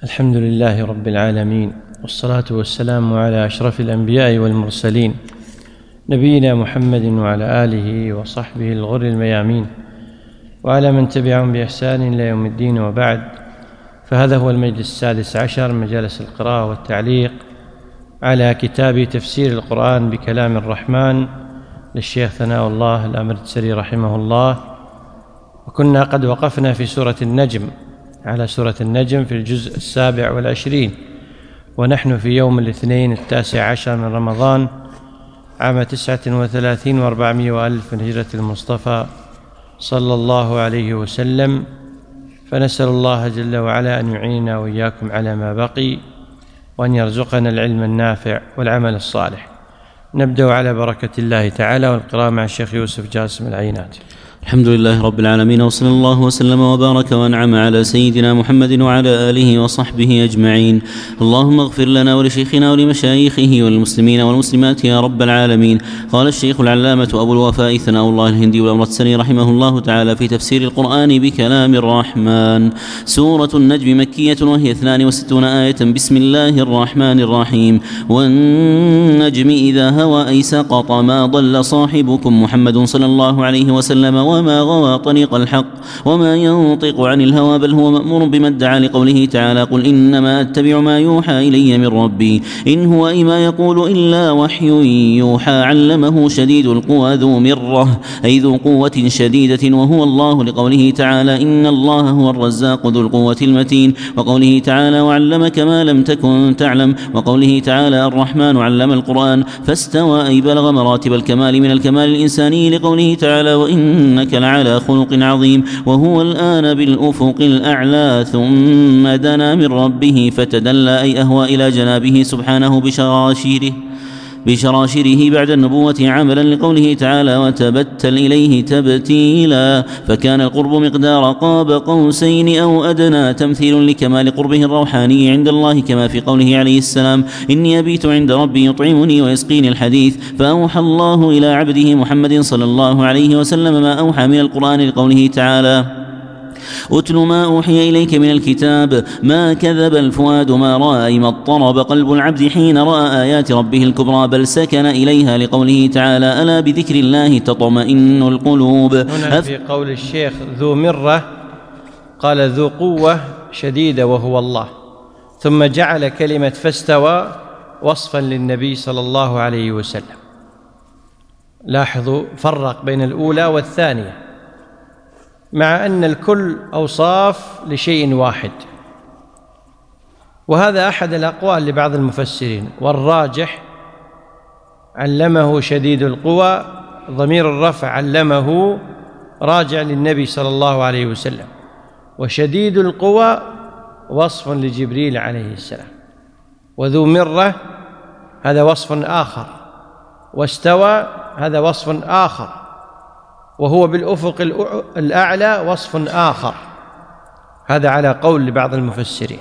الحمد لله رب العالمين، والصلاة والسلام على أشرف الأنبياء والمرسلين نبينا محمد وعلى آله وصحبه الغر الميامين وعلى من تبعهم بإحسان إلى يوم الدين. وبعد، فهذا هو المجلس 16 مجالس القراءة والتعليق على كتاب تفسير القرآن بكلام الرحمن للشيخ ثناء الله الأمردسري رحمه الله. وكنا قد وقفنا في سورة النجم، على سورة النجم في الجزء 27، ونحن في يوم الاثنين 19 من رمضان عام 39 و400 وألف من هجرة المصطفى صلى الله عليه وسلم. فنسأل الله جل وعلا أن يعيننا وإياكم على ما بقي، وأن يرزقنا العلم النافع والعمل الصالح. نبدأ على بركة الله تعالى والقراءة مع الشيخ يوسف جاسم العيناتي. الحمد لله رب العالمين، وصلى الله وسلم وبارك وانعم على سيدنا محمد وعلى آله وصحبه أجمعين. اللهم اغفر لنا ولشيخنا ولمشايخه والمسلمين والمسلمات يا رب العالمين. قال الشيخ العلامة أبو الوفاء ثناء الله الهندي الأمردسري رحمه الله تعالى في تفسير القرآن بكلام الرحمن: سورة النجم مكية وهي 62 آية. بسم الله الرحمن الرحيم. والنجم إذا هوى أي سقط ما ضل صاحبكم محمد صلى الله عليه وسلم وما غوى طريق الحق وما ينطق عن الهوى بل هو مأمور بما ادعى لقوله تعالى: قل إنما أتبع ما يوحى إلي من ربي إن هو إما يقول إلا وحي يوحى. علمه شديد القوى ذو مرة أي ذو قوة شديدة وهو الله، لقوله تعالى: إن الله هو الرزاق ذو القوة المتين. وقوله تعالى: وعلمك ما لم تكن تعلم. وقوله تعالى: الرحمن علم القرآن فاستوى أي بلغ مراتب الكمال من الكمال الإنساني، لقوله تعالى: وإنك لعلى خلق عظيم. وهو الآن بالأفق الأعلى ثم دنا من ربه فتدلى أي أهوى إلى جنابه سبحانه بشراشره بعد النبوة عملا، لقوله تعالى: وتبتل إليه تبتيلا. فكان القرب مقدار قاب قوسين أو أدنى، تمثيل لكمال قربه الروحاني عند الله، كما في قوله عليه السلام: إني أبيت عند ربي يطعمني ويسقيني الحديث. فأوحى الله إلى عبده محمد صلى الله عليه وسلم ما أوحى من القرآن، لقوله تعالى: أتل ما أوحي إليك من الكتاب ما كذب الفؤاد ما رأى ما اضطرب قلب العبد حين رأى آيات ربه الكبرى بل سكن إليها، لقوله تعالى: ألا بذكر الله تطمئن القلوب. هنا في قول الشيخ ذو مرة قال ذو قوة شديدة وهو الله، ثم جعل كلمة فاستوى وصفا للنبي صلى الله عليه وسلم. لاحظوا، فرق بين الأولى والثانية، مع أن الكل أوصاف لشيء واحد. وهذا أحد الأقوال لبعض المفسرين، والراجح علمه شديد القوى، ضمير الرفع علمه راجع للنبي صلى الله عليه وسلم، وشديد القوى وصف لجبريل عليه السلام، وذو مرة هذا وصف آخر، واستوى هذا وصف آخر، وهو بالأفق الأعلى وصف آخر. هذا على قول لبعض المفسرين.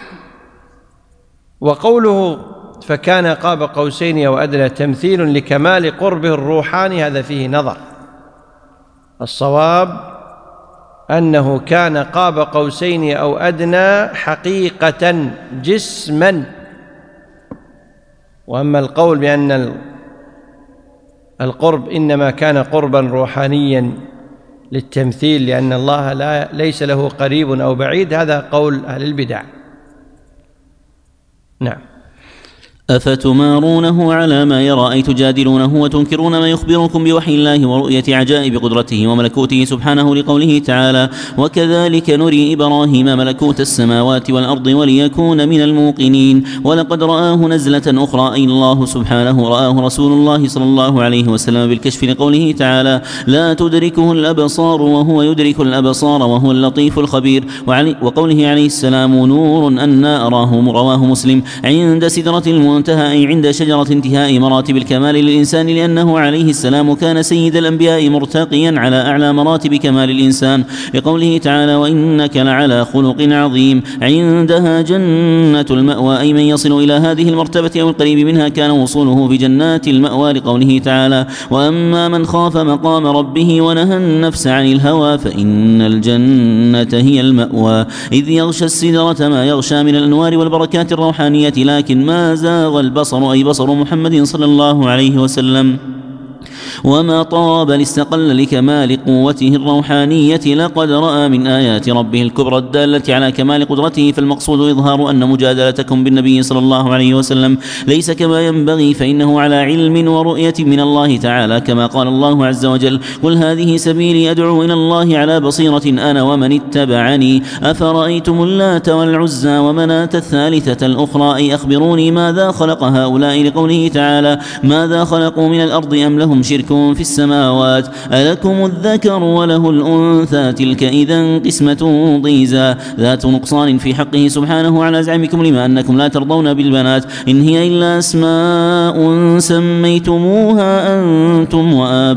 وقوله فكان قاب قوسين أو أدنى تمثيل لكمال قربه الروحاني، هذا فيه نظر. الصواب أنه كان قاب قوسين أو أدنى حقيقة جسما. وأما القول بأن القرب إنما كان قربا روحانيا للتمثيل لأن الله ليس له قريب أو بعيد، هذا قول أهل البدع. نعم. أفتمارونه على ما يرى أي تجادلونه وتنكرون ما يخبركم بوحي الله ورؤية عجائب قدرته وملكوته سبحانه، لقوله تعالى: وكذلك نري إبراهيم ملكوت السماوات والأرض وليكون من الموقنين. ولقد رآه نزلة أخرى أي الله سبحانه رآه رسول الله صلى الله عليه وسلم بالكشف، لقوله تعالى: لا تدركه الأبصار وهو يدرك الأبصار وهو اللطيف الخبير. وقوله عليه السلام: نور أنا أراه، رواه مسلم، عند سدرة المنتهى المنتهى أي عند شجرة انتهاء مراتب الكمال للإنسان، لأنه عليه السلام كان سيد الأنبياء مرتقيا على أعلى مراتب كمال الإنسان، لقوله تعالى: وإنك لعلى خلق عظيم. عندها جنة المأوى، أي من يصل إلى هذه المرتبة أو القريب منها كان وصوله في جنات المأوى، لقوله تعالى: وأما من خاف مقام ربه ونهى النفس عن الهوى فإن الجنة هي المأوى. إذ يغشى السدرة ما يغشى من الأنوار والبركات الروحانية، لكن ما زاغ البصر أي بصر محمد صلى الله عليه وسلم وما طاب لاستقل لكمال قوته الروحانية، لقد رأى من آيات ربه الكبرى الدالة على كمال قدرته. فالمقصود إظهار أن مجادلتكم بالنبي صلى الله عليه وسلم ليس كما ينبغي، فإنه على علم ورؤية من الله تعالى، كما قال الله عز وجل: قل هذه سبيلي أدعو إلى الله على بصيرة أنا ومن اتبعني أفرأيتم اللات والعزى ومناة الثالثة الأخرى، أي أخبروني ماذا خلق هؤلاء، لقوله تعالى: ماذا خلقوا من الأرض أم لهم شرك في السماوات ألكم الذكر وله الأنثى تلك إذا قسمة ضيزى، ذات نقصان في حقه سبحانه على زعمكم لما أنكم لا ترضون بالبنات، إن هي إلا أسماء سميتموها أنتم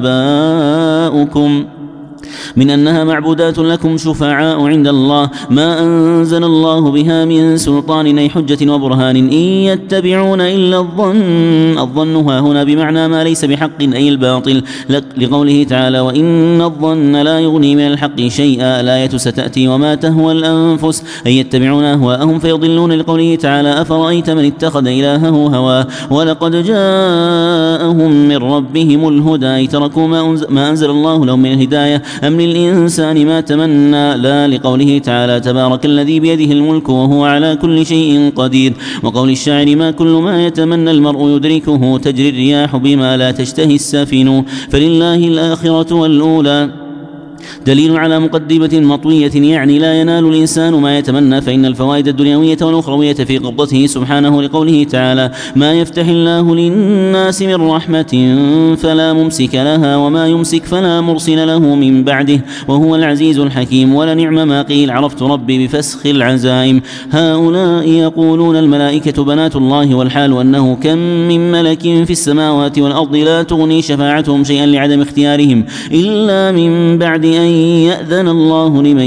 وآباؤكم من أنها معبودات لكم شفعاء عند الله، ما أنزل الله بها من سلطان أي حجة وبرهان، إن يتبعون إلا الظن ها هنا بمعنى ما ليس بحق أي الباطل، لقوله تعالى: وإن الظن لا يغني من الحق شيئا. الآية ستأتي: وما تهوى الأنفس، أي يتبعون أهواءهم فيضلون، لقوله تعالى: أفرأيت من اتخذ إلهه هواه ولقد جاءهم من ربهم الهدى، أي تركوا ما أنزل الله لهم من الهداية، أم للإنسان ما تمنى، لا، لقوله تعالى: تبارك الذي بيده الملك وهو على كل شيء قدير، وقول الشاعر: ما كل ما يتمنى المرء يدركه، تجري الرياح بما لا تشتهي السفن، فلله الآخرة والأولى. دليل على مقدمة مطوية، يعني لا ينال الإنسان ما يتمنى، فإن الفوائد الدنيوية والأخروية في قبضته سبحانه، لقوله تعالى: ما يفتح الله للناس من رحمة فلا ممسك لها وما يمسك فلا مرسل له من بعده وهو العزيز الحكيم. ولنعم ما قيل: عرفت ربي بفسخ العزائم. هؤلاء يقولون الملائكة بنات الله، والحال أنه كم من ملك في السماوات والأرض لا تغني شفاعتهم شيئا لعدم اختيارهم إلا من بعد أن يأذن الله لمن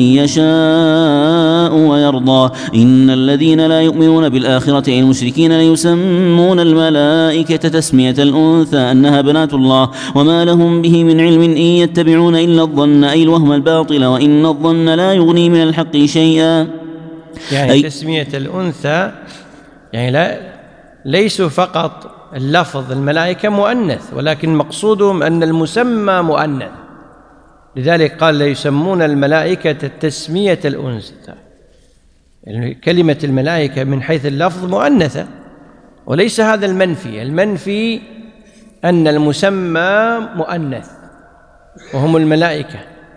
يشاء ويرضى. إن الذين لا يؤمنون بالآخرة أي المشركين ليسمون الملائكة تسمية الأنثى أنها بنات الله، وما لهم به من علم، إن يتبعون إلا الظن أي الوهم الباطل، وإن الظن لا يغني من الحق شيئا. يعني تسمية الأنثى يعني ليسوا فقط اللفظ الملائكة مؤنث، ولكن مقصودهم أن المسمى مؤنث، لذلك قال: ليسمون الملائكة تسمية الأنثى. يعني كلمة الملائكة من حيث اللفظ مؤنثة، وليس هذا المنفي. المنفي أن المسمى مؤنث وهم الملائكة،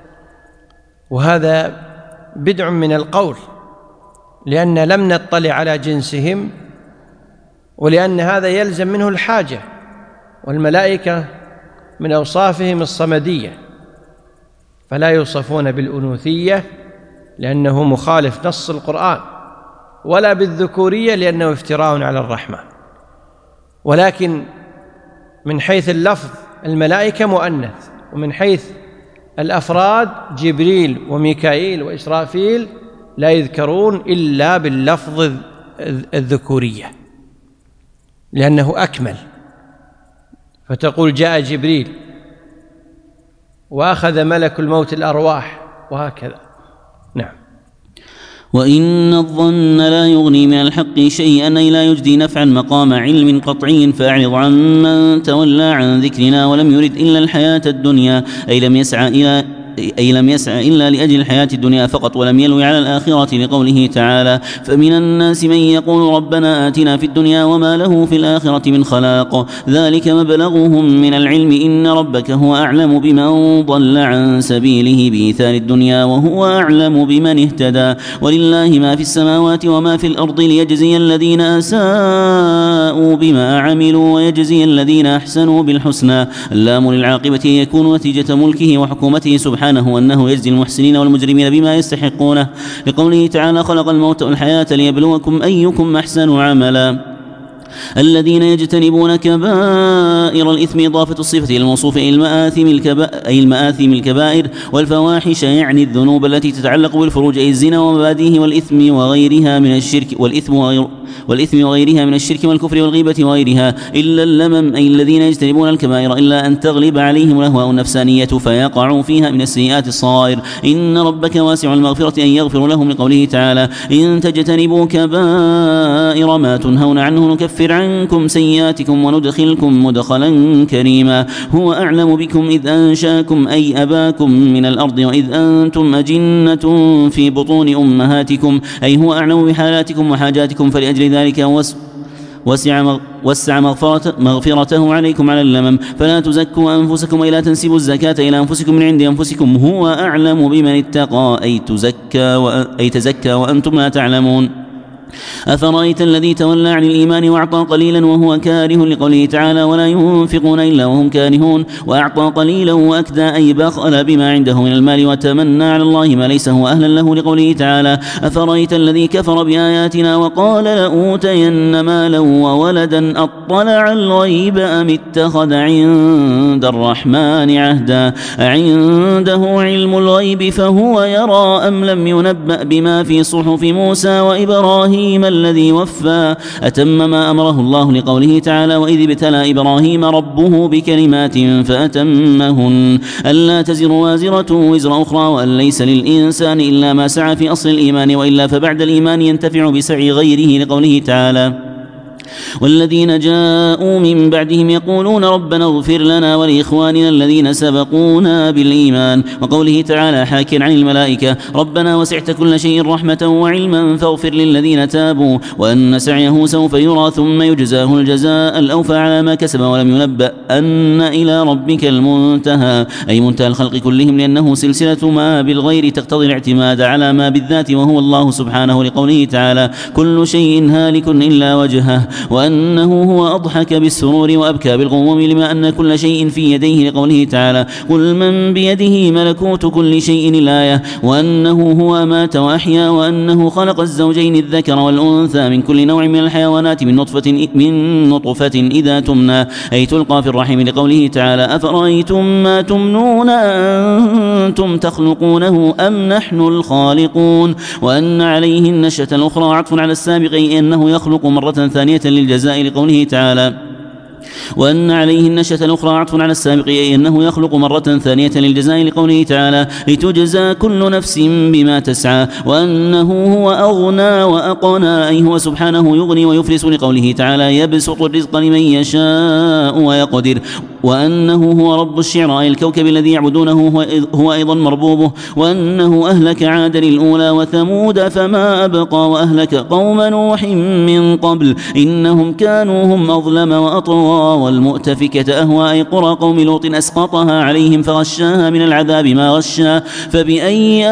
وهذا بدع من القول، لأن لم نطلع على جنسهم، ولأن هذا يلزم منه الحاجة، والملائكة من أوصافهم الصمدية، فلا يوصفون بالأنوثية لأنه مخالف نص القرآن، ولا بالذكورية لأنه افتراء على الرحمة. ولكن من حيث اللفظ الملائكة مؤنث، ومن حيث الأفراد جبريل وميكائيل وإسرافيل لا يذكرون إلا باللفظ الذكورية لأنه أكمل، فتقول: جاء جبريل وأخذ ملك الموت الأرواح، وهكذا. نعم. وإن الظن لا يغني من الحق شيئا أي لا يجدي نفعا مقام علم قطعي، فأعرض عن من تولى عن ذكرنا ولم يرد إلا الحياة الدنيا، أي لم يسعى إلا لأجل الحياة الدنيا فقط، ولم يلوي على الآخرة، لقوله تعالى: فمن الناس من يقول ربنا آتنا في الدنيا وما له في الآخرة من خلاق، ذلك مبلغهم من العلم، إن ربك هو أعلم بمن ضل عن سبيله بإيثار الدنيا وهو أعلم بمن اهتدى، ولله ما في السماوات وما في الأرض ليجزي الذين أساءوا بما عملوا ويجزي الذين أحسنوا بالحسنى. اللام للعاقبة يكون نتيجة ملكه وحكومته سبحانه، أنه يجزي المحسنين والمجرمين بما يستحقونه، لقوله تعالى: خلق الموت والحياة ليبلوكم أيكم أحسن عملا. الذين يجتنبون كبائر الإثم إضافة الصفة إلى الموصوف أي المآثم الكبائر والفواحش يعني الذنوب التي تتعلق بالفروج أي الزنا ومبادئه والإثم وغيرها من الشرك والكفر والغيبة وغيرها إلا اللمم أي الذين يجتنبون الكبائر إلا أن تغلب عليهم الأهواء النفسانية فيقعوا فيها من السيئات الصغائر. إن ربك واسع المغفرة أن يغفر لهم لقوله تعالى إن تجتنبوا كبائر ما تنهون عنه نكفر عنكم سيئاتكم وندخلكم مدخلا كريما. هو أعلم بكم إذ أنشاكم أي أباكم من الأرض وإذ أنتم أجنة في بطون أمهاتكم أي هو أعلم بحالاتكم وحاجاتكم فلأجل ذلك وسع مغفرته عليكم على اللمم. فلا تزكوا أنفسكم أي لا تنسبوا الزكاة إلى أنفسكم من عند أنفسكم هو أعلم بمن اتقى أي تزكى وأنتم لا تعلمون. أفرأيت الذي تولى عن الإيمان وأعطى قليلا وهو كاره لقوله تعالى ولا ينفقون إلا وهم كارهون وأعطى قليلا وأكدى أي بخل بما عنده من المال وتمنى على الله ما ليس هو أهلا له لقوله تعالى أفرأيت الذي كفر بآياتنا وقال لأوتين مالا وولدا أطلع الغيب أم اتخذ عند الرحمن عهدا عنده علم الغيب فهو يرى أم لم ينبأ بما في صحف موسى وإبراهيم الذي وفى أتم ما أمره الله لقوله تعالى وإذ ابتلى إبراهيم ربه بكلمات فأتمهن ألا تزر وازرة وزر أخرى وأن ليس للإنسان إلا ما سعى في أصل الإيمان وإلا فبعد الإيمان ينتفع بسعي غيره لقوله تعالى والذين جاءوا من بعدهم يقولون ربنا اغفر لنا ولإخواننا الذين سبقونا بالإيمان وقوله تعالى حاكيا عن الملائكة ربنا وسعت كل شيء رحمة وعلما فاغفر للذين تابوا وأن سعيه سوف يرى ثم يجزاه الجزاء الأوفى على ما كسب ولم ينبأ أن إلى ربك المنتهى أي منتهى الخلق كلهم لأنه سلسلة ما بالغير تقتضي الاعتماد على ما بالذات وهو الله سبحانه لقوله تعالى كل شيء هالك إلا وجهه وأنه هو أضحك بالسرور وأبكى بالغموم لما أن كل شيء في يديه لقوله تعالى قل من بيده ملكوت كل شيء الآية وأنه هو أمات وأحيا وأنه خلق الزوجين الذكر والأنثى من كل نوع من الحيوانات من نطفة إذا تمنى أي تلقى في الرحم لقوله تعالى أفرأيتم ما تمنون أنتم تخلقونه أم نحن الخالقون وأن عليه النشأة الأخرى عطف على السابق أي أنه يخلق مرة ثانية للجزاء لقوله تعالى وأن عليه النشأة الأخرى عطف على السابق أي أنه يخلق مرة ثانية للجزاء لقوله تعالى لتجزى كل نفس بما تسعى وأنه هو أغنى وأقنى أي هو سبحانه يغني ويفلس لقوله تعالى يبسط الرزق لمن يشاء ويقدر وأنه هو رب الشعرى أي الكوكب الذي يعبدونه هو أيضا مربوبه وأنه أهلك عادا الأولى وثمود فما أبقى وأهلك قوم نوح من قبل إنهم كانوا هم أظلم وأطغى والمؤتفكة أهوى أي قرى قوم لوط أسقطها عليهم فغشاها من العذاب ما غشا فبأي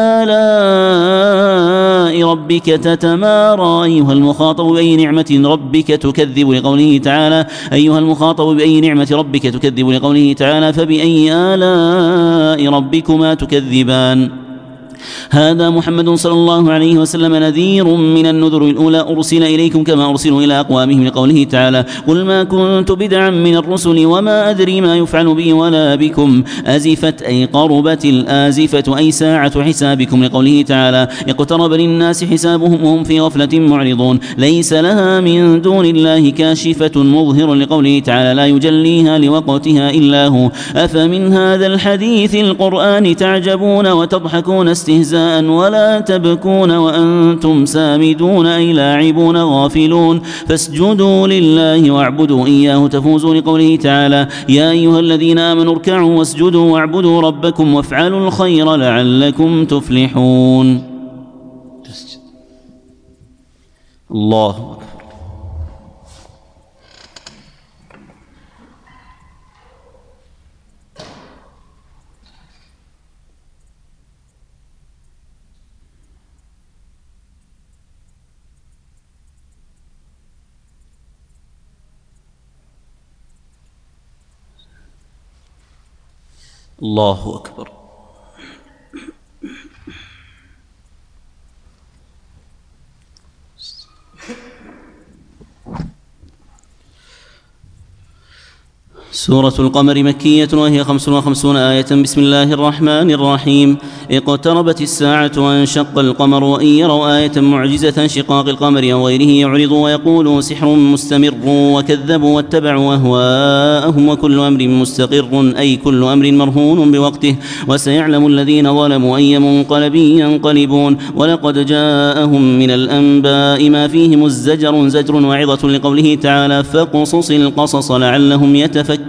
آلاء ربك تتمارى أيها المخاطب بأي نعمة ربك تكذب لقوله تعالى أيها المخاطب بأي نعمة ربك تكذب لقوله تعالى فبأي آلاء ربكما تكذبان. هذا محمد صلى الله عليه وسلم نذير من النذر الأولى أرسل إليكم كما أرسلوا إلى أقوامهم لقوله تعالى قل ما كنت بدعا من الرسل وما أدري ما يفعل بي ولا بكم أزفت أي قربت الآزفة أي ساعة حسابكم لقوله تعالى اقترب للناس حسابهم وهم في غفلة معرضون ليس لها من دون الله كاشفة مظهر لقوله تعالى لا يجليها لوقتها إلا هو أفمن هذا الحديث القرآن تعجبون وتضحكون استهزاء ولا تبكون وأنتم سامدون أي لاعبون غافلون فاسجدوا لله واعبدوا إياه تفوزوا لقوله تعالى يا أيها الذين آمنوا اركعوا واسجدوا واعبدوا ربكم وافعلوا الخير لعلكم تفلحون. الله أكبر. الله أكبر. سورة القمر مكية وهي 55 آية. بسم الله الرحمن الرحيم. اقتربت الساعة وانشق القمر وإن يروا آية معجزة شقاق القمر أو غيره يعرضوا ويقولوا سحر مستمر وكذبوا واتبعوا أهواءهم وكل أمر مستقر أي كل أمر مرهون بوقته وسيعلم الذين ظلموا أي منقلب ينقلبون. ولقد جاءهم من الأنباء ما فيه مزدجر زجر وعظة لقوله تعالى فاقصص القصص لعلهم يتفكرون.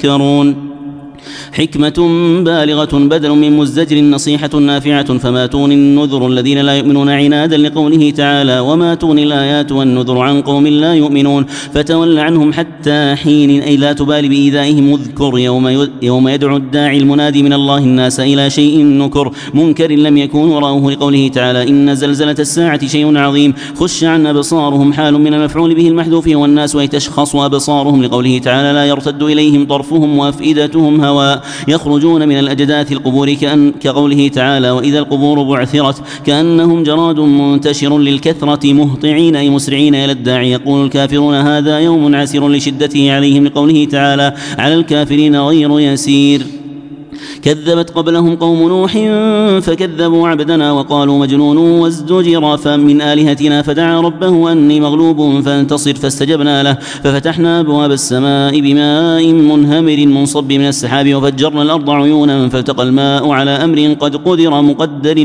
حكمة بالغة بدل من مزدجر نصيحة نافعة فما تغني النذر الذين لا يؤمنون عنادا لقوله تعالى وما تغني الآيات والنذر عن قوم لا يؤمنون فتول عنهم حتى حين أي لا تبال بإيذائهم اذكر يوم يدعو الداعي المنادي من الله الناس إلى شيء نكر منكر لم يكون وراءه لقوله تعالى إن زلزلة الساعة شيء عظيم خش عن أبصارهم حال من المفعول به المحذوف والناس ويتشخص أبصارهم لقوله تعالى لا يرتد إليهم طرفهم وأفئدتهم هواء يخرجون من الأجداث القبور كقوله تعالى وإذا القبور بعثرت كأنهم جراد منتشر للكثرة مهطعين أي مسرعين إلى الداعي يقول الكافرون هذا يوم عسير لشدته عليهم لقوله تعالى على الكافرين غير يسير. كذبت قبلهم قوم نوح فكذبوا عبدنا وقالوا مجنون وازدجر فمن آلهتنا فدعا ربه أني مغلوب فانتصر فاستجبنا له ففتحنا أبواب السماء بماء منهمر منصب من السحاب وفجرنا الأرض عيونا فالتقى الماء على أمر قد قدر مقدر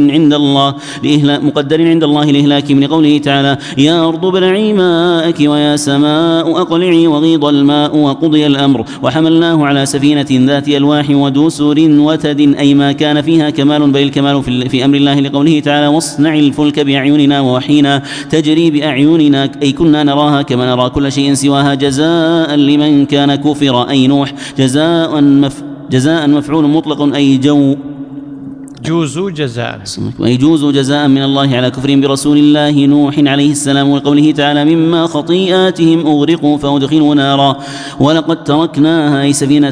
عند الله لإهلاك من قوله تعالى يا أرض ابلعي ماءك ويا سماء أقلعي وغيض الماء وقضي الأمر وحملناه على سفينة ذات ألواح ودوسر وتد أي ما كان فيها كمال بل الكمال في أمر الله لقوله تعالى واصنع الفلك بأعيننا ووحينا تجري بأعيننا أي كنا نراها كما نرى كل شيء سواها جزاء لمن كان كفر أي نوح جزاء مفعول مطلق أي يجوز جزاء من الله على كفرهم برسول الله نوح عليه السلام وقوله تعالى مما خطيئاتهم أغرقوا فأدخلوا نارا ولقد تركناها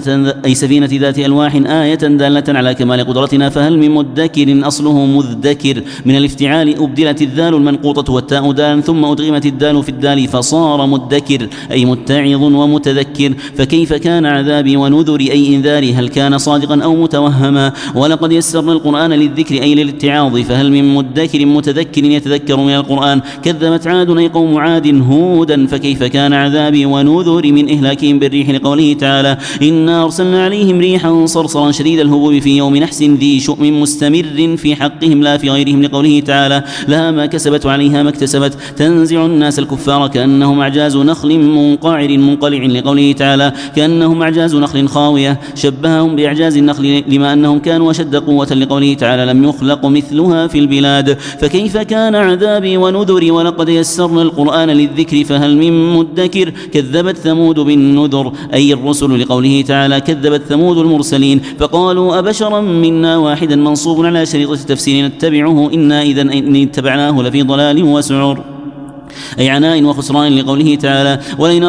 أي سفينة ذات ألواح آية دالة على كمال قدرتنا فهل من مدكر أصله مذكر من الافتعال أبدلت الذال المنقوطة والتاء دال ثم أدغمت الدال في الدال فصار مدكر أي متعظ ومتذكر فكيف كان عذابي ونذري أي إنذاري هل كان صادقا أو متوهما. ولقد يسرنا القرآن للذكر أي للاتعاظ فهل من مدكر متذكر يتذكر من القرآن. كذبت عاد أي قوم عاد هودا فكيف كان عذابي ونذر من إهلاكهم بالريح لقوله تعالى إنا أرسلنا عليهم ريحا صرصرا شديد الهبوب في يوم نحس ذي شؤم مستمر في حقهم لا في غيرهم لقوله تعالى لها ما كسبت وعليها ما اكتسبت تنزع الناس الكفار كأنهم أعجاز نخل منقعر منقلع لقوله تعالى كأنهم أعجاز نخل خاوية شبههم بإعجاز النخل لما أنهم كانوا أشد قوة لقوله تعالى لم يخلق مثلها في البلاد فكيف كان عذابي ونذري. ولقد يسرنا القرآن للذكر فهل من مدكر. كذبت ثمود بالنذر أي الرسل لقوله تعالى كذبت ثمود المرسلين فقالوا أبشرا منا واحدا منصوب على شريطة التفسير نتبعه إنا إذا إن اتبعناه لفي ضلال وسعر أي عناء وخسران لقوله تعالى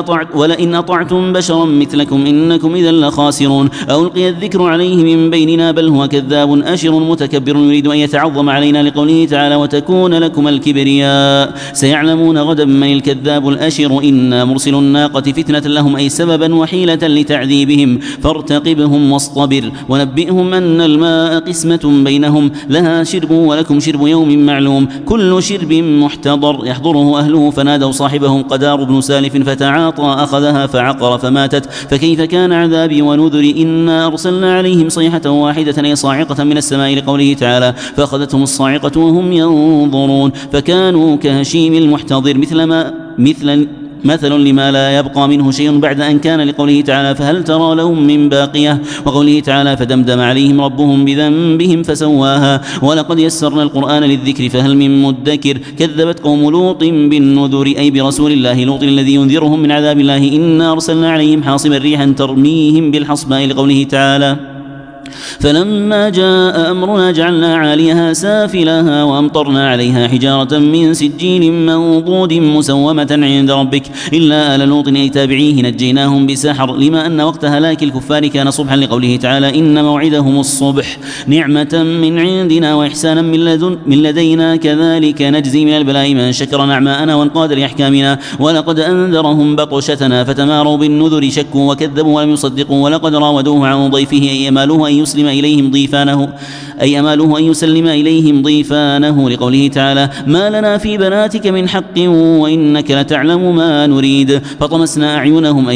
ولئن أطعتم بشرا مثلكم إنكم إذا لخاسرون. أو ألقي الذكر عليه من بيننا بل هو كذاب أشر متكبر يريد أن يتعظم علينا لقوله تعالى وتكون لكم الكبرياء. سيعلمون غدا من الكذاب الأشر إنا مرسل الناقة فتنة لهم أي سببا وحيلة لتعذيبهم فارتقبهم واصطبر ونبئهم أن الماء قسمة بينهم لها شرب ولكم شرب يوم معلوم كل شرب محتضر يحضره أهله فنادوا صاحبهم قدار بن سالف فتعاطى أخذها فعقر فماتت فكيف كان عذابي ونذري. إنا أرسلنا عليهم صيحة واحدة أي صاعقة من السماء لقوله تعالى فأخذتهم الصاعقة وهم ينظرون فكانوا كهشيم المحتضر مثل لما لا يبقى منه شيء بعد أن كان لقوله تعالى فهل ترى لهم من باقية وقوله تعالى فدمدم عليهم ربهم بذنبهم فسواها. ولقد يسرنا القرآن للذكر فهل من مدكر. كذبت قوم لوط بالنذر أي برسول الله لوط الذي ينذرهم من عذاب الله إنا أرسلنا عليهم حاصبا ريحا ترميهم بالحصباء لقوله تعالى فلما جاء أمرنا جعلنا عاليها سافلها وأمطرنا عليها حجارة من سجيل منضود مسومة عند ربك إلا آل لوط أي تابعيه نجيناهم بسحر لما أن وقت هلاك الكفار كان صبحا لقوله تعالى إن موعدهم الصبح نعمة من عندنا وإحسانا من لدينا كذلك نجزي من البلاء من شكر نعماءنا وانقاد لأحكامنا ولقد أنذرهم بطشتنا فتماروا بالنذر شكوا وكذبوا ولم يصدقوا ولقد راودوه عن ضيفه أي أماله أن يسلم إليهم ضيفانه لقوله تعالى ما لنا في بناتك من حق وإنك لتعلم ما نريد فطمسنا أعينهم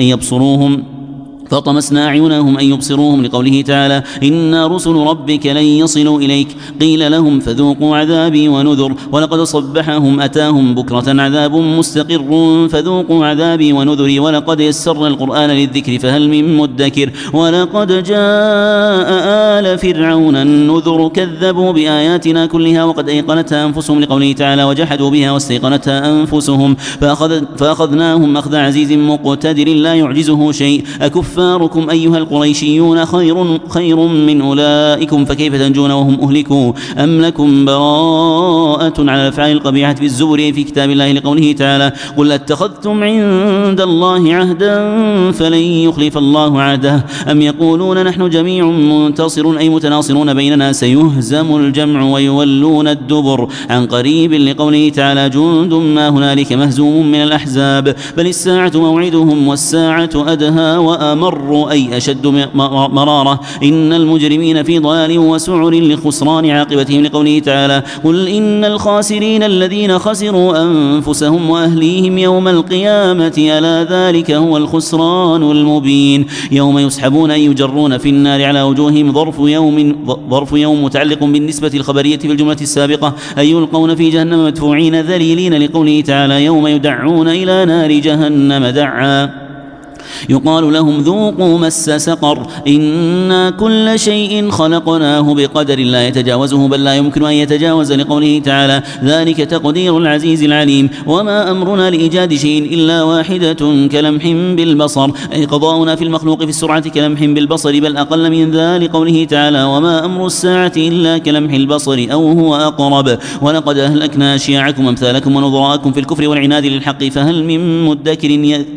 أن يبصروهم لقوله تعالى إن رسل ربك لن يصلوا إليك قيل لهم فذوقوا عذابي ونذر ولقد صبحهم أتاهم بكرة عذاب مستقر فذوقوا عذابي ونذري ولقد يسرنا القرآن للذكر فهل من مدكر ولقد جاء آل فرعون النذر كذبوا بآياتنا كلها وقد أيقنتها أنفسهم لقوله تعالى وجحدوا بها واستيقنتها أنفسهم فأخذناهم أخذ عزيز مقتدر لا يعجزه شيء أكفاركم أيها القريشيون خير من أولئكم فكيف تنجون وهم أهلكوا أم لكم براءة على الأفعال القبيحة في الزبر في كتاب الله لقوله تعالى قل اتخذتم عند الله عهدا فلن يخلف الله عهده أم يقولون نحن جميع منتصر أي متناصرون بيننا سيهزم الجمع ويولون الدبر عن قريب لقوله تعالى جند ما هنالك مهزوم من الأحزاب بل الساعة موعدهم والساعة أدهى وأمر أي أشد مرارة إن المجرمين في ضلال وسعر لخسران عاقبتهم لقوله تعالى قل إن الخاسرين الذين خسروا أنفسهم وأهليهم يوم القيامة ألا ذلك هو الخسران المبين يوم يسحبون أي يجرون في النار على وجوههم ظرف يوم متعلق بالنسبة الخبرية في الجملة السابقة أي يلقون في جهنم مدفوعين ذليلين لقوله تعالى يوم يدعون إلى نار جهنم دعا يقال لهم ذوقوا مس سقر إنا كل شيء خلقناه بقدر لا يتجاوزه بل لا يمكن أن يتجاوز لقوله تعالى ذلك تقدير العزيز العليم وما أمرنا لإيجاد شيء إلا واحدة كلمح بالبصر أي قضاؤنا في المخلوق في السرعة كلمح بالبصر بل أقل من ذلك قوله تعالى وما أمر الساعة إلا كلمح البصر أو هو أقرب ولقد أهلكنا أشياعكم أمثالكم ونظراءكم في الكفر والعناد للحق فهل من مدكر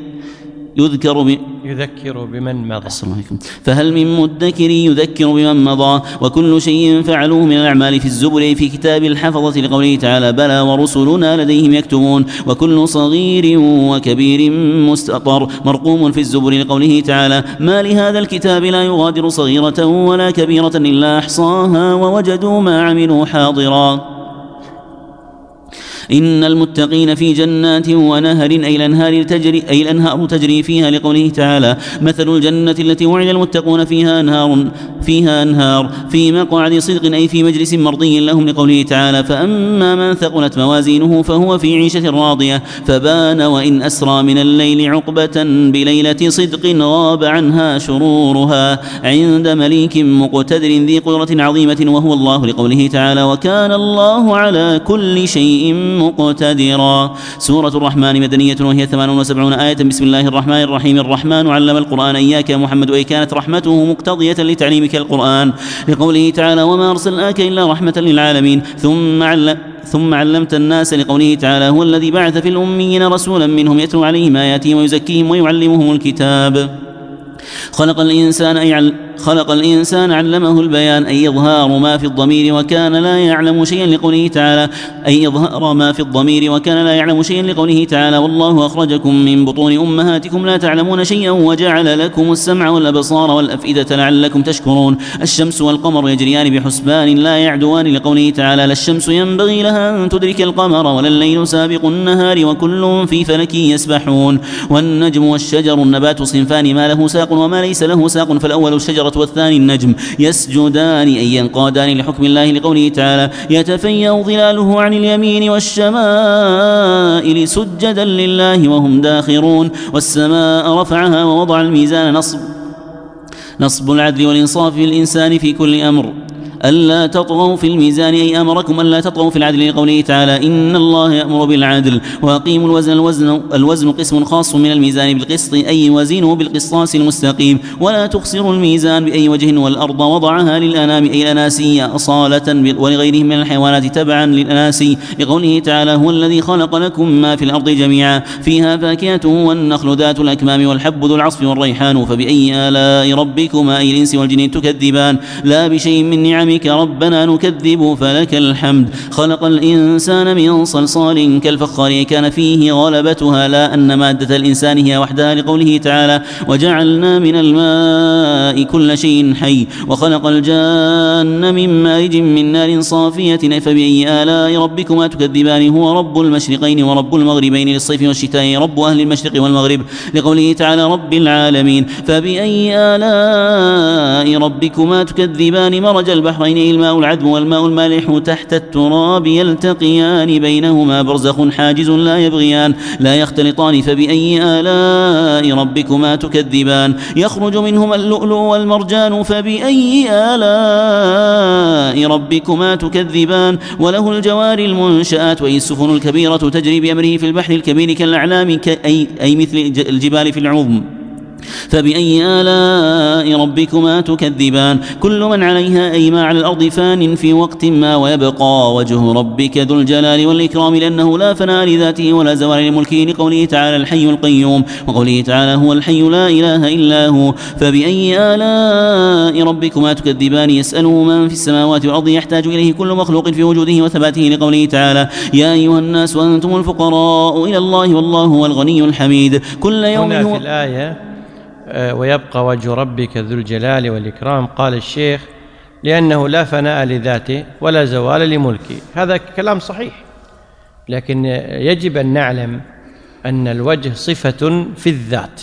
يذكر بمن مضى فهل من مدكر يذكر بمن مضى وكل شيء فعلوه من الأعمال في الزبر في كتاب الحفظة لقوله تعالى بلى ورسلنا لديهم يكتبون وكل صغير وكبير مستطر مرقوم في الزبر لقوله تعالى ما لهذا الكتاب لا يغادر صغيرة ولا كبيرة إلا أحصاها ووجدوا ما عملوا حاضرا إن المتقين في جنات ونهر أي الأنهار تجري فيها لقوله تعالى مثل الجنة التي وعد المتقون فيها أنهار في مقعد صدق أي في مجلس مرضي لهم لقوله تعالى فأما من ثقلت موازينه فهو في عيشة راضية فبان وإن أسرى من الليل عقبة بليلة صدق غاب عنها شرورها عند مليك مقتدر ذي قدرة عظيمة وهو الله لقوله تعالى وكان الله على كل شيء مقتدرا سورة الرحمن مدنية وهي 78 آية بسم الله الرحمن الرحيم الرحمن علم القرآن إياك يا محمد وإن كانت رحمته مقتضية لتعليمك القرآن لقوله تعالى وما أرسلناك إلا رحمة للعالمين ثم علمت الناس لقوله تعالى هو الذي بعث في الأميين رسولا منهم يتلو عليهم آياته ويزكيهم ويعلمهم الكتاب خلق الإنسان علمه البيان أي إظهار ما في الضمير وكان لا يعلم شيئا لقوله تعالى لقوله تعالى والله أخرجكم من بطون أمهاتكم لا تعلمون شيئا وجعل لكم السمع والأبصار والأفئدة لعلكم تشكرون الشمس والقمر يجريان بحسبان لا يعدوان لقوله تعالى لا الشمس ينبغي لها أن تدرك القمر ولا الليل سابق النهار وكل في فلك يسبحون والنجم والشجر النبات صنفان ما له ساق وما ليس له ساق فالأول الشجرة والثاني النجم يسجدان أي ينقادان لحكم الله لقوله تعالى يتفيأ ظلاله عن اليمين والشمائل سجدا لله وهم داخرون والسماء رفعها ووضع الميزان نصب العدل والإنصاف للإنسان في كل أمر ألا تطغوا في الميزان، أي أمركم ألا تطغوا في العدل، لقوله تعالى إن الله يأمر بالعدل وأقيموا الوزن. الوزن قسم خاص من الميزان بالقسط، أي وزنوا بالقسطاس المستقيم، ولا تخسروا الميزان بأي وجه، والأرض وضعها للأنام أي الأناسية أصالة، ولغيرهم من الحيوانات تبعا للأناسي، لقوله تعالى هو الذي خلق لكم ما في الأرض جميعا فيها فاكهة والنخل ذات الأكمام والحب ذو العصف والريحان، فبأي آلاء ربكما أي الإنس والجن تكذبان؟ لا بشيء من نعمك ربنا نكذب فلك الحمد. خلق الإنسان من صلصال كالفخار، كان فيه غلبتها لا أن مادة الإنسان هي وحدها، لقوله تعالى وجعلنا من الماء كل شيء حي، وخلق الجان من مارج من نار صافية، فبأي آلاء ربكما تكذبان؟ هو رب المشرقين ورب المغربين للصيف والشتاء، رب أهل المشرق والمغرب، لقوله تعالى رب العالمين. فبأي آلاء ربكما تكذبان؟ مرج البحرين الماء العذب والماء المالح تحت التراب يلتقيان بينهما برزخ حاجز لا يبغيان لا يختلطان، فبأي آلاء ربكما تكذبان؟ يخرج منهما اللؤلؤ والمرجان، فبأي آلاء ربكما تكذبان؟ وله الجوار المنشآت وهي السفن الكبيرة تجري بأمره في البحر الكبير كالأعلام أي مثل الجبال في العظم، فبأي آلاء ربكما تكذبان؟ كل من عليها أي ما على الأرض فان في وقت ما، ويبقى وجه ربك ذو الجلال والإكرام، لأنه لا فناء لذاته ولا زوال لملكه، لقوله تعالى الحي القيوم، وقوله تعالى هو الحي لا إله إلا هو. فبأي آلاء ربكما تكذبان؟ يسأله من في السماوات والأرض يحتاج إليه كل مخلوق في وجوده وثباته، لقوله تعالى يا أيها الناس وأنتم الفقراء إلى الله والله هو الغني الحميد. كل يوم هنا في الآية ويبقى وجه ربك ذو الجلال والإكرام، قال الشيخ لأنه لا فناء لذاته ولا زوال لملكه. هذا كلام صحيح، لكن يجب أن نعلم أن الوجه صفة في الذات،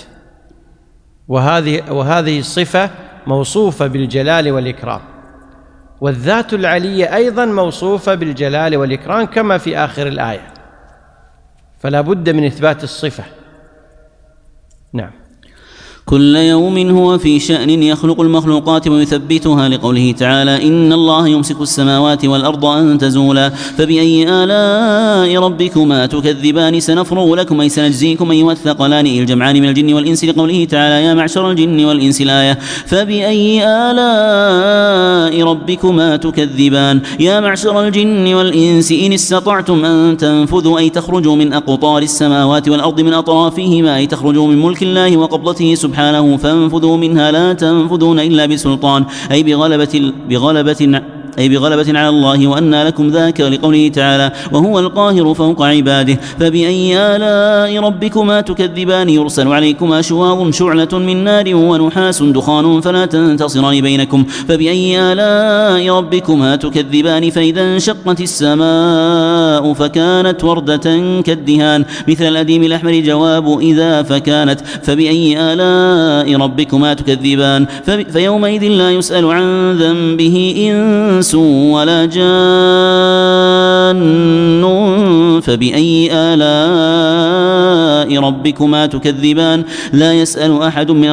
وهذه الصفة موصوفة بالجلال والإكرام، والذات العلية أيضا موصوفة بالجلال والإكرام كما في آخر الآية، فلا بد من إثبات الصفة. نعم. كل يوم هو في شأن يخلق المخلوقات ويثبتها، لقوله تعالى إن الله يمسك السماوات والأرض أن تزولا. فبأي آلاء ربكما تكذبان؟ سنفرغ لكم أي سنجزيكم أيها الثقلان الجمعان من الجن والإنس، لقوله تعالى يا معشر الجن والإنس الآية. فبأي آلاء ربكما تكذبان؟ يا معشر الجن والإنس إن استطعتم أن تنفذوا أي تخرجوا من أقطار السماوات والأرض من أطرافهما، أي تخرجوا من ملك الله وقبضته سبحانه فانفذوا منها لا تنفذون إلا بسلطان، أي بغلبة على الله، وأنى لكم ذاك، لقوله تعالى وهو القاهر فوق عباده. فبأي آلاء ربكما تكذبان؟ يرسل عليكما شواظ شعلة من نار ونحاس دخان فلا تنتصران بينكم. فبأي آلاء ربكما تكذبان؟ فإذا انشقت السماء فكانت وردة كالدهان مثل الأديم الأحمر، جواب إذا فكانت. فبأي آلاء ربكما تكذبان؟ فيومئذ لا يسأل عن ذنبه إنس ولا جان. فبأي آلاء ربكما تكذبان؟ لا يسأل أحد من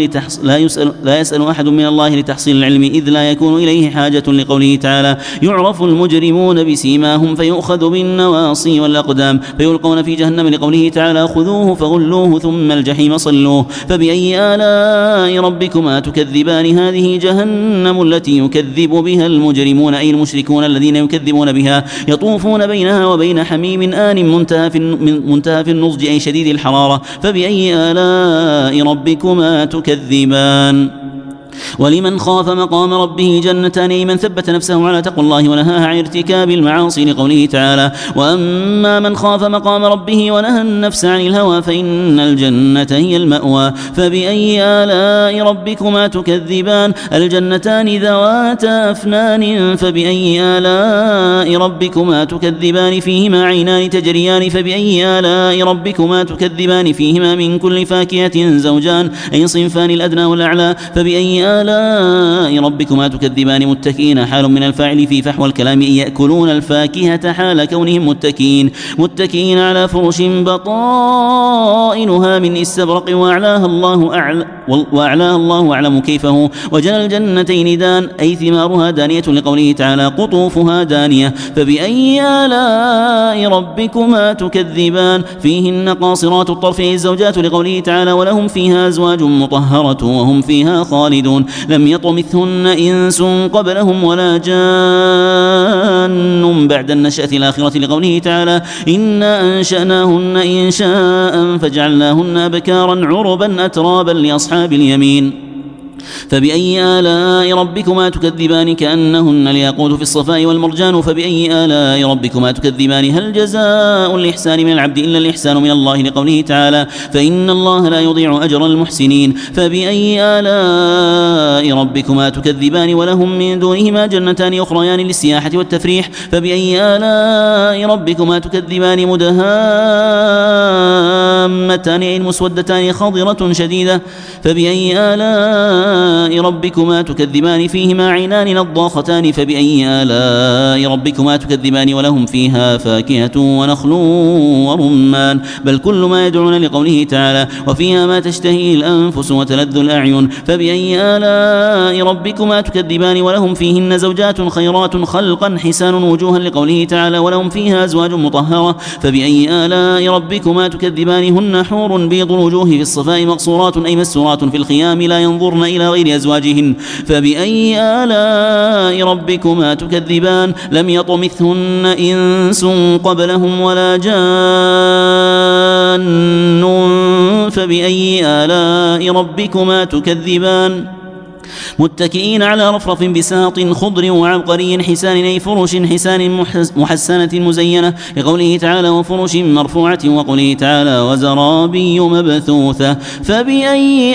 الله لتحصيل العلم، إذ لا يكون إليه حاجة، لقوله تعالى يعرف المجرمون بسيماهم فيؤخذ بالنواصي والأقدام فيلقون في جهنم، لقوله تعالى خذوه فغلوه ثم الجحيم صلوه. فبأي آلاء ربكما تكذبان؟ هذه جهنم التي يكذب بها المجرمون أي المشركون الذين يكذبون بها، يطوفون بينها وبين حميم آن منتهى في النضج أي شديد الحرارة. فبأي آلاء ربكما تكذبان؟ ولمن خاف مقام ربه جنتان، أي من ثبت نفسه على تقوى الله ونهاها عن ارتكاب المعاصي، لقوله تعالى وأما من خاف مقام ربه ونهى النفس عن الهوى فإن الجنة هي المأوى. فبأي آلاء ربكما تكذبان؟ الجنتان ذواتا أفنان. فبأي آلاء ربكما تكذبان؟ فيهما عينان تجريان. فبأي آلاء ربكما تكذبان؟ فيهما من كل فاكهة زوجان أي صنفان الأدنى والأعلى. فبأي آلاء ربكما تكذبان؟ متكئين حال من الفاعل في فحوى الكلام، يأكلون الفاكهة حال كونهم متكئين على فرش بطائنها خائنها من استبرق وأعلاها الله أعلم كيفه. وجنى الجنتين دان أي ثمارها دانية لقوله تعالى قطوفها دانية. فبأي آلاء ربكما تكذبان فيهن قاصرات الطرف أي الزوجات لقوله تعالى ولهم فيها أزواج مطهرة وهم فيها خالدون لم يطمثهن إنس قبلهم ولا جان بعد النشأة الآخرة لقوله تعالى إنا أنشأناهن إنشاء فجعلناهن أبكارا عربا أترابا لأصحاب اليمين. فبأي آلاء ربكما تكذبان كأنهن الياقوت في الصفاء والمرجان. فبأي آلاء ربكما تكذبان هل جزاء الإحسان من العبد إلا الإحسان من الله لقوله تعالى فإن الله لا يضيع أجر المحسنين. فبأي آلاء ربكما تكذبان ولهم من دونهما جنتان أخريان للسياحة والتفريح. فبأي آلاء ربكما تكذبان مدهامتان أي مسودتان خضرة شديدة. فبأي آلاء ربكما تكذبان فيهما عينان نضاختان. فبأي آلاء ربكما تكذبان ولهم فيها فاكهة ونخل ورمان بل كل ما يدعون لقوله تعالى وفيها ما تشتهي الأنفس وتلذ الأعين. فبأي آلاء ربكما تكذبان ولهم فيهن زوجات خيرات خلقا حسان وجوها لقوله تعالى ولهم فيها أزواج مطهرة. فبأي آلاء ربكما تكذبان هن حور بيض الوجوه في الصفاء مقصورات أي مسورات في الخيام لا ينظرن إلى غير أزواجهن. فبأي آلاء ربكما تكذبان لم يطمثهن إنس قبلهم ولا جان. فبأي آلاء ربكما تكذبان متكئين على رفرف بساط خضر وعبقري حسان أي فرش حسان محسنة مزينة لقوله تعالى وفرش مرفوعة وقوله تعالى وزرابي مبثوثة. فبأي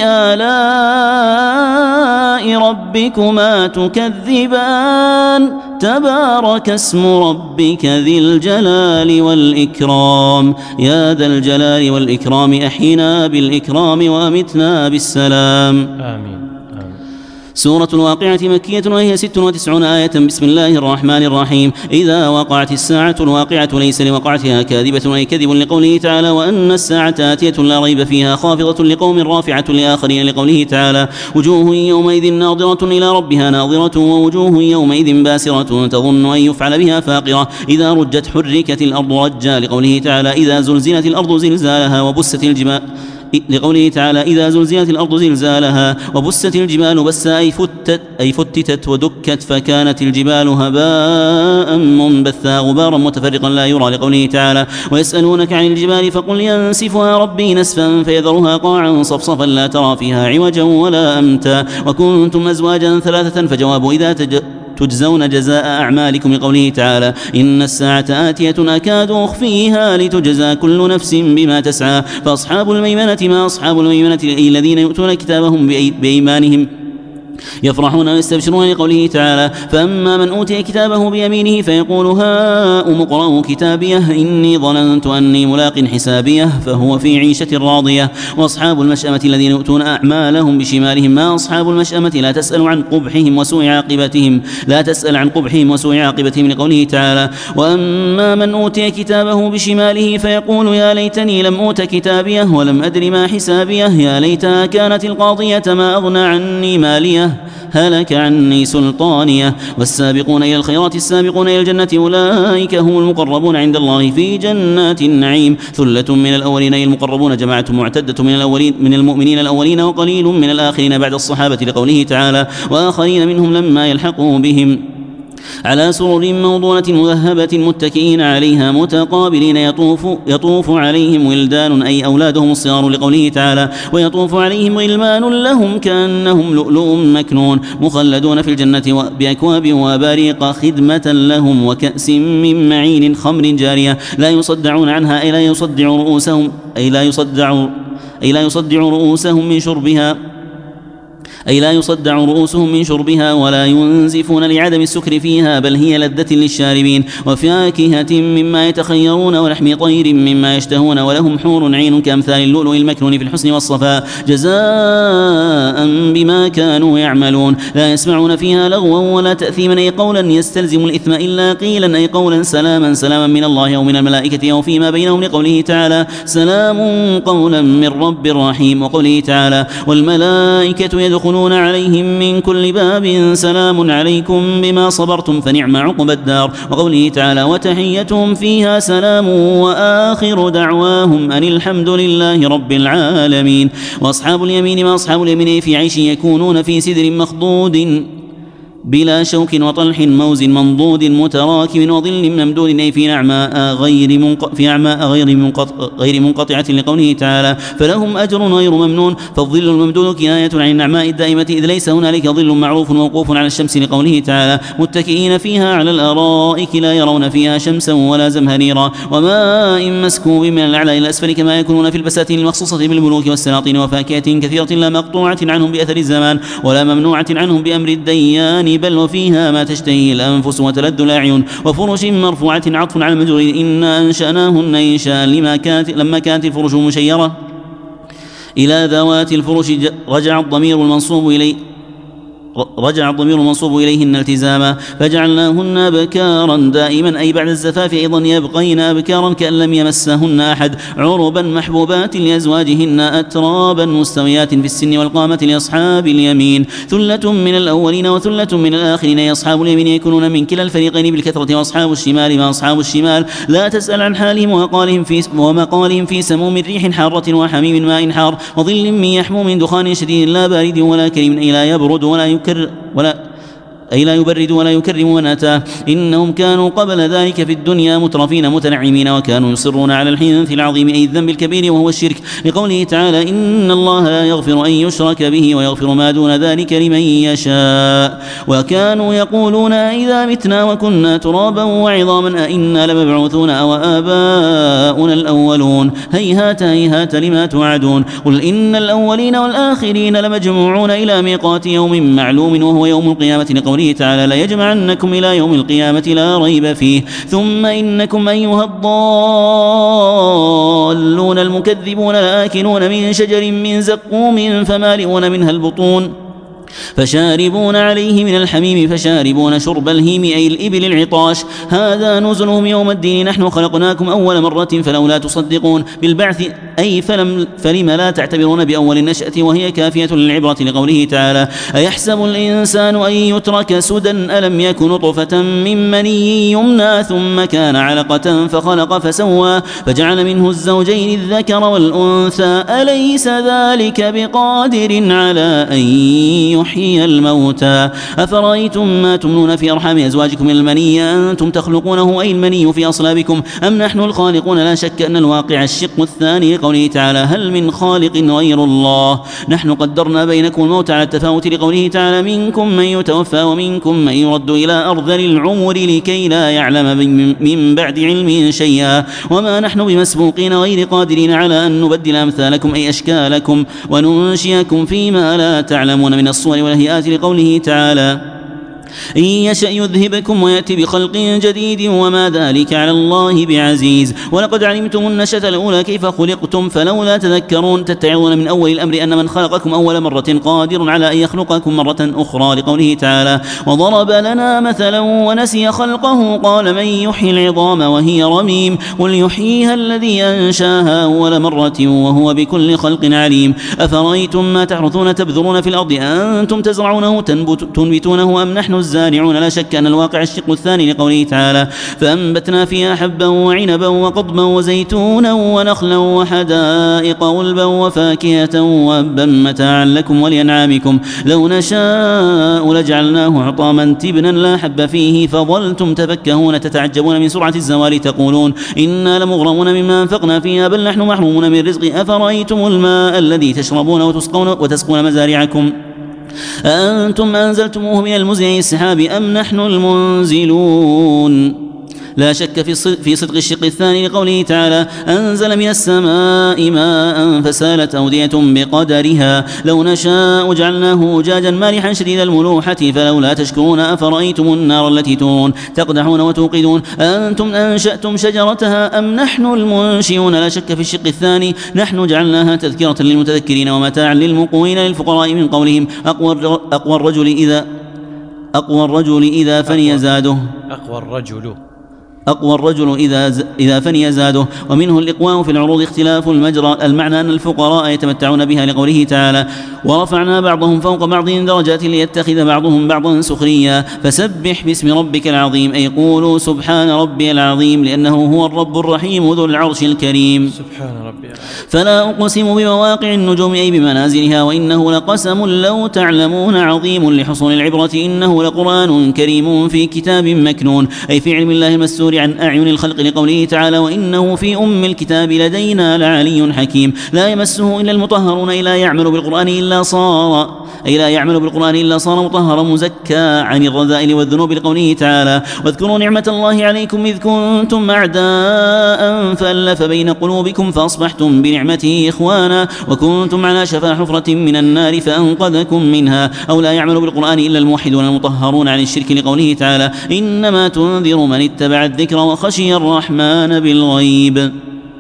آلاء ربكما تكذبان تبارك اسم ربك ذي الجلال والإكرام يا ذا الجلال والإكرام أحينا بالإكرام وأمتنا بالسلام. آمين. سورة الواقعة مكية وهي 96 آية. بسم الله الرحمن الرحيم. إذا وقعت الساعة الواقعة ليس لوقعتها كاذبة أي كذب لقوله تعالى وأن الساعة آتية لا ريب فيها خافضة لقوم رافعة لآخرين لقوله تعالى وجوه يومئذ ناظرة إلى ربها ناظرة ووجوه يومئذ باسرة تظن أن يفعل بها فاقرة. إذا رجت حركت الأرض رجا لقوله تعالى إذا زلزلت الأرض زلزالها وبست الجبال لقوله تعالى إذا زلزلت الأرض زلزالها وبست الجبال بسا أي فتتت ودكت فكانت الجبال هباء منبثا غبارا متفرقا لا يرى لقوله تعالى ويسألونك عن الجبال فقل ينسفها ربي نسفا فيذرها قاعا صفصفا لا ترى فيها عوجا ولا أمتا وكنتم أزواجا ثلاثة. فجواب إذا تجزون جزاء أعمالكم لقوله تعالى إن الساعة آتية أكاد أخفيها لتجزى كل نفس بما تسعى. فأصحاب الميمنة ما أصحاب الميمنة أي الذين يؤتون كتابهم بأيمانهم يفرحون ويستبشرون لقوله تعالى فأما من أوتي كتابه بيمينه فيقول هاؤم اقرءوا كتابيه إني ظننت أني ملاق حسابيه فهو في عيشة راضية. وأصحاب المشأمة الذين يؤتون أعمالهم بشمالهم ما أصحاب المشأمة لا تسأل عن قبحهم وسوء عاقبتهم لقوله تعالى وأما من أوتي كتابه بشماله فيقول يا ليتني لم أوت كتابيه ولم أدر ما حسابيه يا ليتها كانت القاضية ما أغنى عني ماليه هلك عني سلطانيه. والسابقون إلى الخيرات السابقون إلى الجنة أولئك هم المقربون عند الله في جنات النعيم. ثلة من الأولين أي المقربون جماعة معتدة من المؤمنين الأولين وقليل من الآخرين بعد الصحابة لقوله تعالى وآخرين منهم لما يلحقوا بهم على سرر موضونة مذهبة متكئين عليها متقابلين يطوف عليهم ولدان أي أولادهم الصغار لقوله تعالى ويطوف عليهم غلمان لهم كأنهم لؤلؤ مكنون مخلدون في الجنة بأكواب وباريق خدمة لهم وكأس من معين خمر جارية لا يصدعون عنها أي لا يصدع رؤوسهم من شربها أي لا يصدع رؤوسهم من شربها ولا ينزفون لعدم السكر فيها، بل هي لذة للشاربين، وفاكهة مما يتخيرون، ولحم طير مما يشتهون، ولهم حور عين كأمثال اللؤلؤ المكنون في الحسن والصفاء، جزاء بما كانوا يعملون. لا يسمعون فيها لغوا ولا تأثيما، أي قولا يستلزم الإثم، إلا قيلا، أي قولا سلاما من الله أو من الملائكة أو فيما بينهم، لقوله تعالى سلام قولا من رب رحيم، وقوله تعالى والملائكة يدخلون عليهم من كل باب سلام عليكم بما صبرتم فنعم عقبى الدار، وقوله تعالى وتحيتهم فيها سلام وآخر دعواهم أن الحمد لله رب العالمين. وأصحاب اليمين ما أصحاب اليمين في عيش يكونون في سدر مخضود بلا شوك وطلح موز منضود متراكم وظل ممدود، أي في أعماء غير منقطعة، لقوله تعالى فلهم أجر غير ممنون. فالظل الممدود كناية عن النعماء الدائمة، إذ ليس هنالك ظل معروف موقوف على الشمس، لقوله تعالى متكئين فيها على الأرائك لا يرون فيها شمسا ولا زمهريرا، وماء مسكوب من الأعلى إلى الأسفل كما يكونون في البساتين المخصوصة بالملوك والسلاطين، وفاكهة كثيرة لا مقطوعة عنهم بأثر الزمان ولا ممنوعة عنهم بأمر الديان، بل وفيها ما تشتهي الأنفس وتلذ الأعين، وفرش مرفوعة عطف على المجرور إنا أنشأناهن إنشاء لما كانت الفرش مشيرة إلى ذوات الفرش رجع الضمير المنصوب إليهن التزاما، فجعلناهن أبكارا دائما، أي بعد الزفاف أيضا يبقين أبكارا كأن لم يمسهن أحد، عربا محبوبات لأزواجهن، أترابا مستويات في السن والقامة لأصحاب اليمين، ثلة من الأولين وثلة من الآخرين، أي أصحاب اليمين يكونون من كلا الفريقين بالكثرة، وأصحاب الشمال ما أصحاب الشمال لا تسأل عن حالهم ومقالهم في سموم ريح حارة وحميم ماء حار وظل من يحموم دخان شديد لا بارد ولا كريم، أي لا يبرد لا يبرد ولا يكرم من أتاه. إنهم كانوا قبل ذلك في الدنيا مترفين متنعمين، وكانوا يصرون على الحنث العظيم، أي الذنب الكبير وهو الشرك، لقوله تعالى إن الله لا يغفر أن يشرك به ويغفر ما دون ذلك لمن يشاء. وكانوا يقولون إذا متنا وكنا ترابا وعظاما أئنا لمبعوثون أو آباؤنا الأولون، هيهات هيهات لما توعدون. قل إن الأولين والآخرين لمجموعون إلى ميقات يوم معلوم وهو يوم القيامة، لقوله تعالى لا يجمعنكم إلى يوم القيامة لا ريب فيه، ثم إنكم أيها الضالون المكذبون لآكلون من شجر من زقوم فمالئون منها البطون فشاربون عليه من الحميم فشاربون شرب الهيم، أي الإبل العطاش، هذا نزلهم يوم الدين، نحن خلقناكم أول مرة فلولا تصدقون بالبعث، أي فلم لا تعتبرون بأول النشأة وهي كافية للعبرة، لقوله تعالى أيحسب الإنسان أن يترك سدى ألم يك نطفة من مني يمنى ثم كان علقة فخلق فسوى فجعل منه الزوجين الذكر والأنثى، أليس ذلك بقادر على أن يحيي الموتى. أفرأيتم ما تمنون في أرحام أزواجكم من المني أنتم تخلقونه، أي المني في أصلابكم، أم نحن الخالقون؟ لا شك أن الواقع الشق الثاني، قوله تعالى هل من خالق غير الله. نحن قدرنا بينكم الموت على التفاوت، لقوله تعالى منكم من يتوفى ومنكم من يرد إلى أرذل العمر لكي لا يعلم من بعد علم شيئا، وما نحن بمسبوقين غير قادرين على أن نبدل أمثالكم أي أشكالكم وننشئكم فيما لا تعلمون من الصور والهيئات، لقوله تعالى إن يشأ يذهبكم ويأتي بخلق جديد وما ذلك على الله بعزيز. ولقد علمتم النشأة الأولى كيف خلقتم فلولا تذكرون، تتعظون من أول الأمر أن من خلقكم أول مرة قادر على أن يخلقكم مرة أخرى، لقوله تعالى وضرب لنا مثلا ونسي خلقه قال من يحيي العظام وهي رميم قل يحييها الذي أنشاها أول مرة وهو بكل خلق عليم. أفرأيتم ما تحرثون تبذرون في الأرض أنتم تزرعونه تنبتونه أم نحن الزارعون؟ لا شك أن الواقع الشق الثاني، لقوله تعالى فأنبتنا فيها حبا وعنبا وقضبا وزيتونا ونخلا وحدائق غلبا وفاكهة وأبا متاعا لكم ولأنعامكم لو نشاء لجعلناه حطاما تبنا لا حب فيه فظلتم تفكهون تتعجبون من سرعة الزوال تقولون إنا لمغرمون مما أنفقنا فيها بل نحن محرومون من رزق. أفرأيتم الماء الذي تشربون وتسقون مزارعكم أنتم أنزلتموه من المزن السحاب أم نحن المنزلون لا شك في صدق الشق الثاني لقوله تعالى أنزل من السماء ماء فسالت أودية بقدرها لو نشاء جعلناه أجاجا مالحا شديد الملوحة فلولا تشكرون أفرأيتم النار التي تورون تقدحون وتوقدون أنتم أنشأتم شجرتها أم نحن المنشئون لا شك في الشق الثاني نحن جعلناها تذكرة للمتذكرين ومتاعا للمقوين للفقراء من قولهم أقوى الرجل إذا فني زاده أقوى الرجل إذا فني زاده ومنه الإقواء في العروض اختلاف المجرى المعنى أن الفقراء يتمتعون بها لقوله تعالى ورفعنا بعضهم فوق بعض درجات ليتخذ بعضهم بعضا سخريا فسبح باسم ربك العظيم أي قولوا سبحان ربي العظيم لأنه هو الرب الرحيم ذو العرش الكريم سبحان ربي العظيم. فلا أقسم بمواقع النجوم أي بمنازلها وإنه لقسم لو تعلمون عظيم لحصول العبرة إنه لقرآن كريم في كتاب مكنون أي في علم الله المستور عن أعين الخلق لقوله تعالى وإنه في الكتاب لدينا لعلي حكيم لا يمسه إلا المطهرون أي لا يعمل بالقرآن إلا صار مطهرا مزكى عن الرذائل والذنوب لقوله تعالى واذكروا نعمة الله عليكم إذ كنتم أعداء فألف بين قلوبكم فأصبحتم بنعمته إخوانا وكنتم على شفا حفرة من النار فأنقذكم منها أو لا يعمل بالقرآن إلا الموحدون المطهرون عن الشرك لقوله تعالى إنما تنذر من اتبع الذكر وخشي الرحمن بالغيب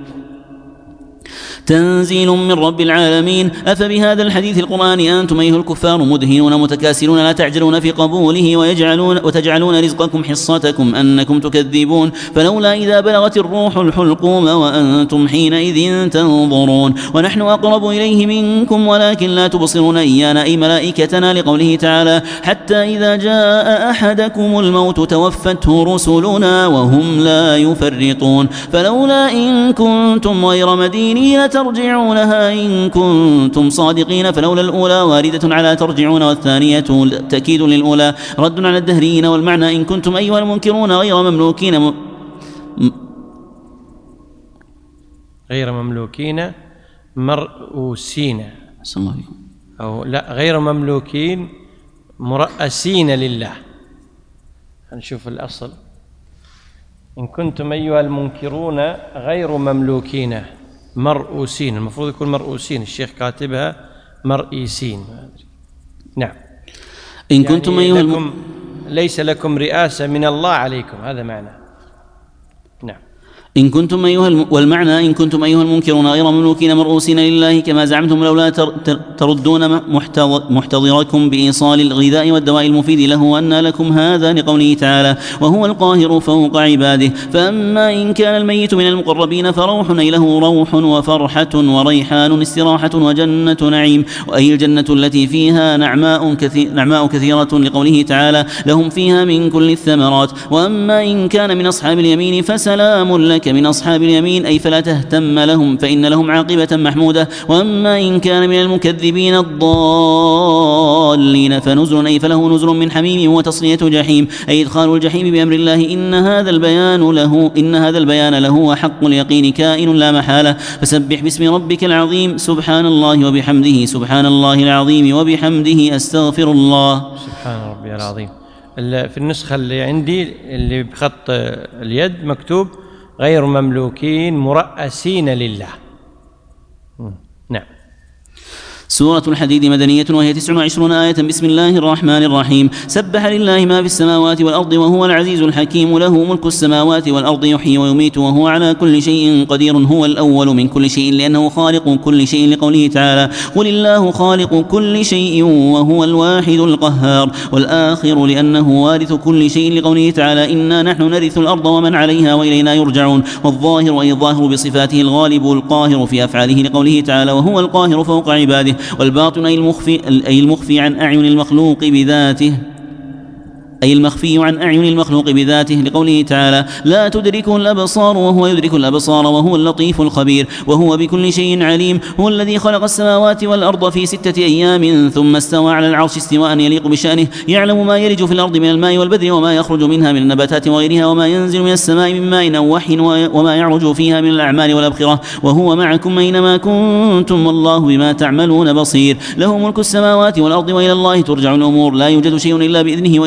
تنزيل من رب العالمين أفبهذا الحديث القرآن أنتم أيها الكفار مدهنون متكاسلون لا تعجلون في قبوله وتجعلون رزقكم حصتكم أنكم تكذبون فلولا إذا بلغت الروح الحلقوم وأنتم حينئذ تنظرون ونحن أقرب إليه منكم ولكن لا تبصرون إيانا أي ملائكتنا لقوله تعالى حتى إذا جاء أحدكم الموت توفته رسلنا وهم لا يفرطون فلولا إن كنتم غير مدينين ترجعونها إن كنتم صادقين فلولا الأولى واردة على ترجعون والثانية تأكيد للأولى رد على الدهريين والمعنى إن كنتم أيها المنكرون غير مملوكين مرؤوسين أو لا غير مملوكين مرأسين لله. نشوف الأصل إن كنتم أيها المنكرون غير مملوكين مرؤوسين المفروض يكون مرؤوسين الشيخ كاتبها مرئيسين. نعم إن كنتم يعني ليس لكم رئاسة من الله عليكم هذا معنى. نعم إن كنتم والمعنى إن كنتم أيها المنكرون غير مملوكين مرؤوسين لله كما زعمتم لولا تردون محتضركم بإيصال الغذاء والدواء المفيد له وأن لكم هذا لقوله تعالى وهو القاهر فوق عباده فأما إن كان الميت من المقربين فروح أي له روح وفرحة وريحان استراحة وجنة نعيم وأي الجنة التي فيها نعماء كثيرة لقوله تعالى لهم فيها من كل الثمرات وأما إن كان من أصحاب اليمين فسلام لك من أصحاب اليمين أي فلا تهتم لهم فإن لهم عاقبة محمودة وأما إن كان من المكذبين الضالين فنزل أي فله نزل من حميم وتصلية جحيم أي إدخال الجحيم بأمر الله إن هذا البيان له وحق اليقين كائن لا محالة فسبح باسم ربك العظيم سبحان الله وبحمده سبحان الله العظيم وبحمده أستغفر الله سبحان ربي العظيم. في النسخة اللي عندي اللي بخط اليد مكتوب غير مملوكين مرأسين لله. نعم. سورة الحديد مدنية وهي 29 آية. بسم الله الرحمن الرحيم. سبح لله ما في السماوات والأرض وهو العزيز الحكيم له ملك السماوات والأرض يحيي ويميت وهو على كل شيء قدير هو الأول من كل شيء لأنه خالق كل شيء لقوله تعالى قل الله خالق كل شيء وهو الواحد القهار والآخر لأنه وارث كل شيء لقوله تعالى إنا نحن نرث الأرض ومن عليها وإلينا يرجعون والظاهر أي الظاهر بصفاته الغالب القاهر في أفعاله لقوله تعالى وهو القاهر فوق عباده والباطن أي المخفي عن أعين المخلوق بذاته أي المخفي عن أعين المخلوق بذاته لقوله تعالى لا تدركه الأبصار وهو يدرك الأبصار وهو اللطيف الخبير وهو بكل شيء عليم هو الذي خلق السماوات والأرض في 6 أيام ثم استوى على العرش استواء يليق بشأنه يعلم ما يلج في الأرض من الماء والبذر وما يخرج منها من النباتات وغيرها وما ينزل من السماء من ماء أو وحي وما يعرج فيها من الأعمال والأبخرة وهو معكم أينما كنتم والله بما تعملون بصير له ملك السماوات والأرض وإلى الله ترجع الأمور لا يوجد شيء إلا بإذنه وإرادته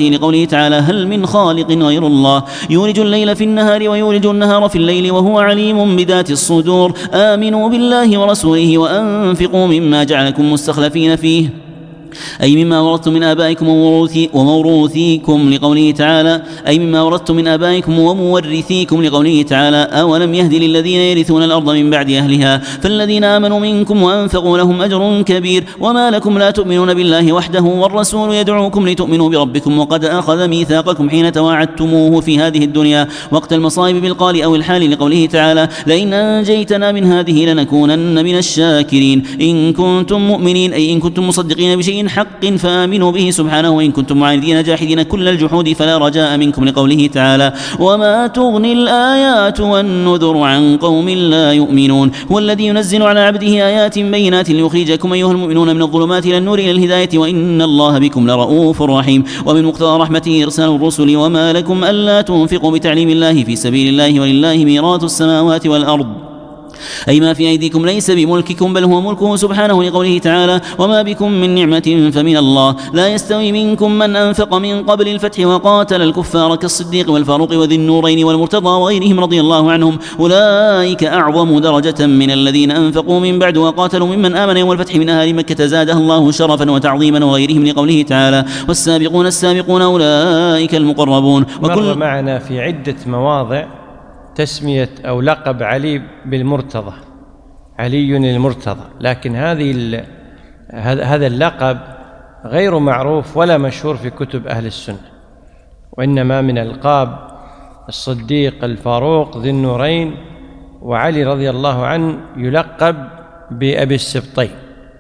لقوله تعالى هل من خالق غير الله يولج الليل في النهار ويولج النهار في الليل وهو عليم بذات الصدور آمنوا بالله ورسوله وأنفقوا مما جعلكم مستخلفين فيه أي مما ورثتم من آبائكم وموروثيكم لقوله تعالى أي مما ورثتم من آبائكم ومورثيكم لقوله تعالى أولم يهد للذين يرثون الأرض من بعد أهلها فالذين آمنوا منكم وأنفقوا لهم أجر كبير وما لكم لا تؤمنون بالله وحده والرسول يدعوكم لتؤمنوا بربكم وقد أخذ ميثاقكم حين تواعدتموه في هذه الدنيا وقت المصائب بالقال أو الحال لقوله تعالى لئن أنجيتنا من هذه لنكونن من الشاكرين إن كنتم مؤمنين أي إن كنتم مصدقين بشيء حق فآمنوا به سبحانه وإن كنتم معاندين جاحدين كل الجحود فلا رجاء منكم لقوله تعالى وما تغني الآيات والنذر عن قوم لا يؤمنون هو الذي ينزل على عبده آيات بينات ليخرجكم أيها المؤمنون من الظلمات إلى النور إلى الهداية وإن الله بكم لرؤوف رحيم ومن مقتضى رحمته إرسال الرسل وما لكم ألا تنفقوا بتعليم الله في سبيل الله ولله ميراث السماوات والأرض أي ما في أيديكم ليس بملككم بل هو ملكه سبحانه لقوله تعالى وما بكم من نعمة فمن الله لا يستوي منكم من أنفق من قبل الفتح وقاتل الكفار كالصديق والفاروق وذي النورين والمرتضى وغيرهم رضي الله عنهم أولئك أعظم درجة من الذين أنفقوا من بعد وقاتلوا ممن آمن يوم الفتح من أهل مكة زادها الله شرفا وتعظيما وغيرهم لقوله تعالى والسابقون السابقون أولئك المقربون مر معنا في عدة مواضع تسمية أو لقب علي بالمرتضى علي المرتضى لكن هذا اللقب غير معروف ولا مشهور في كتب أهل السنة وإنما من ألقاب الصديق الفاروق ذي النورين وعلي رضي الله عنه يلقب بأبي السبطين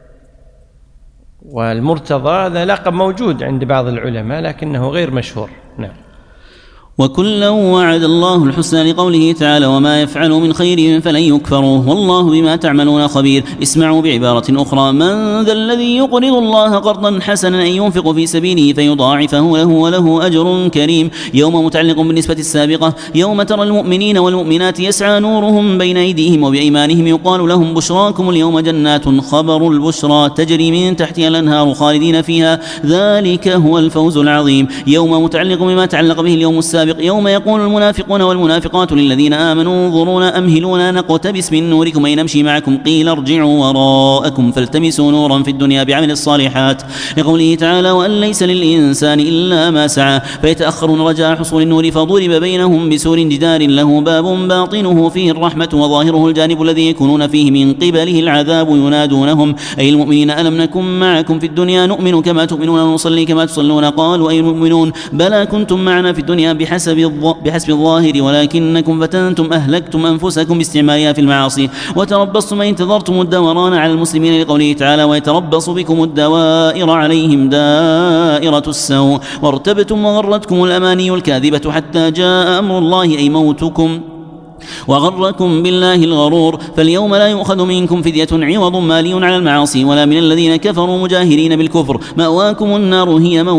والمرتضى هذا لقب موجود عند بعض العلماء لكنه غير مشهور نعم وكلا وعد الله الحسنى لقوله تعالى وما يفعلوا من خير فلن يكفروه والله بما تعملون خبير اسمعوا بعبارة أخرى من ذا الذي يقرض الله قرضا حسنا أن ينفق في سبيله فيضاعفه له وله أجر كريم يوم متعلق بالنسبة السابقة يوم ترى المؤمنين والمؤمنات يسعى نورهم بين أيديهم وبأيمانهم يقال لهم بشراكم اليوم جنات خبر البشرى تجري من تحتها الأنهار خالدين فيها ذلك هو الفوز العظيم يوم متعلق بما تعلق به اليوم السابق يوم يقول المنافقون والمنافقات للذين آمنوا انظرونا أمهلونا نقتبس من نوركم أي نمشي معكم قيل ارجعوا وراءكم فالتمسوا نورا في الدنيا بعمل الصالحات لقوله تعالى وأن ليس للإنسان إلا ما سعى فيتأخرون رجاء حصول النور فضرب بينهم بسور جدار له باب باطنه فيه الرحمة وظاهره الجانب الذي يكونون فيه من قبله العذاب ينادونهم أي المؤمنين ألم نكن معكم في الدنيا نؤمن كما تؤمنون ونصلي كما تصلون قالوا أي المؤمنون بلى كنتم معنا في الدنيا بحسب الظاهر ولكنكم فتنتم أهلكتم أنفسكم باستعمالها في المعاصي وتربصتم انتظرتم الدوران على المسلمين لقوله تعالى ويتربص بكم الدوائر عليهم دائرة السوء وارتبتم وغرتكم الأماني الكاذبة حتى جاء أمر الله أي موتكم وغركم بالله الغرور فاليوم لا يؤخذ منكم فدية عوض مالي على المعاصي ولا من الذين كفروا مجاهرين بالكفر مأواكم النار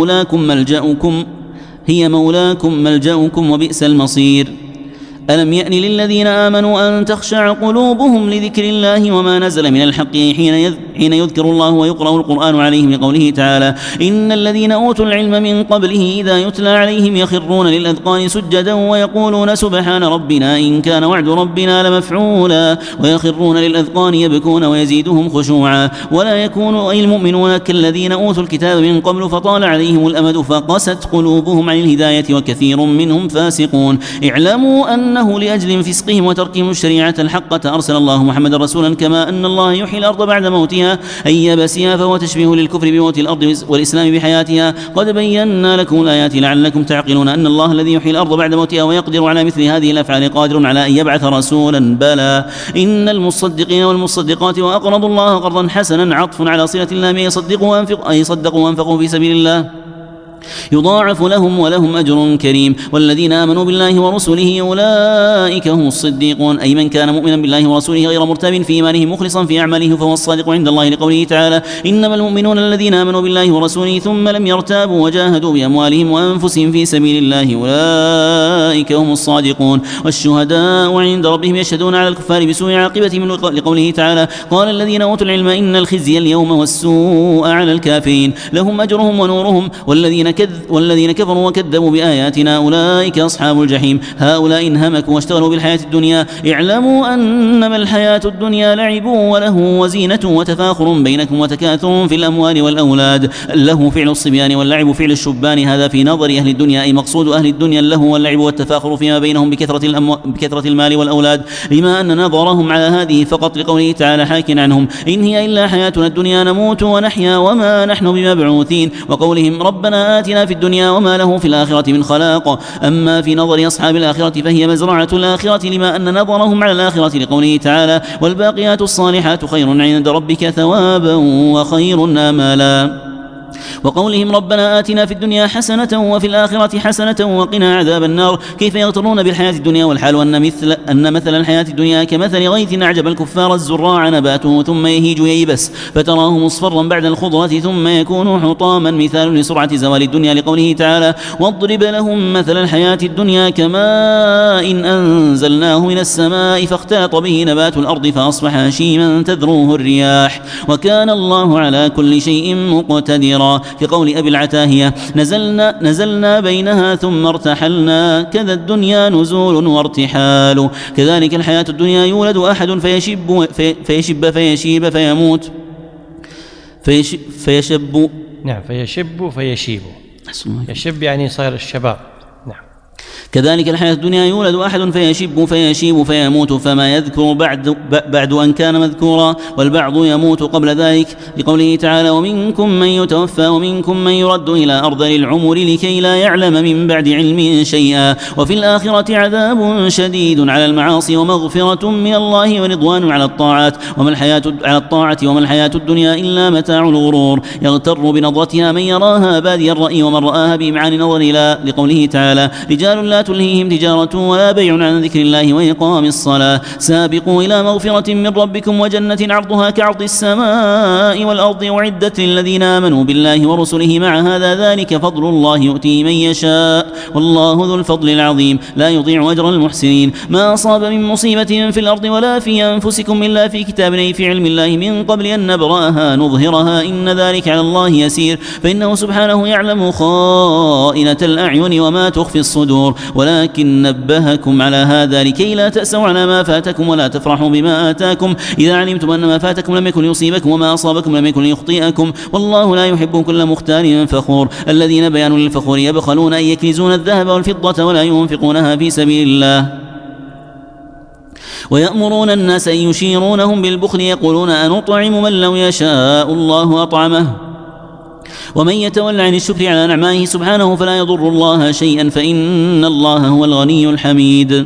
هي مولاكم ملجأكم وبئس المصير ألم يأن للذين آمنوا أن تخشع قلوبهم لذكر الله وما نزل من الحق حين يذكر الله ويقرأ القرآن عليهم لقوله تعالى إن الذين أوتوا العلم من قبله إذا يتلى عليهم يخرون للأذقان سجدا ويقولون سبحان ربنا إن كان وعد ربنا لمفعولا ويخرون للأذقان يبكون ويزيدهم خشوعا ولا يكونوا أي المؤمنون كالذين أوتوا الكتاب من قبل فطال عليهم الأمد فقست قلوبهم عن الهداية وكثير منهم فاسقون اعلموا أنه لأجل فسقهم وتركهم الشريعة الحقة أرسل الله محمد رسولا كما أن الله يحيي الأرض بعد موتها أي يبسها فهو تشبيه للكفر بموت الأرض والإسلام بحياتها قد بينا لكم الآيات لعلكم تعقلون أن الله الذي يحيي الأرض بعد موتها ويقدر على مثل هذه الأفعال قادر على أن يبعث رسولا بلى إن المصدقين والمصدقات وأقرضوا الله قرضا حسنا عطف على صلة اللام صدقوا وانفقوا في سبيل الله يضاعف لهم ولهم أجر كريم والذين آمنوا بالله ورسله أولئك هم الصديقون أي من كان مؤمنا بالله ورسوله غير مرتاب في إيمانه مخلصا في أعماله فهو الصادق عند الله لقوله تعالى إنما المؤمنون الذين آمنوا بالله ورسوله ثم لم يرتابوا وجاهدوا بأموالهم وأنفسهم في سبيل الله أولئك هم الصادقون والشهداء عند ربهم يشهدون على الكفار بسوء عاقبتهم لقوله تعالى قال الذين أوتوا العلم إن الخزي اليوم والسوء على الكافرين لهم أجرهم ونورهم والذين والذين كفروا وكذبوا بآياتنا أولئك أصحاب الجحيم. هؤلاء انهمكوا واشتغلوا بالحياة الدنيا. اعلموا أنما الحياة الدنيا لعب وله وزينة وتفاخر بينكم وتكاثر في الأموال والأولاد. اللهو فعل الصبيان واللعب فعل الشبان، هذا في نظر أهل الدنيا، أي مقصود أهل الدنيا اللهو واللعب والتفاخر فيما بينهم بكثرة المال والأولاد، لما أن نظرهم على هذه فقط، لقوله تعالى حاكٍ عنهم إن هي إلا حياتنا الدنيا نموت ونحيا وما نحن بمبعوثين، وقولهم ربنا آتنا في الدنيا وما له في الآخرة من خلاق. أما في نظر أصحاب الآخرة فهي مزرعة الآخرة، لما أن نظرهم على الآخرة، لقوله تعالى والباقيات الصالحات خير عند ربك ثوابا وخير آمالا. وقولهم ربنا آتنا في الدنيا حسنة وفي الآخرة حسنة وقنا عذاب النار. كيف يغترون بالحياة الدنيا والحال أن مثل الحياة الدنيا كمثل غيث أعجب الكفار الزراع نباته ثم يهيج ييبس فتراه مصفرا بعد الخضرة ثم يكون حطاما، مثال لسرعة زوال الدنيا، لقوله تعالى واضرب لهم مثل الحياة الدنيا كماء أنزلناه من السماء فاختلط به نبات الأرض فأصبح هشيما تذروه الرياح وكان الله على كل شيء مقتدرا. كقول أبي العتاهية نزلنا بينها ثم ارتحلنا، كذا الدنيا نزول وارتحال. كذلك الحياة الدنيا يولد أحد فيشب فيشيب فيموت فيشب فيشيب يشب يعني صار الشباب. كذلك الحياة الدنيا يولد أحد فيشيب فيموت، فما يذكر بعد أن كان مذكورا، والبعض يموت قبل ذلك، لقوله تعالى ومنكم من يتوفى ومنكم من يرد إلى أرذل العمر لكي لا يعلم من بعد علم شيئا. وفي الآخرة عذاب شديد على المعاصي ومغفرة من الله ورضوان على الطاعات وما الحياة الدنيا إلا متاع الغرور، يغتر بنظرتها من يراها بادي الرأي ومن رآها بإمعان نظر إلى، لقوله تعالى رجال لا تلهيهم تجارة ولا بيع عن ذكر الله وإقام الصلاة. سابقوا إلى مغفرة من ربكم وجنة عرضها كعرض السماء والأرض أعدت للذين آمنوا بالله ورسله مع هذا ذلك فضل الله يؤتي من يشاء والله ذو الفضل العظيم لا يضيع أجر المحسنين. ما أصاب من مصيبة في الأرض ولا في أنفسكم إلا في كتاب أي في علم الله من قبل أن نبرأها نظهرها إن ذلك على الله يسير، فإنه سبحانه يعلم خائنة الأعين وما تخفي الصدور، ولكن نبهكم على هذا لكي لا تأسوا على ما فاتكم ولا تفرحوا بما آتاكم، إذا علمتم أن ما فاتكم لم يكن يصيبكم وما أصابكم لم يكن يخطئكم، والله لا يحب كل مختال فخور. الذين بيانوا للفخور يبخلون أن يكنزون الذهب والفضة ولا ينفقونها في سبيل الله ويأمرون الناس أن يشيرونهم بالبخل يقولون أنطعم من لو يشاء الله أطعمه ومن يتولى عن الشكر على نعمائه سبحانه فلا يضر الله شيئا فإن الله هو الغني الحميد.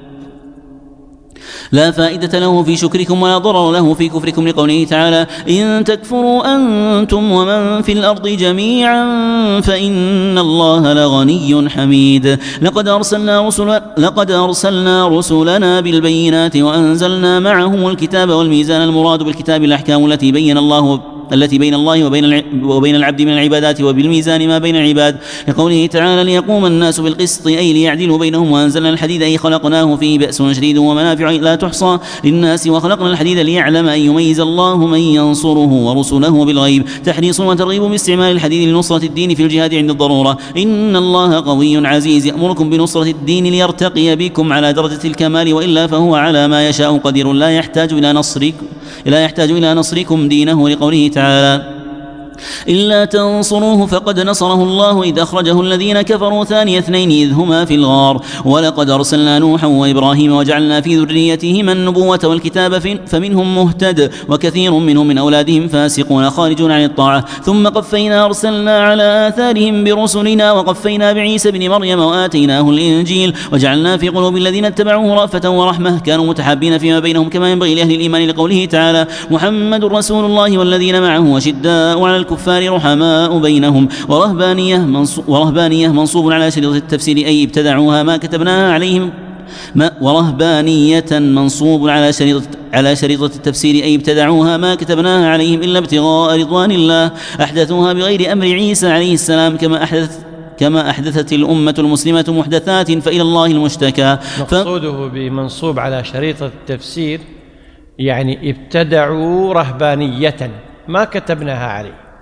لا فائدة له في شكركم ولا ضرر له في كفركم، لقوله تعالى إن تكفروا أنتم ومن في الأرض جميعا فإن الله لغني حميد. لقد أرسلنا رسلنا بالبينات وأنزلنا معهم الكتاب والميزان، المراد بالكتاب الأحكام التي بين الله وبين العبد من العبادات، وبالميزان ما بين العباد، لقوله تعالى ليقوم الناس بالقسط أي ليعدلوا بينهم. وأنزلنا الحديد أي خلقناه فيه بأس شديد ومنافع لا تحصى للناس، وخلقنا الحديد ليعلم أن يميز الله من ينصره ورسله بالغيب، تحريص وترغيب باستعمال الحديد لنصرة الدين في الجهاد عند الضرورة. إن الله قوي عزيز يأمركم بنصرة الدين ليرتقي بكم على درجة الكمال، وإلا فهو على ما يشاء قدير لا يحتاج إلى نصركم دينه، لقوله تعالى إلا تنصروه فقد نصره الله إذ أخرجه الذين كفروا ثاني اثنين إذ هما في الغار ولقد أرسلنا نوحا وإبراهيم وجعلنا في ذريتهما النبوة والكتاب فمنهم مهتد وكثير منهم من أولادهم فاسقون خارجون عن الطاعة. ثم قفينا أرسلنا على آثارهم برسلنا وقفينا بعيسى بن مريم وآتيناه الإنجيل وجعلنا في قلوب الذين اتبعوه رأفة ورحمة كانوا متحابين فيما بينهم كما ينبغي لأهل الإيمان، لقوله تعالى محمد رسول الله والذين معه وشداء على الكفار رحماء بينهم ورهبانية منصوب على شريطة التفسير أي ابتدعوها ما كتبناها عليهم ورهبانية منصوب على شريطة التفسير أي ابتدعوها ما كتبناها عليهم إلا ابتغاء رضوان الله، أحدثوها بغير أمر عيسى عليه السلام كما أحدثت الأمة المسلمة محدثات فإلى الله المشتكى. مقصوده بمنصوب على شريطة التفسير يعني ابتدعوا رهبانية ما كتبناها عليه،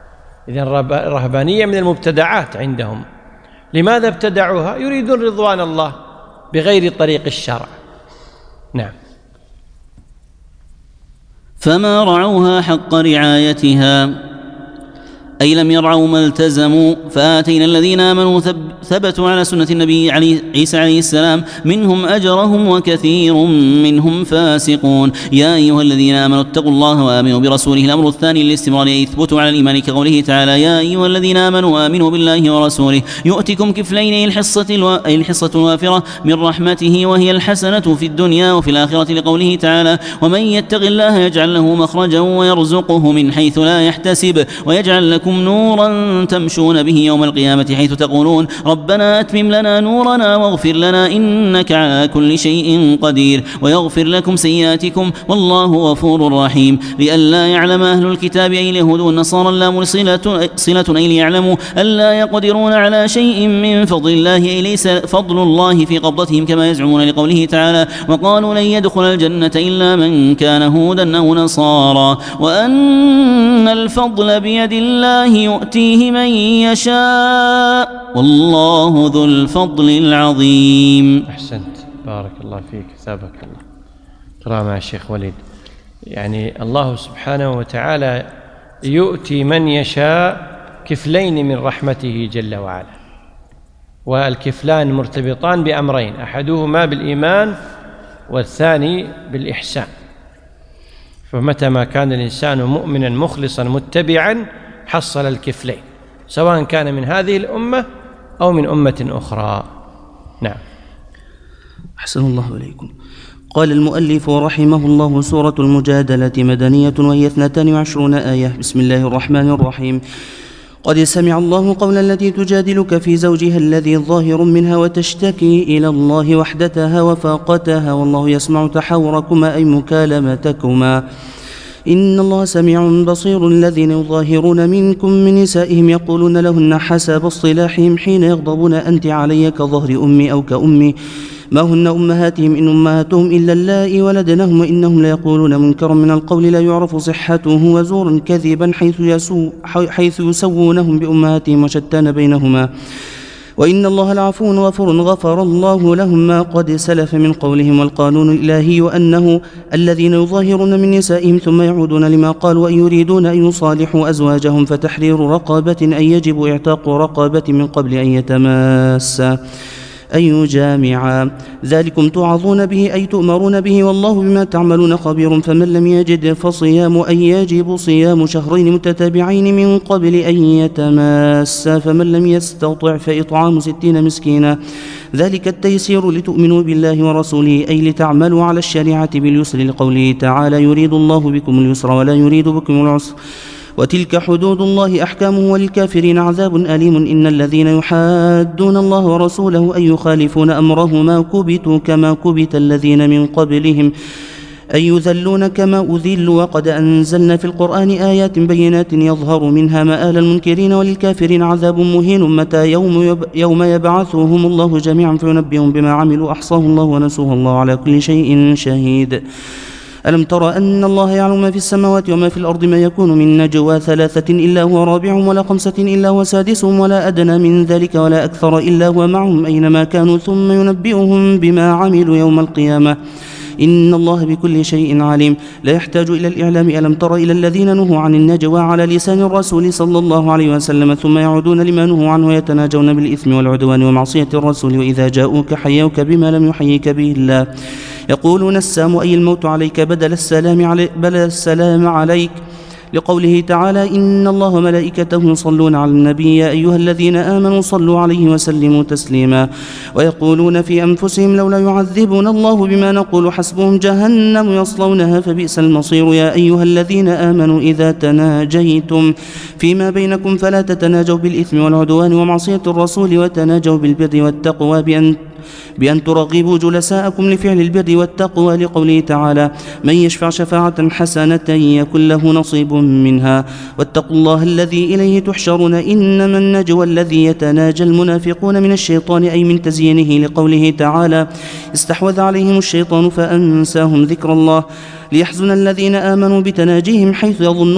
إذن الرهبانية من المبتدعات عندهم. لماذا ابتدعوها؟ يريدون رضوان الله بغير طريق الشرع. نعم. فما رعوها حق رعايتها، أي لم يرعوا ما التزموا. فآتينا الذين آمنوا ثبتوا على سنة النبي عيسى عليه السلام منهم أجرهم وكثير منهم فاسقون. يا أيها الذين آمنوا اتقوا الله وآمنوا برسوله. الأمر الثاني للاستمرار يثبت على الإيمان كقوله تعالى: يا أيها الذين آمنوا آمنوا بالله ورسوله يؤتكم كفلين الحصة الوافرة من رحمته وهي الحسنة في الدنيا وفي الآخرة، لقوله تعالى: ومن يتق الله يجعل له مخرجا ويرزقه من حيث لا يحتسب ويجعل لكم نورا تمشون به يوم القيامة حيث تقولون ربنا أتمم لنا نورنا واغفر لنا إنك على كل شيء قدير ويغفر لكم سيئاتكم والله غفور رحيم. لئلا يعلم أهل الكتاب أي اليهود والنصارى اللام صلة أي ليعلموا ألا يقدرون على شيء من فضل الله، أي ليس فضل الله في قبضتهم كما يزعمون، لقوله تعالى: وقالوا لن يدخل الجنة إلا من كان هودا أو نصارى وأن الفضل بيد الله يؤتيه من يشاء والله ذو الفضل العظيم. أحسنت، بارك الله فيك، ثابك الله. ترى مع الشيخ وليد، يعني الله سبحانه وتعالى يؤتي من يشاء كفلين من رحمته جل وعلا، والكفلان مرتبطان بأمرين، أحدهما بالإيمان والثاني بالإحسان. فمتى ما كان الإنسان مؤمنا مخلصا متبعا حصل الكفلين، سواء كان من هذه الأمة أو من أمة أخرى. نعم. أحسن الله إليكم. قال المؤلف رحمه الله: سورة المجادلة مدنية وهي 22 آية. بسم الله الرحمن الرحيم. قد سمع الله قول التي تجادلك في زوجها الذي ظاهر منها وتشتكي إلى الله وحدتها وفاقتها والله يسمع تحاوركما أي مكالمتكما إن الله سميع بصير. الذين يظاهرون منكم من نسائهم يقولون لهن حسب اصطلاحهم حين يغضبون أنت علي كظهر أمي أو كأمي ما هن أمهاتهم إن أمهاتهم إلا اللائي ولدنهم وإنهم ليقولون منكرا من القول لا يعرف صحته وزورا كذبا حيث يسوونهم بأمهاتهم وشتان بينهما وإن الله لعفو غفور. غفر الله لهم ما قد سلف من قولهم والقانون الإلهي أنه الذين يظاهرون من نسائهم ثم يعودون لما قالوا أن يريدون أن يصالحوا أزواجهم فتحرير رقبة أي يجب اعتاق رقبة من قبل أن يتماسا أن يجامعا ذلكم توعظون به أي تؤمرون به والله بما تعملون خبير. فمن لم يجد فصيام أن يجب صيام شهرين متتابعين من قبل أن يتماسا فمن لم يستطع فإطعام 60 مسكينا ذلك التيسير لتؤمنوا بالله ورسوله أي لتعملوا على الشريعة باليسر لقوله تعالى يريد الله بكم اليسر ولا يريد بكم العسر وتلك حدود الله أحكامه وللكافرين عذاب أليم. إن الذين يحادون الله ورسوله أن يخالفون أمره ما كبتوا كما كبت الذين من قبلهم أن يذلون كما أذلوا وقد أنزلنا في القرآن آيات بينات يظهر منها مآل المنكرين وللكافرين عذاب مهين. متى يوم يبعثهم الله جميعا فينبئهم بما عملوا أحصاه الله ونسوه الله على كل شيء شهيد. ألم تر أن الله يعلم ما في السماوات وما في الأرض ما يكون من نجوى 3 إلا هو رابعهم ولا 5 إلا هو سادسهم ولا أدنى من ذلك ولا أكثر إلا هو معهم أينما كانوا ثم ينبئهم بما عملوا يوم القيامة إن الله بكل شيء عليم. لا يحتاج إلى الإعلام. ألم تر إلى الذين نهوا عن النجوى على لسان الرسول صلى الله عليه وسلم ثم يعودون لما نهوا عنه ويتناجون بالإثم والعدوان ومعصية الرسول وإذا جاءوك حيوك بما لم يحييك به الله يقولون السام أي الموت عليك بدل السلام عليك لقوله تعالى إن الله وملائكته يصلون على النبي يا أيها الذين آمنوا صلوا عليه وسلموا تسليما ويقولون في أنفسهم لولا يعذبنا الله بما نقول حسبهم جهنم يصلونها فبئس المصير. يا أيها الذين آمنوا إذا تناجيتم فيما بينكم فلا تتناجوا بالإثم والعدوان ومعصية الرسول وتناجوا بالبر والتقوى بأن ترغبوا جلساءكم لفعل البر والتقوى لقوله تعالى من يشفع شفاعة حسنة يكن له نصيب منها واتقوا الله الذي إليه تحشرون إنما النجوى الذي يتناجى المنافقون من الشيطان أي من تزيينه لقوله تعالى استحوذ عليهم الشيطان فأنساهم ذكر الله ليحزن الذين آمنوا بتناجيهم حيث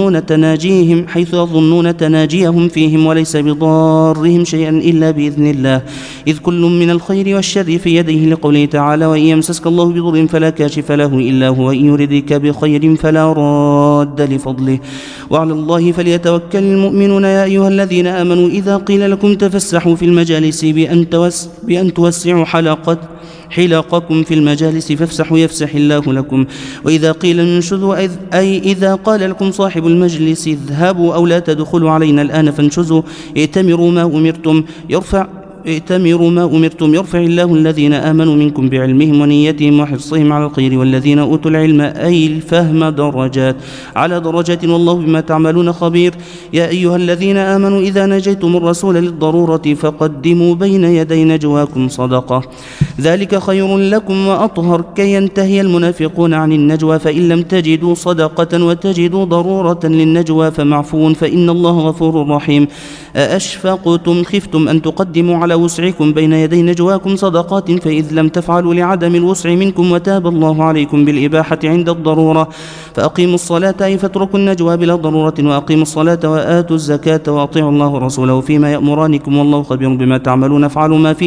يظنون تناجيهم فيهم وليس بضارهم شيئا إلا بإذن الله إذ كل من الخير والشر في يديه لقوله تعالى وإن يمسسك الله بضر فلا كاشف له إلا هو وإن يردك بخير فلا راد لفضله وعلى الله فليتوكل المؤمنون يا أيها الذين آمنوا إذا قيل لكم تفسحوا في المجالس بأن توسعوا حلقكم في المجالس فافسحوا يفسح الله لكم وإذا قيل انشزوا أي إذا قال لكم صاحب المجلس اذهبوا أو لا تدخلوا علينا الآن فانشزوا ائتمروا ما أمرتم يرفع الله الذين آمنوا منكم بعلمهم ونيتهم وحرصهم على الخير والذين أوتوا العلم أي الفهم على درجات والله بما تعملون خبير يا أيها الذين آمنوا إذا نجيتم الرسول للضرورة فقدموا بين يدي نجواكم صدقة ذلك خير لكم وأطهر كي ينتهي المنافقون عن النجوى فإن لم تجدوا صدقة وتجدوا ضرورة للنجوى فمعفو فإن الله غفور رحيم أأشفقتم خفتم أن تقدموا على وسعكم بين يدي نجواكم صدقات فإذ لم تفعلوا لعدم الوسع منكم وتاب الله عليكم بالإباحة عند الضرورة فأقيموا الصلاة أي فاتركوا النجوى بلا ضرورة وأقيموا الصلاة وآتوا الزكاة وأطيعوا الله ورسوله فيما يأمرانكم والله خبير بما تعملون افعلوا ما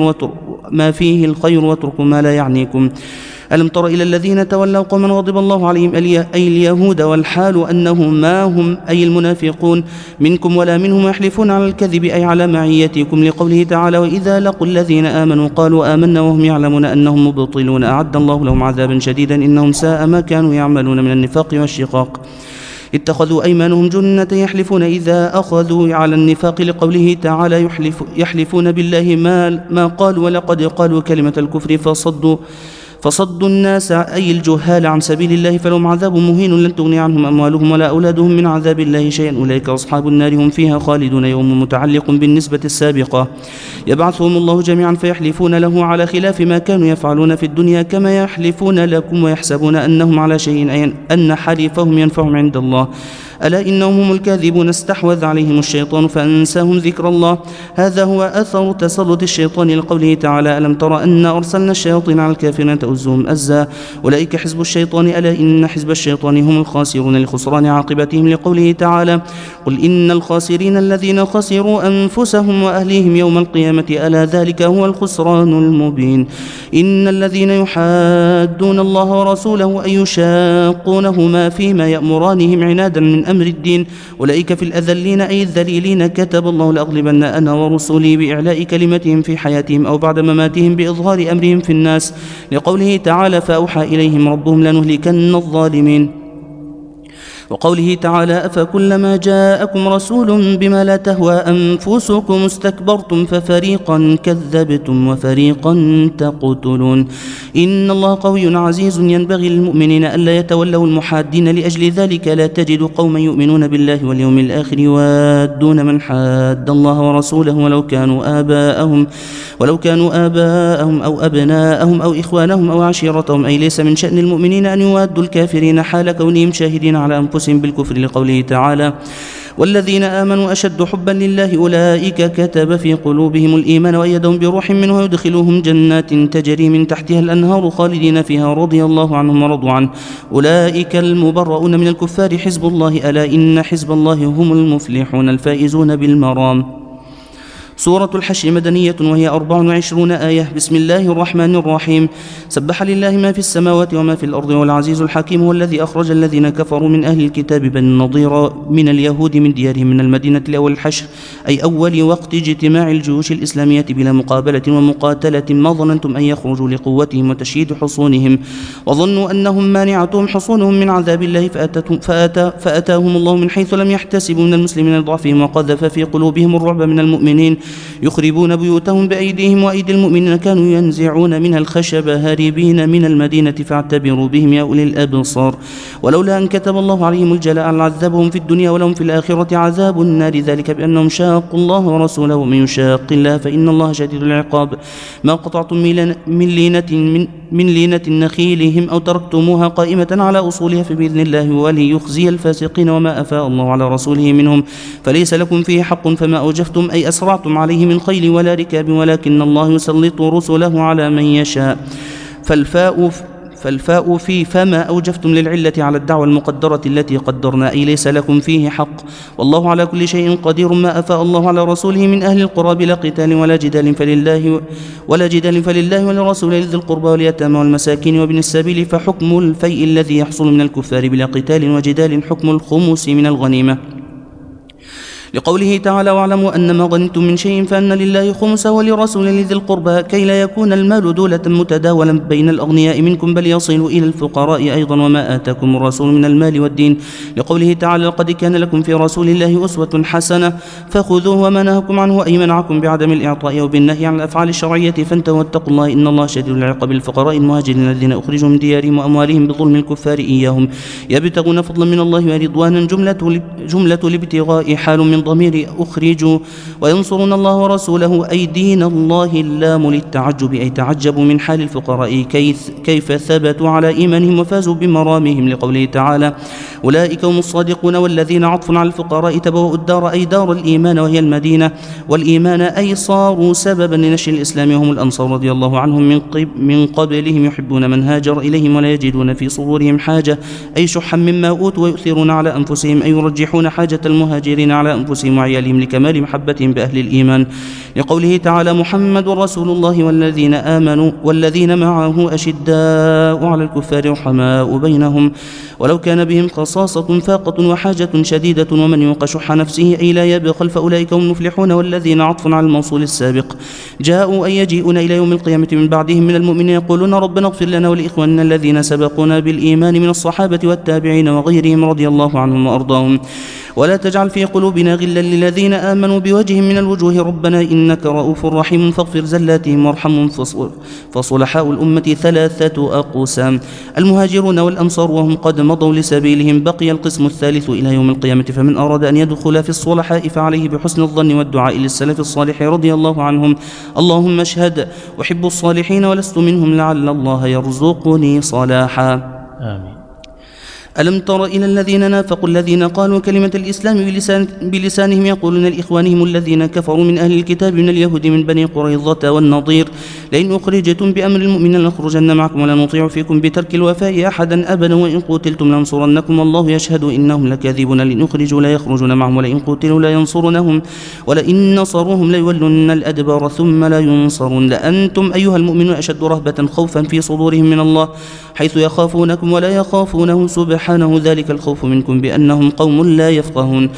فيه الخير واتركوا ما لا يعنيكم ألم تر إلى الذين تولوا قوما غضب الله عليهم أي اليهود والحال أنهم ما هم أي المنافقون منكم ولا منهم يحلفون على الكذب أي على معيتكم لقوله تعالى وإذا لقوا الذين آمنوا قالوا آمنا وهم يعلمون أنهم مبطلون أعد الله لهم عذابا شديدا إنهم ساء ما كانوا يعملون من النفاق والشقاق اتخذوا أيمانهم جنة يحلفون إذا أخذوا على النفاق لقوله تعالى يحلفون بالله ما قالوا ولقد قالوا كلمة الكفر فصدوا الناس أي الجهال عن سبيل الله فلهم عذاب مهين لن تغني عنهم أموالهم ولا أولادهم من عذاب الله شيئا أولئك أصحاب النار هم فيها خالدون يوم متعلق بالنسبة السابقة يبعثهم الله جميعا فيحلفون له على خلاف ما كانوا يفعلون في الدنيا كما يحلفون لكم ويحسبون أنهم على شيء أي أن حلفهم ينفعهم عند الله ألا إنهم هم الكاذبون استحوذ عليهم الشيطان فأنساهم ذكر الله هذا هو أثر تسلط الشيطان لقوله تعالى ألم تر أن أرسلنا الشياطين على الكافرين تؤزهم أزا أولئك حزب الشيطان ألا إن حزب الشيطان هم الخاسرون لخسران عاقبتهم لقوله تعالى قل إن الخاسرين الذين خسروا أنفسهم وأهليهم يوم القيامة ألا ذلك هو الخسران المبين إن الذين يحادون الله ورسوله أي يشاقونهما فيما يأمرانهم عنادا من أمر الدين أولئك في الأذلين أي الذليلين كتب الله لأغلبن أنا ورسولي بإعلاء كلمتهم في حياتهم أو بعد مماتهم بإظهار أمرهم في الناس لقوله تعالى فأوحى إليهم ربهم لنهلكن الظالمين وقوله تعالى أفكلما جاءكم رسول بما لا تهوى أنفسكم استكبرتم ففريقا كذبتم وفريقا تقتلون إن الله قوي عزيز ينبغي للمؤمنين ألا يتولوا المحادين لأجل ذلك لا تجد قوما يؤمنون بالله واليوم الآخر يوادون من حاد الله ورسوله ولو كانوا آباءهم أو أبناءهم أو إخوانهم أو عشيرتهم أي ليس من شأن المؤمنين أن يوادوا الكافرين حال كونهم شاهدين على أنفسهم بالكفر لقوله تعالى والذين آمنوا أشد حبا لله أولئك كتب في قلوبهم الإيمان وأيدهم بروح منه ويدخلوهم جنات تجري من تحتها الأنهار خالدين فيها رضي الله عنهم ورضوا عنه أولئك المبرؤون من الكفار حزب الله ألا إن حزب الله هم المفلحون الفائزون بالمرام سورة الحشر مدنية وهي 24 آية بسم الله الرحمن الرحيم سبح لله ما في السماوات وما في الأرض والعزيز الحكيم هو الذي أخرج الذين كفروا من أهل الكتاب بني النضير من اليهود من ديارهم من المدينة لأول الحشر أي أول وقت اجتماع الجيوش الإسلامية بلا مقابلة ومقاتلة ما ظننتم أن يخرجوا لقوتهم وتشييد حصونهم وظنوا أنهم مانعتهم حصونهم من عذاب الله فأتاهم الله من حيث لم يحتسبوا من المسلمين ضعفهم وقذف في قلوبهم الرعب من المؤمنين يخربون بيوتهم بأيديهم وأيدي المؤمنين كانوا ينزعون منها الخشب هاربين من المدينة فاعتبروا بهم يا أولي الأبصار ولولا أن كتب الله عليهم الجلاء لعذبهم في الدنيا ولهم في الآخرة عذاب النار ذلك بأنهم شاقوا الله ورسوله ومن يشاق الله فإن الله شديد العقاب ما قطعتم من لينة نخيلهم أو تركتموها قائمة على أصولها فبإذن الله وليخزي الفاسقين وما أفاء الله على رسوله منهم فليس لكم فيه حق فما أوجفتم أي أسرعتم عليه من خيل ولا ركاب ولكن الله يسلط رسله على من يشاء فالفاء في فما أوجفتم للعلة على الدعوى المقدرة التي قدرنا، أي ليس لكم فيه حق، والله على كل شيء قدير. ما أفاء الله على رسوله من أهل القرى بلا قتال ولا جدال فلله ولرسوله ذي القربى واليتامى والمساكين وابن السبيل، فحكم الفيء الذي يحصل من الكفار بلا قتال وجدال حكم الخمس من الغنيمة، لقوله تعالى: واعلموا أن ما غنمتم من شيء فأن لله خمسه ولرسوله ذي القربى كي لا يكون المال دولة متداولا بين الأغنياء منكم بل يصل إلى الفقراء أيضا، وما آتاكم الرسول من المال والدين، لقوله تعالى: لقد كان لكم في رسول الله أسوة حسنة فخذوه وما نهاكم عنه أي منعكم بعدم الإعطاء وبالنهي عن الأفعال الشرعية فانتهوا واتقوا الله إن الله شديد العقاب. الفقراء المهاجرين الذين أخرجوا من ديارهم وأموالهم بظلم الكفار إياهم يبتغون فضلا من الله ورضوانا، جملة الابتغاء حال من ضمير أخرجوا، وينصرون الله ورسوله أي دين الله اللام للتعجب أي تعجبوا من حال الفقراء كيف ثبتوا على إيمانهم وفازوا بمرامهم، لقوله تعالى: أولئك هم الصادقون. والذين عطف على الفقراء تبوأوا الدار أي دار الإيمان وهي المدينة، والإيمان أي صاروا سببا لنشر الإسلام، وهم الأنصار رضي الله عنهم من قبلهم يحبون من هاجر إليهم ولا يجدون في صدورهم حاجة أي شحا مما أوتوا، ويؤثرون على أنفسهم أي يرجحون حاجة المهاجرين على أنفسهم وعيالهم لكمال محبتهم بأهل الإيمان، لقوله تعالى: محمد رسول الله والذين آمنوا والذين معه أشداء على الكفار رحماء بينهم ولو كان بهم خصاصة فاقة وحاجة شديدة ومن يوق شح نفسه أي لا يبخل فأولئك هم المفلحون. والذين عطف على الموصول السابق جاءوا أي يجيئون إلى يوم القيامة من بعدهم من المؤمنين يقولون ربنا اغفر لنا ولإخواننا الذين سبقونا بالإيمان من الصحابة والتابعين وغيرهم رضي الله عنهم وأرضاهم، ولا تجعل في قلوبنا غلا للذين آمنوا بوجه من الوجوه ربنا إنك رؤوف رحيم فاغفر زلاتهم وارحمهم. فصلحاء الأمة ثلاثة أقسام: المهاجرون والأنصار وهم قد مضوا لسبيلهم. بقي القسم الثالث إلى يوم القيامة، فمن أراد أن يدخل في الصلحاء فعليه بحسن الظن والدعاء للسلف الصالح رضي الله عنهم. اللهم اشهد أحب الصالحين ولست منهم لعل الله يرزقني صلاحا. آمين. ألم تر إلى الذين نافقوا الذين قالوا كلمة الإسلام بلسانهم يقولون لإخوانهم الذين كفروا من أهل الكتاب من اليهود من بني قريظة والنضير: لئن أخرجتم بأمر المؤمن لنخرجن معكم ولا نطيع فيكم بترك الوفاء أحدا أبدا وإن قتلتم لننصرنكم والله يشهد إنهم لكاذبون. لئن أخرجوا لا يخرجون معهم ولئن قتلوا لا ينصرونهم ولئن نصروهم ليولن الأدبار ثم لا ينصرون. لأنتم أيها المؤمنون أشد رهبة خوفا في صدورهم من الله حيث يخافونكم ولا يخافونه سبحانه، ذلك الخوف منكم بأنهم قوم لا يفقهون.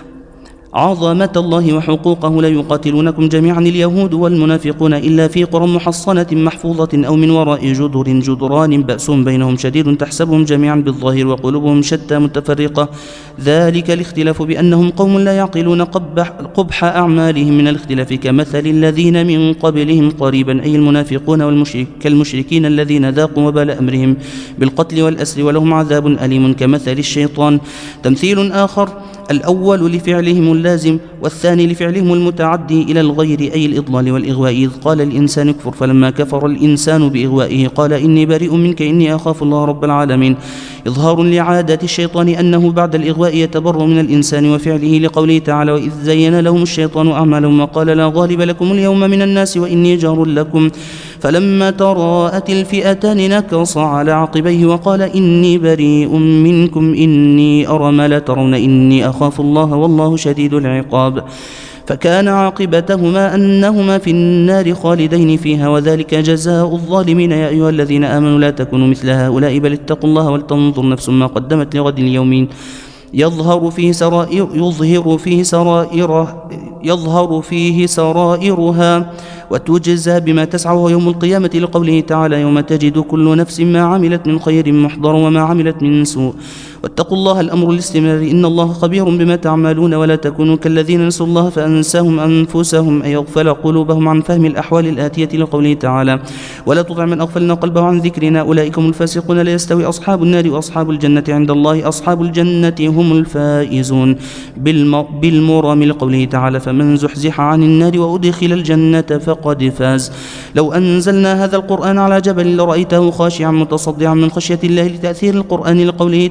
عظمة الله وحقوقه لا يقاتلونكم جميعا اليهود والمنافقون إلا في قرى محصنة محفوظة أو من وراء جدران بأس بينهم شديد تحسبهم جميعا بالظاهر وقلوبهم شتى متفرقة، ذلك الاختلاف بأنهم قوم لا يعقلون قبح أعمالهم من الاختلاف كمثل الذين من قبلهم قريبا أي المنافقون كالمشركين الذين ذاقوا وبال أمرهم بالقتل والأسر ولهم عذاب أليم كمثل الشيطان. تمثيل آخر: الأول لفعلهم اللازم والثاني لفعلهم المتعدي إلى الغير أي الإضلال والإغواء. إذ قال الإنسان اكفر فلما كفر الإنسان بإغوائه قال إني بريء منك إني أخاف الله رب العالمين. إظهار لعادة الشيطان أنه بعد الإغواء يتبرأ من الإنسان وفعله، لقوله تعالى: وإذ زين لهم الشيطان أعمالهم وقال لا غالب لكم اليوم من الناس وإني جار لكم فلما تراءت الفئتان نكص على عقبيه وقال إني بريء منكم إني أرى ما لا ترون إني أخاف الله والله شديد العقاب. فكان عاقبتهما أنهما في النار خالدين فيها وذلك جزاء الظالمين. يا أيها الذين آمنوا لا تكونوا مثل هؤلاء بل اتقوا الله ولتنظر نفس ما قدمت لغد اليوم يظهر فيه سرائرها وتجزى بما تسعى يوم القيامة، لقوله تعالى: يوم تجد كل نفس ما عملت من خير محضر وما عملت من سوء. واتقوا الله الأمر الاستمرار إن الله خبير بما تعملون. ولا تكونوا كالذين نسوا الله فأنساهم أنفسهم أي أغفل قلوبهم عن فهم الأحوال الآتية، لقوله تعالى: ولا تطع من أغفلنا قلبه عن ذكرنا أولئك هم الفاسقون. لا يستوي أصحاب النار وأصحاب الجنة عند الله أصحاب الجنة هم الفائزون بالمرام، لقوله تعالى: فمن زحزح عن النار وأدخل الجنة فقد فاز. لو أنزلنا هذا القرآن على جبل لرأيته خاشعا متصدعا من خشية الله لتأثير القرآن، لقوله تعالى: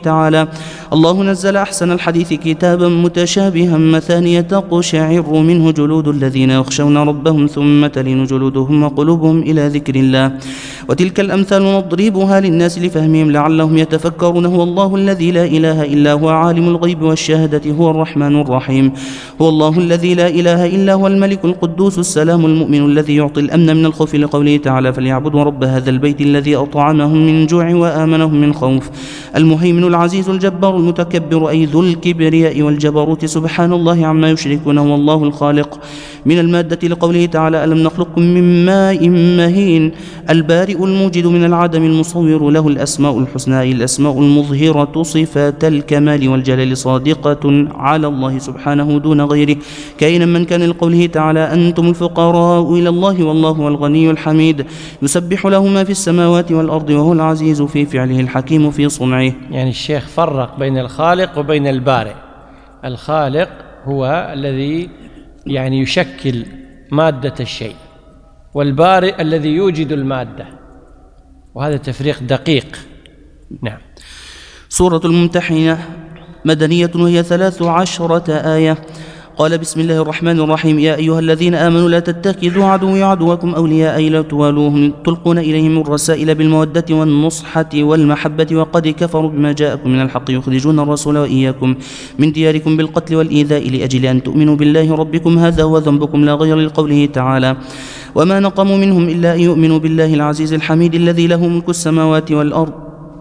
الله. الله نزل أحسن الحديث كتابا متشابها مثانية تقشعر منه جلود الذين يخشون ربهم ثم تلين جلودهم وقلوبهم إلى ذكر الله. وتلك الأمثال نضربها للناس لفهمهم لعلهم يتفكرون. هو الله الذي لا إله إلا هو عالم الغيب والشهادة هو الرحمن الرحيم. هو الله الذي لا إله إلا هو الملك القدوس السلام المؤمن الذي يعطي الأمن من الخوف لقوله تعالى فليعبدوا رب هذا البيت الذي أطعمهم من جوع وآمنهم من خوف. المهيمن العزيز الجبار المتكبر أي ذو الكبرياء والجبروت سبحان الله عما يشركون. هو الله الخالق من المادة لقوله تعالى ألم نخلقكم من ماء مهين. البارئ الموجد من العدم المصور له الأسماء الحسنى الأسماء المظهرة صفات الكمال والجلال صادقة على الله سبحانه دون غيره كائنا من كان لقوله تعالى أنتم الفقراء إلى الله والله هو الغني الحميد. يسبح له ما في السماوات والأرض وهو العزيز في فعله الحكيم في صنعه. يعني الشيخ فرق بين الخالق وبين البارئ. الخالق هو الذي يعني يشكل مادة الشيء، والبارئ الذي يوجد المادة، وهذا تفريق دقيق. نعم. سورة الممتحنة مدنية وهي 13 آية. قال بسم الله الرحمن الرحيم يا أيها الذين آمنوا لا تتخذوا عدوي عدوكم أولياء لا توالوهم تلقون إليهم الرسائل بالمودة والنصحة والمحبة وقد كفروا بما جاءكم من الحق يخرجون الرسول وإياكم من دياركم بالقتل والإيذاء لأجل أن تؤمنوا بالله ربكم هذا هو ذنبكم لا غير لقوله تعالى وما نقموا منهم إلا أن يؤمنوا بالله العزيز الحميد الذي له ملك السماوات والأرض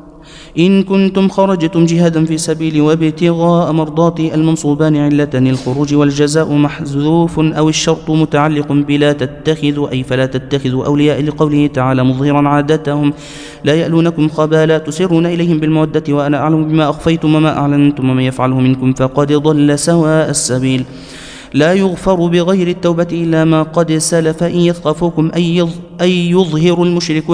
إن كنتم خرجتم جهادا في سبيلي وابتغاء مرضاتي المنصوبان علة الخروج والجزاء محذوف أو الشرط متعلق بلا تتخذوا أي فلا تتخذوا أولياء لقوله تعالى مظهرا عادتهم لا يألونكم خبالا تسرون إليهم بالمودة وأنا أعلم بما أخفيتم وما أعلنتم ومن يفعله منكم فقد ضل سواء السبيل. لا يغفر بغير التوبة إلا ما قد سلف إن يثقفوكم أي يظهر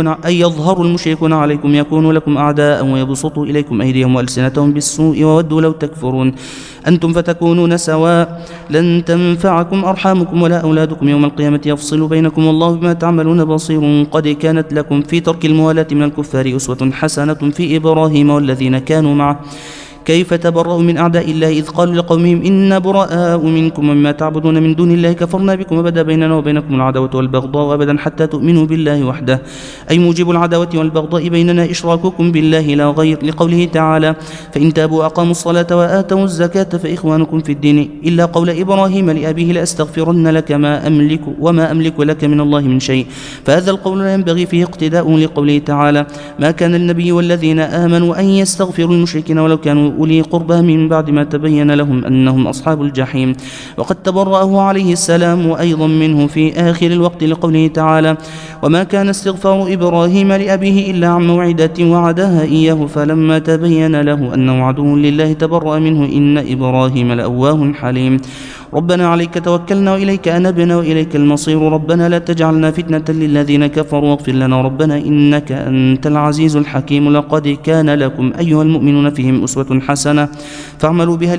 المشركون عليكم يكونوا لكم أعداء ويبسطوا إليكم أيديهم وألسنتهم بالسوء وودوا لو تكفرون أنتم فتكونون سواء لن تنفعكم أرحامكم ولا أولادكم يوم القيامة يفصل بينكم والله بما تعملون بصير. قد كانت لكم في ترك الموالاة من الكفار أسوة حسنة في إبراهيم والذين كانوا معه كيف تبرأوا من أعداء الله إذ قالوا لقومهم إنا براء منكم ومما تعبدون من دون الله كفرنا بكم وبدا بيننا وبينكم العداوة والبغضاء أبدا حتى تؤمنوا بالله وحده أي موجب العداوة والبغضاء بيننا إشراككم بالله لا غير لقوله تعالى فإن تابوا وأقاموا الصلاة وآتوا الزكاة فإخوانكم في الدين إلا قول إبراهيم لأبيه لأستغفرن لك وما أملك لك من الله من شيء فهذا القول لا ينبغي فيه اقتداء لقوله تعالى ما كان النبي والذين آمنوا أن يستغفروا المشركين ولو كانوا أولي قربى من بعد ما تبين لهم أنهم أصحاب الجحيم وقد تبرأه عليه السلام أيضا منه في آخر الوقت لقوله تعالى وما كان استغفار إبراهيم لأبيه إلا عن موعدة وعدها إياه فلما تبين له أنه عدو لله تبرأ منه إن إبراهيم لأواه حليم. ربنا عليك توكلنا وإليك أنبنا وإليك المصير ربنا لا تجعلنا فتنة للذين كفروا واغفر لنا ربنا إنك أنت العزيز الحكيم. لقد كان لكم أيها المؤمنون فيهم أسوة حسنة فاعملوا بها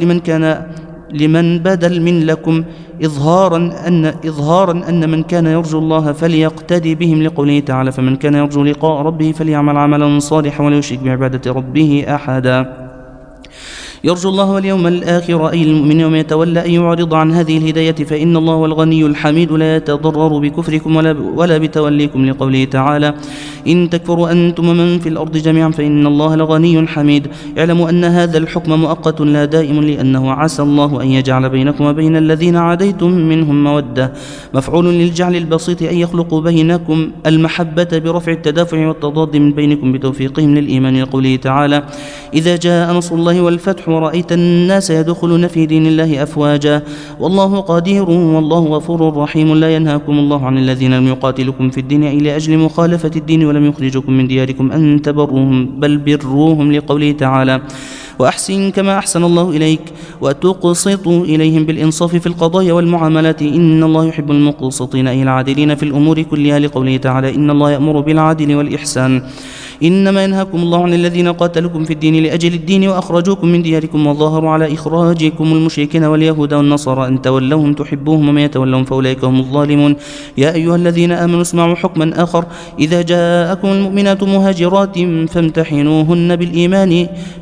لمن بدل من لكم إظهارا أن من كان يرجو الله فليقتدي بهم لقوله تعالى فمن كان يرجو لقاء ربه فليعمل عملا صالحا ولا يشرك بعبادة ربه أحدا. يرجو الله واليوم الآخر أي المؤمن ومن يتولى أن يعرض عن هذه الهداية فإن الله هو الغني الحميد لا يتضرر بكفركم ولا بتوليكم لقوله تعالى إن تكفروا أنتم ومن في الأرض جميعا فإن الله لغني حميد. اعلموا أن هذا الحكم مؤقت لا دائم لأنه عسى الله أن يجعل بينكم وبين الذين عاديتم منهم مودة مفعول للجعل البسيط أن يخلق بينكم المحبة برفع التدافع والتضاد من بينكم بتوفيقهم للإيمان لقوله تعالى إذا جاء نصر الله والفتح ورأيت الناس يدخلون في دين الله أفواجا والله قدير والله غفور رحيم. لا ينهاكم الله عن الذين لم يقاتلكم في الدين إلا أجل مخالفة الدين ولم يخرجكم من دياركم أن تبروهم بل بروهم لقوله تعالى وأحسن كما أحسن الله إليك وتقسطوا إليهم بالإنصاف في القضايا والمعاملات إن الله يحب المقسطين أي العادلين في الأمور كلها لقوله تعالى إن الله يأمر بالعدل والإحسان. إنما ينهاكم الله عن الذين قاتلوكم في الدين لأجل الدين وأخرجوكم من دياركم وظاهروا على إخراجكم المشركين واليهود والنصارى أن تولوهم تحبوهم ومن يتولهم فأولئك هم الظالمون. يا أيها الذين آمنوا اسمعوا حكما آخر إذا جاءكم المؤمنات مهاجرات فامتحنوهن بالإيمان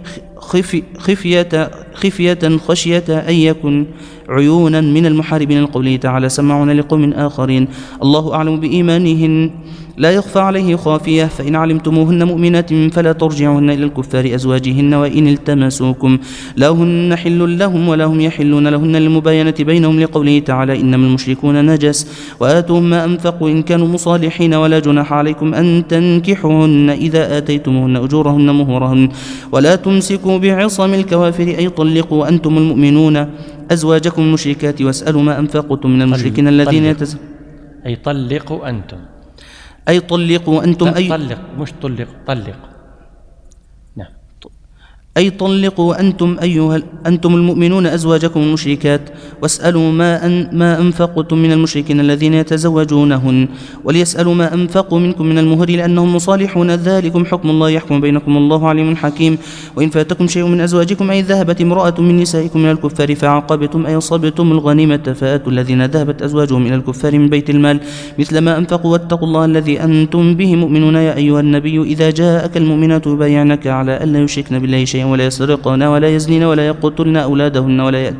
خفية خشية أن يكن عيونا من المحاربين لقوله تعالى سمعون لقوم آخرين الله أعلم بإيمانهن لا يخفى عليه خافية فإن علمتموهن مؤمنات فلا ترجعوهن إلى الكفار أزواجهن وإن التمسوكم لا هن حل لهم ولا هم يحلون لهن للمباينة بينهم لقوله تعالى إنما المشركون نجس وآتوهم ما أنفقوا إن كانوا مصالحين ولا جناح عليكم أن تنكحوهن إذا آتيتموهن أجورهن مهورهن ولا تمسكوا بعصم الكوافر أي طلقوا أنتم المؤمنون أزواجكم المشركات واسألوا ما أنفقتم من المشركين الذين أي طلقوا أنتم أي طلقوا أنتم أي طلق مش طلق طلق نعم أي طلقوا أنتم المؤمنون أزواجكم المشركات واسألوا ما أنفقتم من المشركين الذين يتزوجونهن وليسألوا ما أنفقوا منكم من المهر لأنهم مصالحون ذلكم حكم الله يحكم بينكم الله عليم حكيم وإن فاتكم شيء من أزواجكم أي ذهبت امرأة من نسائكم من الكفار فعاقبتم أي أصبتم الغنيمة فآتوا الذين ذهبت أزواجهم إلى الكفار من بيت المال مثل ما أنفقوا واتقوا الله الذي أنتم به مؤمنون يا أيها النبي إذا جاءك المؤمنات يبايعنك على ألا يشركن بالله شيئا ولا يسرقن ولا يزنين ولا يقتلن أولادهن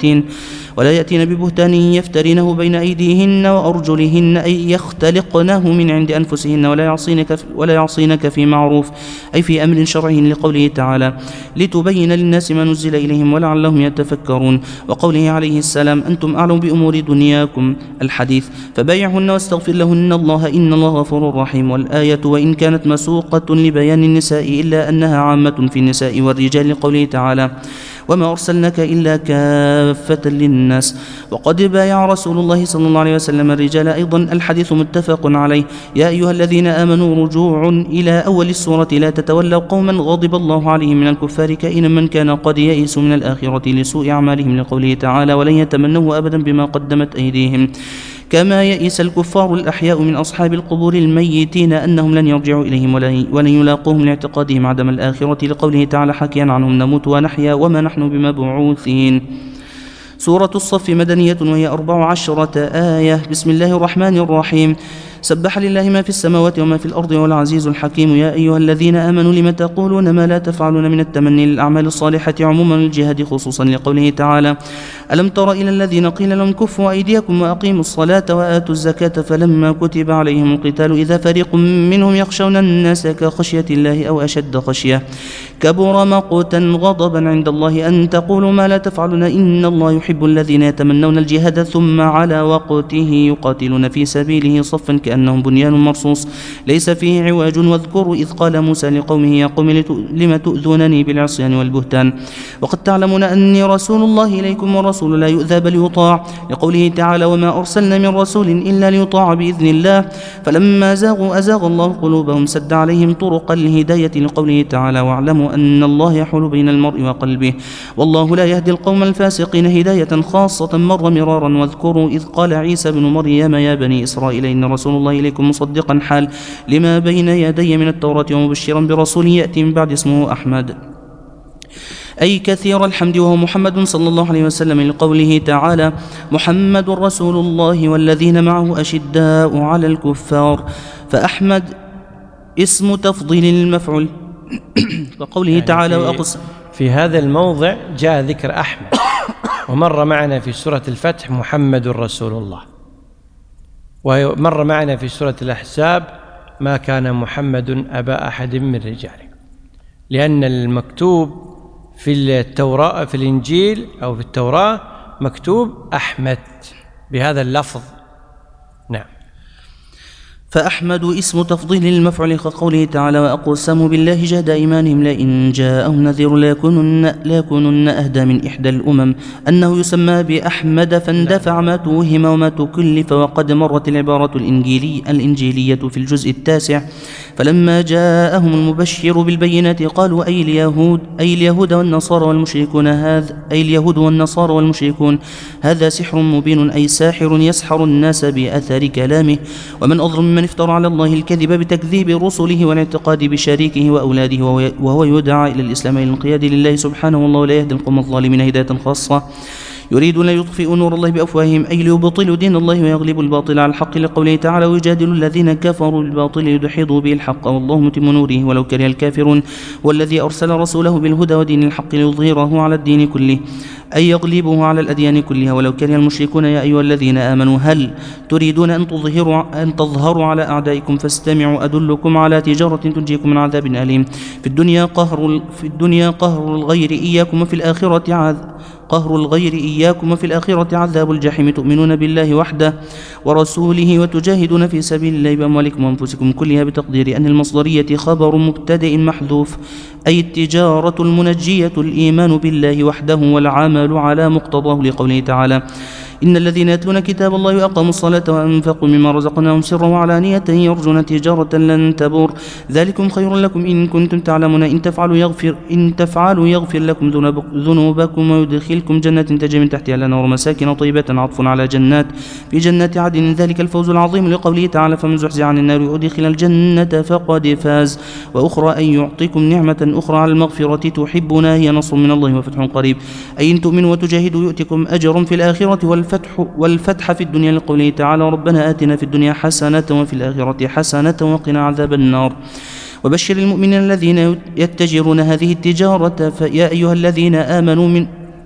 ولا يأتين ببهتان يفترينه بين أيديهن وأرجلهن أي يختلقنه من عند أنفسهن ولا يعصينك في معروف أي في أمر شرعي لقوله تعالى لتبين للناس ما نزل إليهم ولعلهم يتفكرون وقوله عليه السلام أنتم أعلم بأمور دنياكم الحديث فبايعهن واستغفر لهن الله إن الله غفور رحيم والآية وإن كانت مسوقة لبيان النساء إلا أنها عامة في النساء والرجال لقوله تعالى وما أرسلناك إلا كافة للناس وقد بايع رسول الله صلى الله عليه وسلم الرجال أيضا الحديث متفق عليه يا أيها الذين آمنوا رجوع إلى أول السورة لا تتولوا قوما غضب الله عليهم من الكفار كائنا من كان قد يئس من الآخرة لسوء أعمالهم لقوله تعالى ولن يتمنوه أبدا بما قدمت أيديهم كما يئس الكفار الأحياء من أصحاب القبور الميتين أنهم لن يرجعوا إليهم ولن يلاقوهم لاعتقادهم عدم الآخرة لقوله تعالى حكيا عنهم نموت ونحيا وما نحن بمبعوثين سورة الصف مدنية وهي 14 آية بسم الله الرحمن الرحيم سبح لله ما في السماوات وما في الأرض والعزيز الحكيم يا أيها الذين آمنوا لم تقولون ما لا تفعلون من التمني للأعمال الصالحة عموما الجهاد خصوصا لقوله تعالى ألم تر إلى الذين قيل لهم كفوا أيديكم وأقيموا الصلاة وآتوا الزكاة فلما كتب عليهم القتال إذا فريق منهم يخشون الناس كخشية الله أو أشد خشية كبر مقتا غضبا عند الله أن تقولوا ما لا تفعلون إن الله يحب الذين يتمنون الجهاد ثم على وقته يقاتلون في سبيله صفا كأنهم بنيان مرصوص ليس فيه عواج واذكروا إذ قال موسى لقومه يا قوم لم تؤذونني بالعصيان والبهتان وقد تعلمون أني رسول الله إليكم ورسول لا يؤذى بل يطاع لقوله تعالى وما أرسلنا من رسول إلا ليطاع بإذن الله فلما زاغوا أزاغ الله قلوبهم سد عليهم طرق الهداية لقوله تعالى واعلموا أن الله يحول بين المرء وقلبه والله لا يهدي القوم الفاسقين هداية خاصة مر مرارا واذكروا إذ قال عيسى بن مريم يا بني إسرائيل إن رسول الله إليكم مصدقا حال لما بين يدي من التوراة ومبشرا برسول يأتي من بعد اسمه أحمد أي كثير الحمد وهو محمد صلى الله عليه وسلم لقوله تعالى محمد رسول الله والذين معه أشداء على الكفار فأحمد اسم تفضيل للمفعول وقوله يعني تعالى وأقسم في هذا الموضع جاء ذكر أحمد ومر معنا في سورة الفتح محمد رسول الله ومر معنا في سورة الأحزاب ما كان محمد أبا أحد من رجاله لأن المكتوب في التوراة في الإنجيل أو في التوراة مكتوب أحمد بهذا اللفظ نعم فأحمد اسم تفضيل للمفعول كقوله تعالى وأقسموا بالله جهد أيمانهم لئن جاءهم نذير ليكونن أهدى من إحدى الأمم أنه يسمى بأحمد فاندفع ما توهم وما تكلف وقد مرت العبارة الإنجيلية في الجزء 9 فلما جاءهم المبشر بالبينات قالوا أي اليهود والنصارى والمشركون هذا سحر مبين أي ساحر يسحر الناس بأثر كلامه ومن أظلم من افترى على الله الكذب بتكذيب رسله والاعتقاد بشريكه وأولاده وهو يدعى إلى الإسلام إلى الانقياد لله سبحانه والله لا يهدي القوم الظالمين هداية خاصة يريدون ليطفئوا نور الله بأفواههم أي ليبطلوا دين الله ويغلبوا الباطل على الحق لقوله تعالى ويجادل الذين كفروا بالباطل ليدحضوا به الحق والله متم نوره ولو كره الكافرون والذي أرسل رسوله بالهدى ودين الحق ليظهره على الدين كله أي يغلبه على الأديان كلها ولو كره المشركون. يا أيها الذين آمنوا هل تريدون أن تظهروا على أعدائكم فاستمعوا أدلكم على تجارة تنجيكم من عذاب أليم في الدنيا قهر الغير إياكم وفي الآخرة عذاب الجحيم. تؤمنون بالله وحده ورسوله وتجاهدون في سبيل الله بأموالكم وأنفسكم كلها بتقدير أن المصدرية خبر مبتدئ محذوف أي التجارة المنجية الإيمان بالله وحده والعمل على مقتضاه لقوله تعالى إن الذين يتلون كتاب الله وأقاموا الصلاة وأنفقوا مما رزقناهم سرا وعلانية يرجون تجارة لن تبور ذلكم خير لكم إن كنتم تعلمون إن تفعلوا يغفر لكم ذنوبكم ويدخلكم جنة تجري من تحتها الأنهار مساكن طيبة عطف على جنات في جنات عدن ذلك الفوز العظيم لقوله تعالى فمن زحزح عن النار وأدخل الجنة فقد فاز. وأخرى أن يعطيكم نعمة أخرى على المغفرة تحبونها هي نصر من الله وفتح قريب أي إن تؤمنوا وتجاهدوا يؤتكم أجر في الآخرة والفتح في الدنيا لقوله تعالى ربنا آتنا في الدنيا حسنة وفي الآخرة حسنة وقنا عذاب النار. وبشر المؤمنين الذين يتجرون هذه التجارة فيا أيها الذين آمنوا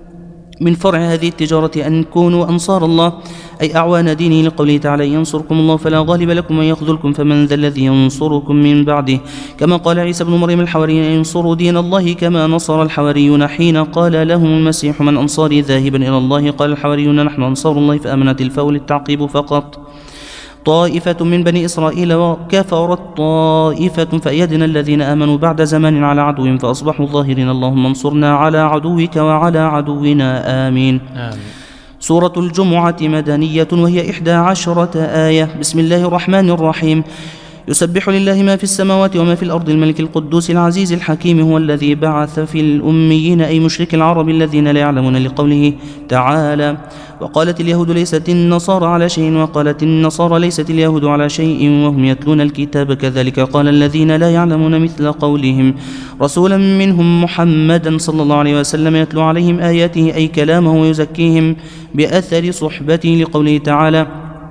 من فرع هذه التجارة أن كونوا أنصار الله أي أعوان دينه لقوله تعالى ينصركم الله فلا غالب لكم ويخذلكم فمن ذا الذي ينصركم من بعده كما قال عيسى بن مريم الحواريون ينصروا دين الله كما نصر الحواريون حين قال لهم المسيح من أنصاري ذاهبا إلى الله قال الحواريون نحن أنصار الله فآمنت الفاء للتعقيب فقط. طائفة من بني إسرائيل وكفرت طائفة فأيدنا الذين آمنوا بعد زمان على عدوهم فأصبحوا ظاهرين اللهم انصرنا على عدوك وعلى عدونا آمين. سورة الجمعة مدنية وهي 11 آية. بسم الله الرحمن الرحيم يسبح لله ما في السماوات وما في الأرض الملك القدوس العزيز الحكيم هو الذي بعث في الأميين أي مشرك العرب الذين لا يعلمون لقوله تعالى وقالت اليهود ليست النصارى على شيء وقالت النصارى ليست اليهود على شيء وهم يتلون الكتاب كذلك قال الذين لا يعلمون مثل قولهم رسولا منهم محمدا صلى الله عليه وسلم يتلو عليهم آياته أي كلامه ويزكيهم بأثر صحبته لقوله تعالى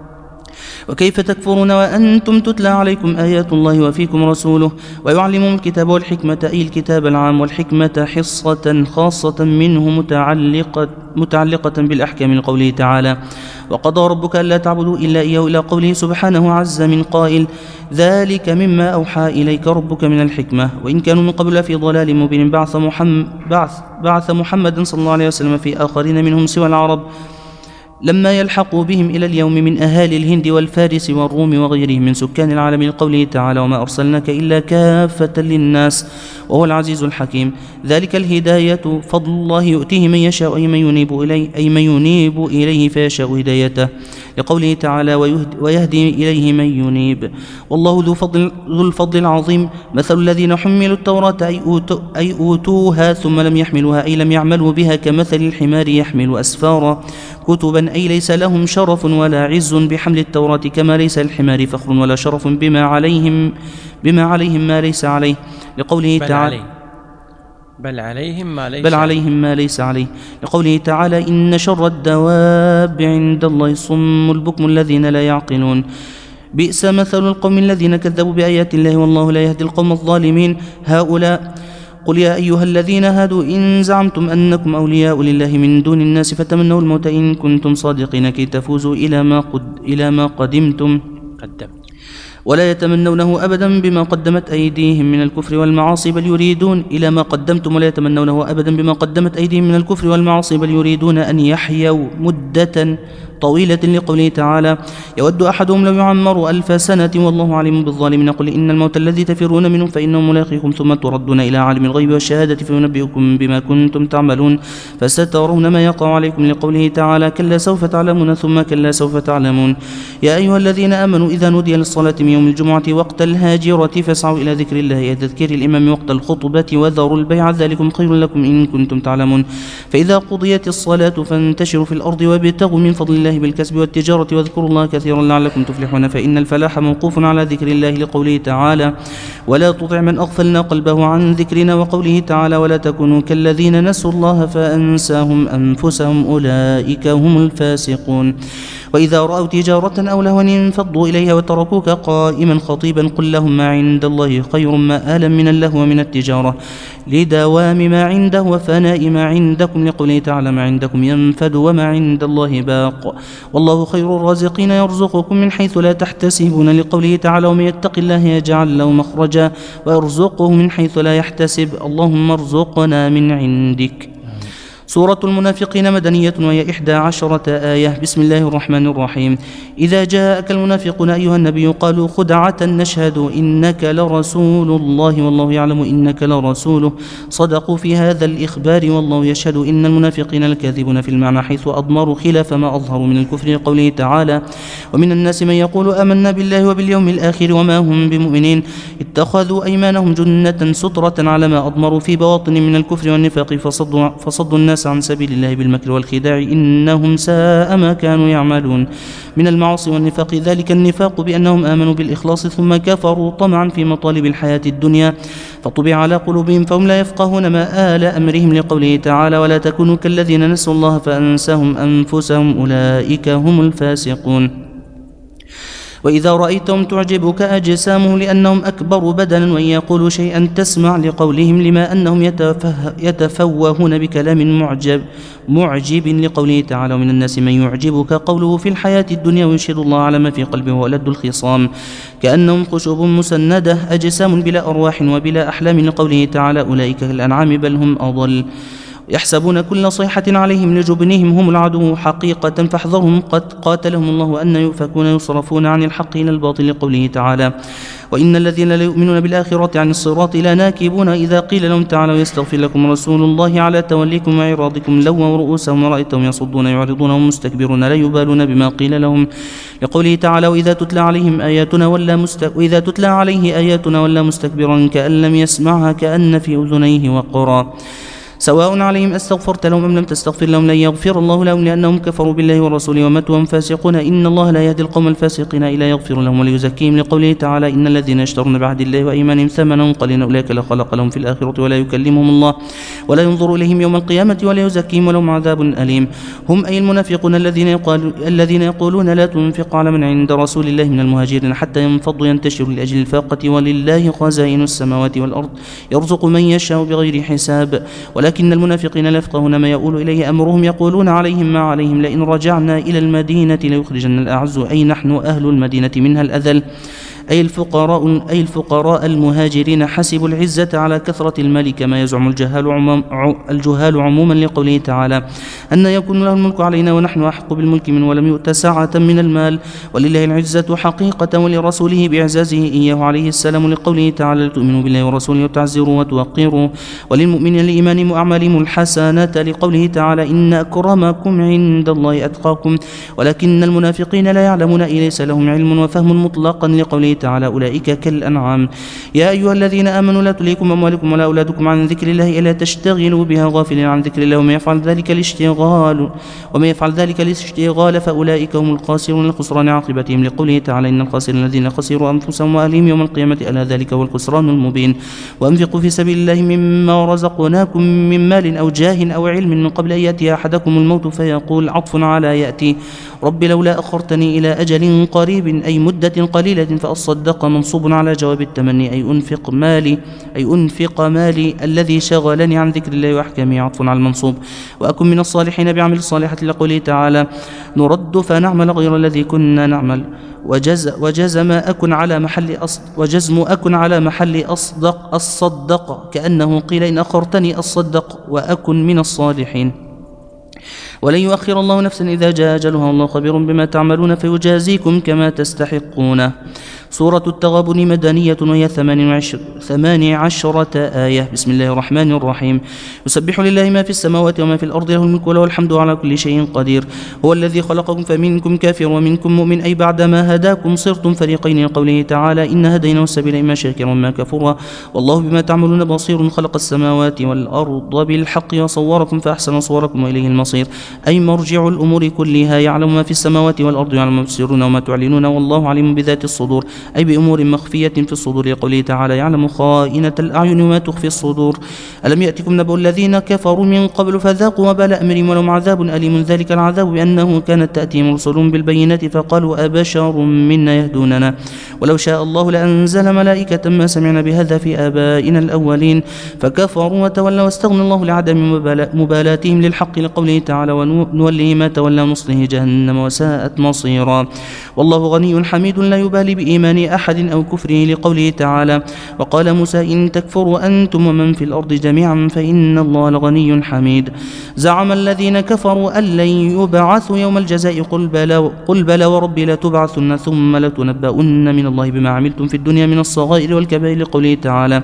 وكيف تكفرون وأنتم تتلى عليكم آيات الله وفيكم رسوله ويعلمهم الكتاب والحكمة أي الكتاب العام والحكمة حصة خاصة منه متعلقة بالأحكام لقوله تعالى وقضى ربك ألا تعبدوا إلا إياه إلى قوله سبحانه عز من قائل ذلك مما أوحى إليك ربك من الحكمة وإن كانوا من قبل في ضلال مبين بعث محمد صلى الله عليه وسلم في آخرين منهم سوى العرب لما يلحقوا بهم إلى اليوم من أهالي الهند والفارس والروم وغيرهم من سكان العالم لقوله تعالى وما أرسلناك إلا كافة للناس وهو العزيز الحكيم ذلك الهداية فضل الله يؤتيه من يشاء أي من ينيب إليه فيشاء هدايته لقوله تعالى ويهدي إليه من ينيب والله ذو الفضل العظيم مثل الذين حملوا التوراة أي أوتوها ثم لم يحملوها أي لم يعملوا بها كمثل الحمار يحمل أسفارا كتبا أي ليس لهم شرف ولا عز بحمل التوراة كما ليس الحمار فخر ولا شرف بما عليهم ما ليس عليه لقوله تعالى بل عليهم ما ليس عليه لقوله تعالى إن شر الدواب عند الله الصم البكم الذين لا يعقلون بئس مثل القوم الذين كذبوا بآيات الله والله لا يهدي القوم الظالمين هؤلاء قل يا أيها الذين هادوا إن زعمتم أنكم أولياء لله من دون الناس فتمنوا الموت إن كنتم صادقين كي تفوزوا إلى ما قدمتم ولا يتمنونه أبدا بما قدمت أيديهم من الكفر والمعاصي بل يريدون إلى ما قدمتم ولا يتمنونه أبدا بما قدمت أيديهم من الكفر والمعاصي بل يريدون أن يحيوا مدة طويلة لقوله تعالى يود أحدهم لو يعمر 1000 سنة والله عليم بالظالمين قل إن الموت الذي تفرون منه فإنه ملاقيكم ثم تردون إلى عالم الغيب والشهادة فينبئكم بما كنتم تعملون فسترون ما يقع عليكم لقوله تعالى كلا سوف تعلمون ثم كلا سوف تعلمون يا أيها الذين آمنوا إذا نودي للصلاة من يوم الجمعة وقت الهاجرة فاسعوا إلى ذكر الله تذكير الإمام وقت الخطبة وذروا البيع ذلكم خير لكم إن كنتم تعلمون فإذا قضيت الصلاة فانتشروا في الأرض وابتغوا من فضل الله الله بالكسب والتجارة واذكروا الله كثيرا لعلكم تفلحون، فإن الفلاح موقوف على ذكر الله لقوله تعالى ولا تطع من أغفلنا قلبه عن ذكرنا، وقوله تعالى ولا تكونوا كالذين نسوا الله فأنساهم أنفسهم أولئك هم الفاسقون. وإذا رأوا تجارة أو لهوا انفضوا إليها وتركوك قائما خطيبا قل لهم ما عند الله خير مآلا من اللهو من التجارة لدوام ما عنده وفناء ما عندكم، لقوله تعالى ما عندكم ينفد وما عند الله باق والله خير الرازقين يرزقكم من حيث لا تحتسبون، لقوله تعالى ومن يتق الله يجعل له مخرجا ويرزقه من حيث لا يحتسب اللهم ارزقنا من عندك. سورة المنافقين مدنية وهي 11 آية. بسم الله الرحمن الرحيم. إذا جاءك المنافقون أيها النبي قالوا خدعة نشهد إنك لرسول الله والله يعلم إنك لرسوله، صدقوا في هذا الإخبار والله يشهد إن المنافقين الكاذبون في المعنى حيث أضمروا خلاف ما أظهروا من الكفر، قوله تعالى ومن الناس من يقول آمنا بالله وباليوم الآخر وما هم بمؤمنين اتخذوا أيمانهم جنة سترة على ما أضمروا في بواطن من الكفر والنفاق فصدوا الناس عن سبيل الله بالمكر والخداع إنهم ساء ما كانوا يعملون من المعاصي والنفاق، ذلك النفاق بأنهم آمنوا بالإخلاص ثم كفروا طمعا في مطالب الحياة الدنيا فطبع على قلوبهم فهم لا يفقهون ما آل أمرهم، لقوله تعالى ولا تكونوا كالذين نسوا الله فأنساهم أنفسهم أولئك هم الفاسقون. وإذا رأيتهم تعجبك أجسامهم لأنهم أكبر بدنا وإن يقولوا شيئا تسمع لقولهم لما أنهم يتفوهون بكلام معجب لقوله تعالى ومن الناس من يعجبك قوله في الحياة الدنيا ويشهد الله على ما في قلبه وألد الخصام كأنهم خشب مسندة أجسام بلا أرواح وبلا أحلام لقوله تعالى أولئك كالأنعام بل هم أضل يحسبون كل صيحة عليهم لجبنهم هم العدو حقيقة فاحذرهم قد قاتلهم الله أن يؤفكون يصرفون عن الحق إلى الباطل لقوله تعالى وإن الذين لا يؤمنون بالآخرة عن الصراط لا ناكبون إذا قيل لهم تعالوا يستغفر لكم رسول الله على توليكم وإعراضكم لووا رؤوسهم ورأيتهم يصدون يعرضون وهم مستكبرون لا يبالون بما قيل لهم لقوله تعالى وإذا تتلى عليه آياتنا ولا مستكبرا كأن لم يسمعها كأن في أذنيه وقرا سواء عليهم أستغفرت لهم أم لم تستغفر لهم لن يغفر الله لهم لأنهم كفروا بالله ورسوله وماتوا وهم فاسقون إن الله لا يهدي القوم الفاسقين إلا يغفر لهم وليزكيهم لقوله تعالى إن الذين يشترون بعهد الله وأيمانهم ثمنا قليلا أولئك لا خلاق لهم في الآخرة ولا يكلمهم الله ولا ينظر إليهم يوم القيامة ولا يزكيهم ولهم عذاب أليم. هم أي المنافقون الذين يقولون لا تنفق على من عند رسول الله من المهاجرين حتى ينفضوا ينتشروا لأجل الفاقة ولله خزائن السماوات والأرض يرزق من يشاء بغير حساب ولكن المنافقين لا يفقهون ما يؤول إليه أمرهم يقولون عليهم ما عليهم لئن رجعنا إلى المدينة ليخرجن الأعز أي نحن أهل المدينة منها الأذل أي الفقراء المهاجرين حسبوا العزة على كثرة المال كما يزعم الجهال عموما لقوله تعالى أن يكون له الملك علينا ونحن أحق بالملك من ولم يؤت سعة من المال ولله العزة حقيقة ولرسوله بإعزازه إياه عليه السلام لقوله تعالى لتؤمنوا بالله ورسوله وتعزروا وتوقروا وللمؤمنين لإيمانهم وأعمالهم الحسنة لقوله تعالى إن أكرمكم عند الله أتقاكم ولكن المنافقين لا يعلمون ليس لهم علم وفهم مطلقا لقوله تعالى أولئك كالأنعام يا أيها الذين آمنوا لا تلهكم أموالكم ولا أولادكم عن ذكر الله إلا تشتغلوا بها غافلين عن ذكر الله وما يفعل ذلك الاشتغال فأولئك هم الخاسرون الخسران عاقبتهم لقوله تعالى إن الخاسرين الذين خسروا أنفسهم وأهليهم يوم القيامة ألا ذلك هو الخسران المبين وأنفقوا في سبيل الله مما رزقناكم من مال أو جاه أو علم من قبل أن يأتي أحدكم الموت فيقول عطف على يأتي رب لولا أخرتني إلى أجل قريب أي مدة قليلة فأصدق منصوب على جواب التمني أي أنفق مالي الذي شغلني عن ذكر الله وأحكامه عطف على المنصوب وأكن من الصالحين بعمل الصالحات لقوله تعالى نرد فنعمل غير الذي كنا نعمل وجزم أكن على محل أصدق كأنه قيل إن أخرتني أصدق وأكن من الصالحين ولن يؤخر الله نفسا إذا جاء أجلها الله خبير بما تعملون فيجازيكم كما تستحقون. سورة التغابن مدنية وهي 18 آية. بسم الله الرحمن الرحيم. يسبح لله ما في السماوات وما في الأرض له الملك وله الحمد على كل شيء قدير هو الذي خلقكم فمنكم كافر ومنكم مؤمن أي بعدما هداكم صرتم فريقين لقوله تعالى إن هديناه السبيل إما شاكرا وما كفورا والله بما تعملون بصير خلق السماوات والأرض بالحق وصوركم فأحسن صوركم وإليه المصير أي مرجع الأمور كلها، يعلم ما في السماوات والأرض، يعلم ما تسرون وما تعلنون، والله عليم بذات الصدور، أي بأمور مخفية في الصدور، لقوله تعالى يعلم خائنة الأعين وما تخفي الصدور. ألم يأتكم نبأ الذين كفروا من قبل فذاقوا وبال أمرهم ولهم عذاب أليم، ذلك العذاب بأنه كانت تأتيهم رسل بالبينات فقالوا أبشر منا يهدوننا ولو شاء الله لأنزل ملائكة ما سمعنا بهذا في آبائنا الأولين، فكفروا وتولوا واستغنى الله لعدم مبالاتهم للحق، لقوله تعالى ونوليه ما تولى ونصله جهنم وساءت مصيرا. والله غني حميد لا يبالي بإيمان أحد أو كفره، لقوله تعالى وقال موسى إن تكفروا أنتم ومن في الأرض جميعا فإن الله لغني حميد. زعم الذين كفروا أن لن يبعثوا يوم الجزاء قل بلى وربي لتبعثن ثم لتنبؤن من الله بما عملتم في الدنيا من الصغائر والكبائر، لقوله تعالى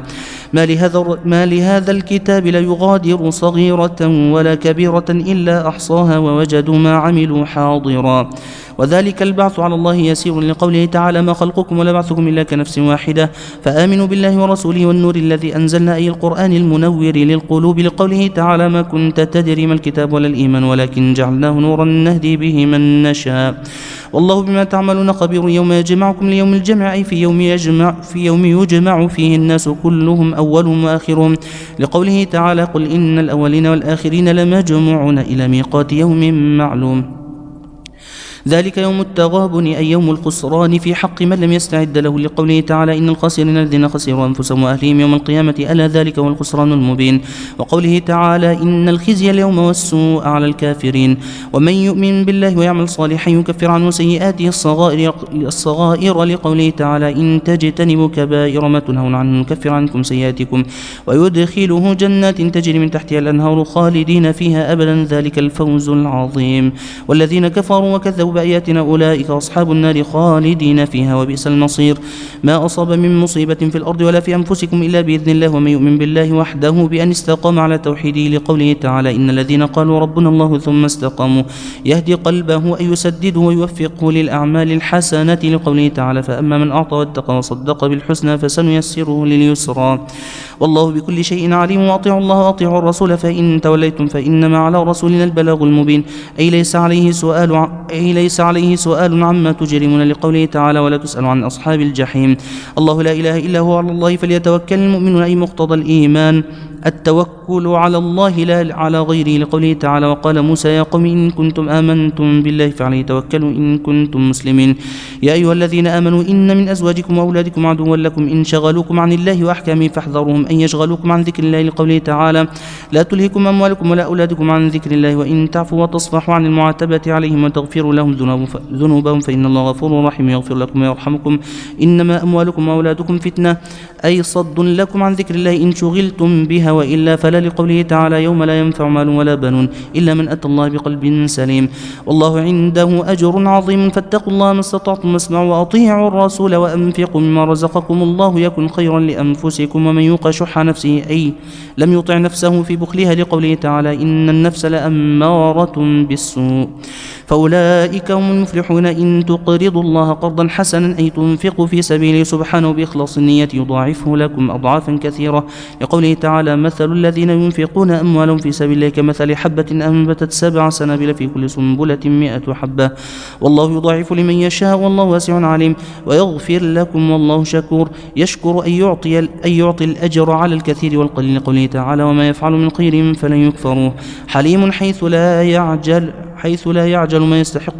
ما لهذا الكتاب لا يغادر صغيرة ولا كبيرة إلا أحصاها ووجدوا ما عملوا حاضرا، وذلك البعث على الله يسير، لقوله تعالى ما خلقكم ولا بعثكم إلا كنفس واحدة، فآمنوا بالله ورسوله والنور الذي أنزلنا، أي القرآن المنور للقلوب، لقوله تعالى ما كنت تدري ما الكتاب ولا الإيمان ولكن جعلناه نورا نهدي به من نشاء، والله بما تعملون خبير. يوم يجمعكم ليوم الجمع، أي في يوم يجمع فيه الناس كلهم أولهم وآخرهم، لقوله تعالى قل إن الأولين والآخرين لمجموعون إلى ميقات يوم معلوم، ذلك يوم التغابن أي يوم الخسران في حق من لم يستعد له، لقوله تعالى إن الخاسرين الذين خسروا أنفسهم وأهليهم يوم القيامة ألا ذلك هو الخسران المبين، وقوله تعالى إن الخزي اليوم والسوء على الكافرين، ومن يؤمن بالله ويعمل صالحا يكفر عنه سيئاته الصغائر، لقوله تعالى إن تجتنبوا كبائر ما تنهون عنه نكفر عنكم سيئاتكم ويدخله جنات تجري من تحتها الأنهار خالدين فيها أبدا ذلك الفوز العظيم. والذين كفروا وكذبوا بآياتنا أولئك أصحاب النار خالدين فيها وبئس المصير. ما أصاب من مصيبة في الأرض ولا في أنفسكم إلا بإذن الله، ومن يؤمن بالله وحده بأن استقام على توحيده، لقوله تعالى إن الذين قالوا ربنا الله ثم استقاموا يهدي قلبه أي يسدده ويوفقه للأعمال الحسنة، لقوله تعالى فأما من أعطى واتقى وصدق بالحسنى فسنيسره لليسرى، والله بكل شيء عليم. وأطيعوا الله وأطيعوا الرسول فإن توليتم فإنما على رسولنا البلاغ المبين، أي ليس عليه سؤال عما تجرمون، لقوله تعالى ولا تسأل عن أصحاب الجحيم. الله لا إله إلا هو على الله فليتوكل المؤمنون، أي مقتضى الإيمان التوكل على الله لا على غيره، لقوله تعالى وقال موسى يا قوم إن كنتم آمنتم بالله فعليه توكلوا إن كنتم مسلمين. يا أيها الذين آمنوا إن من أزواجكم وأولادكم عدوا لكم إن شغلوكم عن الله وأحكامه فاحذروهم أن يشغلوكم عن ذكر الله، لقوله تعالى لا تلهكم أموالكم ولا أولادكم عن ذكر الله وإن تعفوا وتصفحوا عن المعاتبة عليهم وتغفروا لهم ذنوبهم فإن الله غفور رحيم يغفر لكم ويرحمكم. إنما أموالكم وأولادكم فتنة، أي صد لكم عن ذكر الله إن شغلتم بها وإلا فلا، لقوله تعالى يوم لا ينفع مال ولا بنون إلا من أتى الله بقلب سليم. والله عنده أجر عظيم فاتقوا الله ما استطعتم واسمعوا وأطيعوا الرسول وأنفقوا مما رزقكم الله يكن خيرا لأنفسكم، ومن يوق شح نفسه أي لم يطع نفسه في بخلها، لقوله تعالى إن النفس لأمارة بالسوء، فأولئك هم المفلحون. إن تقرضوا الله قرضا حسنا أي تنفقوا في سبيله سبحانه بإخلاص النية يضاعفه لكم أضعافا كثيرة، لقوله تعالى مثل الذين ينفقون أموالهم في سبيل الله كمثل حبة أنبتت 7 سنابل في كل سنبلة 100 حبة، والله يضاعف لمن يشاء والله واسع عليم. ويغفر لكم والله شكور، يشكر أن يعطي الأجر على الكثير والقليل، لقوله تعالى وما يفعل من خير فلن يكفروه. حليم حيث لا يعجل ما يستحق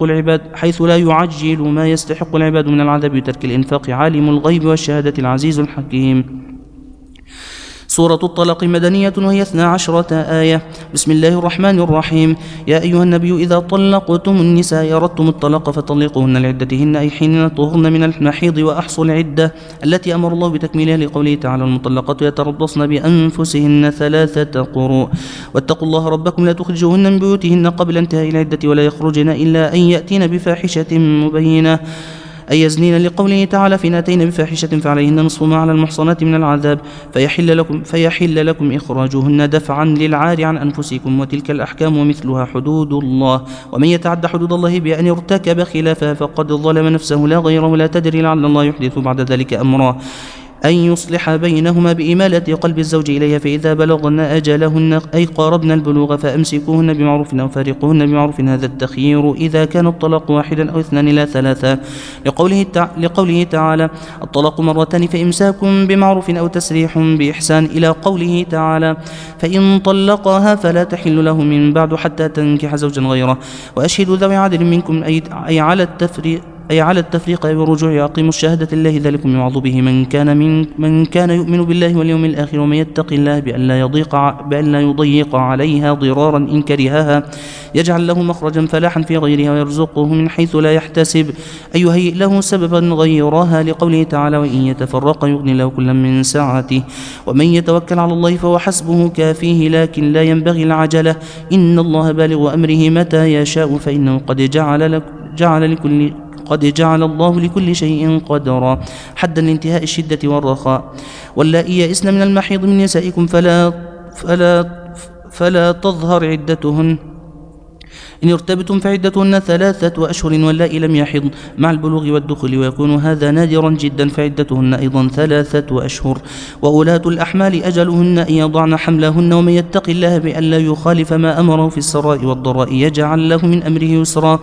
العباد من العذاب بترك الإنفاق، عالم الغيب والشهادة العزيز الحكيم. سورة الطلاق مدنية وهي 12 آية. بسم الله الرحمن الرحيم. يا أيها النبي إذا طلقتم النساء أردتم الطلاق فطلقوهن لعدتهن أي حين طهرن من المحيض وأحصوا العدة التي أمر الله بتكميلها، لقوله تعالى المطلقات يتربصن بأنفسهن 3 قروء واتقوا الله ربكم لا تخرجوهن من بيوتهن قبل انتهاء العدة ولا يخرجن إلا أن يأتين بفاحشة مبينة أي يزنين، لقوله تعالى فإن أتين بفاحشة فعليهن نصف ما على المحصنات من العذاب فيحل لكم إخراجهن دفعا للعار عن أنفسكم، وتلك الأحكام ومثلها حدود الله، ومن يتعد حدود الله بأن ارتكب خلافها فقد ظلم نفسه لا غيره لا تدري لعل الله يحدث بعد ذلك أمرا. أن يصلح بينهما بإمالة قلب الزوج إليها، فإذا بلغن أجلهن أي قاربن البلوغ فأمسكوهن بمعروف أو فارقوهن بمعروف. هذا التخيير إذا كان الطلاق واحدا أو اثنان لا ثلاثة، لقوله تعالى الطلاق مرتان فإمساك بمعروف أو تسريح بإحسان، إلى قوله تعالى فإن طلقها فلا تحل له من بعد حتى تنكح زوجا غيره. وأشهدوا ذوي عدل منكم أي على التفريق والرجوع، أقيموا الشهادة الله ذلكم يوعظ به من كان يؤمن بالله واليوم الآخر، ومن يتق الله بأن لا يضيق عليها ضرارا إن كرهها يجعل له مخرجا فلاحا في غيرها ويرزقه من حيث لا يحتسب، أي يهيئ له سببا غيرها، لقوله تعالى وإن يتفرق يغني له كلا من سعته، ومن يتوكل على الله فهو حسبه كافيه، لكن لا ينبغي العجلة، إن الله بالغ أمره متى يشاء، فإنه قد جعل الله لكل شيء قدرا. حدا لانتهاء الشدة والرخاء. واللائي يئسن من المحيض من نسائكم فلا تظهر عدتهن، إن ارتبتم فعدتهن 3 أشهر، واللائي لم يحضن مع البلوغ والدخل، ويكون هذا نادرا جدا، فعدتهن أيضا 3 أشهر. وأولاة الأحمال أجلهن أن يضعن حملهن، ومن يتق الله بأن لا يخالف ما أمره في السراء والضراء يجعل له من أمره يسرا،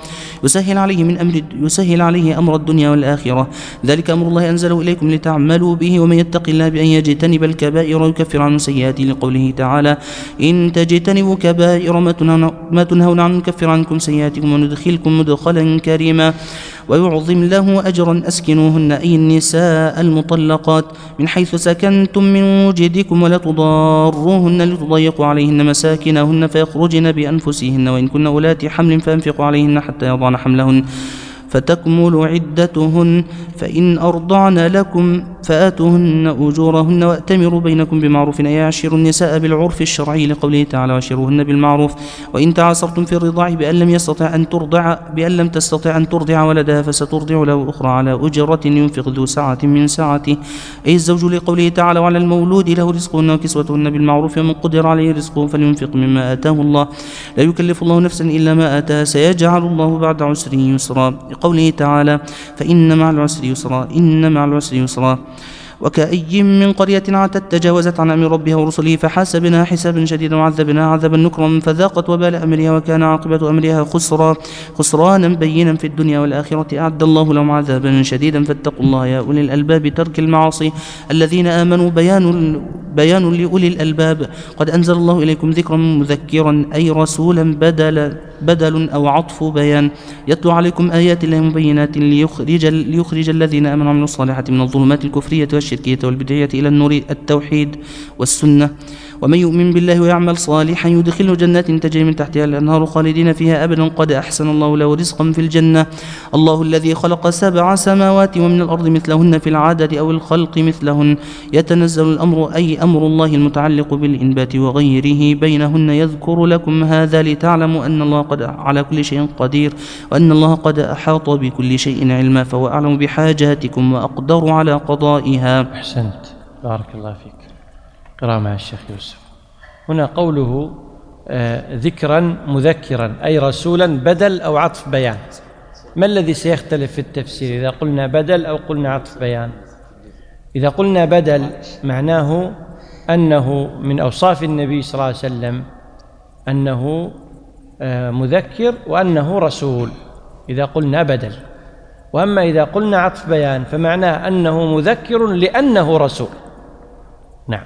يسهل عليه أمر الدنيا والآخرة، ذلك أمر الله أنزله إليكم لتعملوا به، ومن يتق الله بأن يجتنب الكبائر ويكفر عنه سيئاته، لقوله تعالى إن تجتنبوا كبائر ما تنهون عنه نكفر عنكم سيئاتكم وندخلكم مدخلا كريما. ويعظم له أجرا أسكنوهن أي النساء المطلقات من حيث سكنتم من وجدكم، ولا تضاروهن لتضيقوا عليهن مساكنهن فيخرجن بأنفسهن، وإن كن أولات حمل فأنفقوا عليهن حتى يضعن حملهن فتكمل عدتهن، فإن أرضعن لكم فآتوهن أجورهن وأتمروا بينكم بمعروف، أي يعشروا النساء بالعرف الشرعي، لقوله تعالى وعشروهن بالمعروف. وإن تعاصرتم في الرضاع بأن لم تستطع أن ترضع ولدها فسترضع له أخرى على أجرة ينفق ذو سعة من سعته، أي الزوج، لقوله تعالى وعلى المولود له رزقهن وكسوتهن بالمعروف، ومن قدر عليه رزقه فلينفق مما آتاه الله، لا يكلف الله نفسا إلا ما آتاها، سيجعل الله بعد عسر يسرا، قوله تعالى فإن مع العسر يسرا، إن مع العسر يسرا. وكأي من قرية عتت تجاوزت عن أمر ربها ورسله فحاسبناها حسابا شديدا وعذبناها عذابا نكرا فذاقت وبال أمرها وكان عاقبة أمرها خسرانا بينا في الدنيا والآخرة، أعد الله لهم عذابا شديدا فاتقوا الله يا أولي الألباب. ترك المعاصي الذين آمنوا بيان لأولي الألباب. قد أنزل الله إليكم ذكرا مذكرا أي رسولا بدل أو عطف بيان، يتلو عليكم آيات الله مبينات ليخرج الذين آمنوا وعملوا الصالحات من الظلمات الكفرية والشركية والبدعية إلى النور التوحيد والسنة. ومن يؤمن بالله ويعمل صالحا يدخله جنات تجري من تحتها الأنهار خالدين فيها أبدا قد أحسن الله له رزقا في الجنة. الله الذي خلق 7 سماوات ومن الأرض مثلهن في العدد أو الخلق مثلهن، يتنزل الأمر أي أمر الله المتعلق بالإنبات وغيره بينهن، يذكر لكم هذا لتعلموا أن الله قد على كل شيء قدير، وأن الله قد أحاط بكل شيء علما، فهو أعلم بحاجاتكم وأقدر على قضائها. أحسنت، بارك الله فيك. قراءة مع الشيخ يوسف. هنا قوله ذكرا مذكرا أي رسولا بدل أو عطف بيان، ما الذي سيختلف في التفسير إذا قلنا بدل أو قلنا عطف بيان؟ إذا قلنا بدل معناه أنه من أوصاف النبي صلى الله عليه وسلم أنه مذكر وأنه رسول، إذا قلنا بدل. وأما إذا قلنا عطف بيان فمعناه أنه مذكر لأنه رسول. نعم.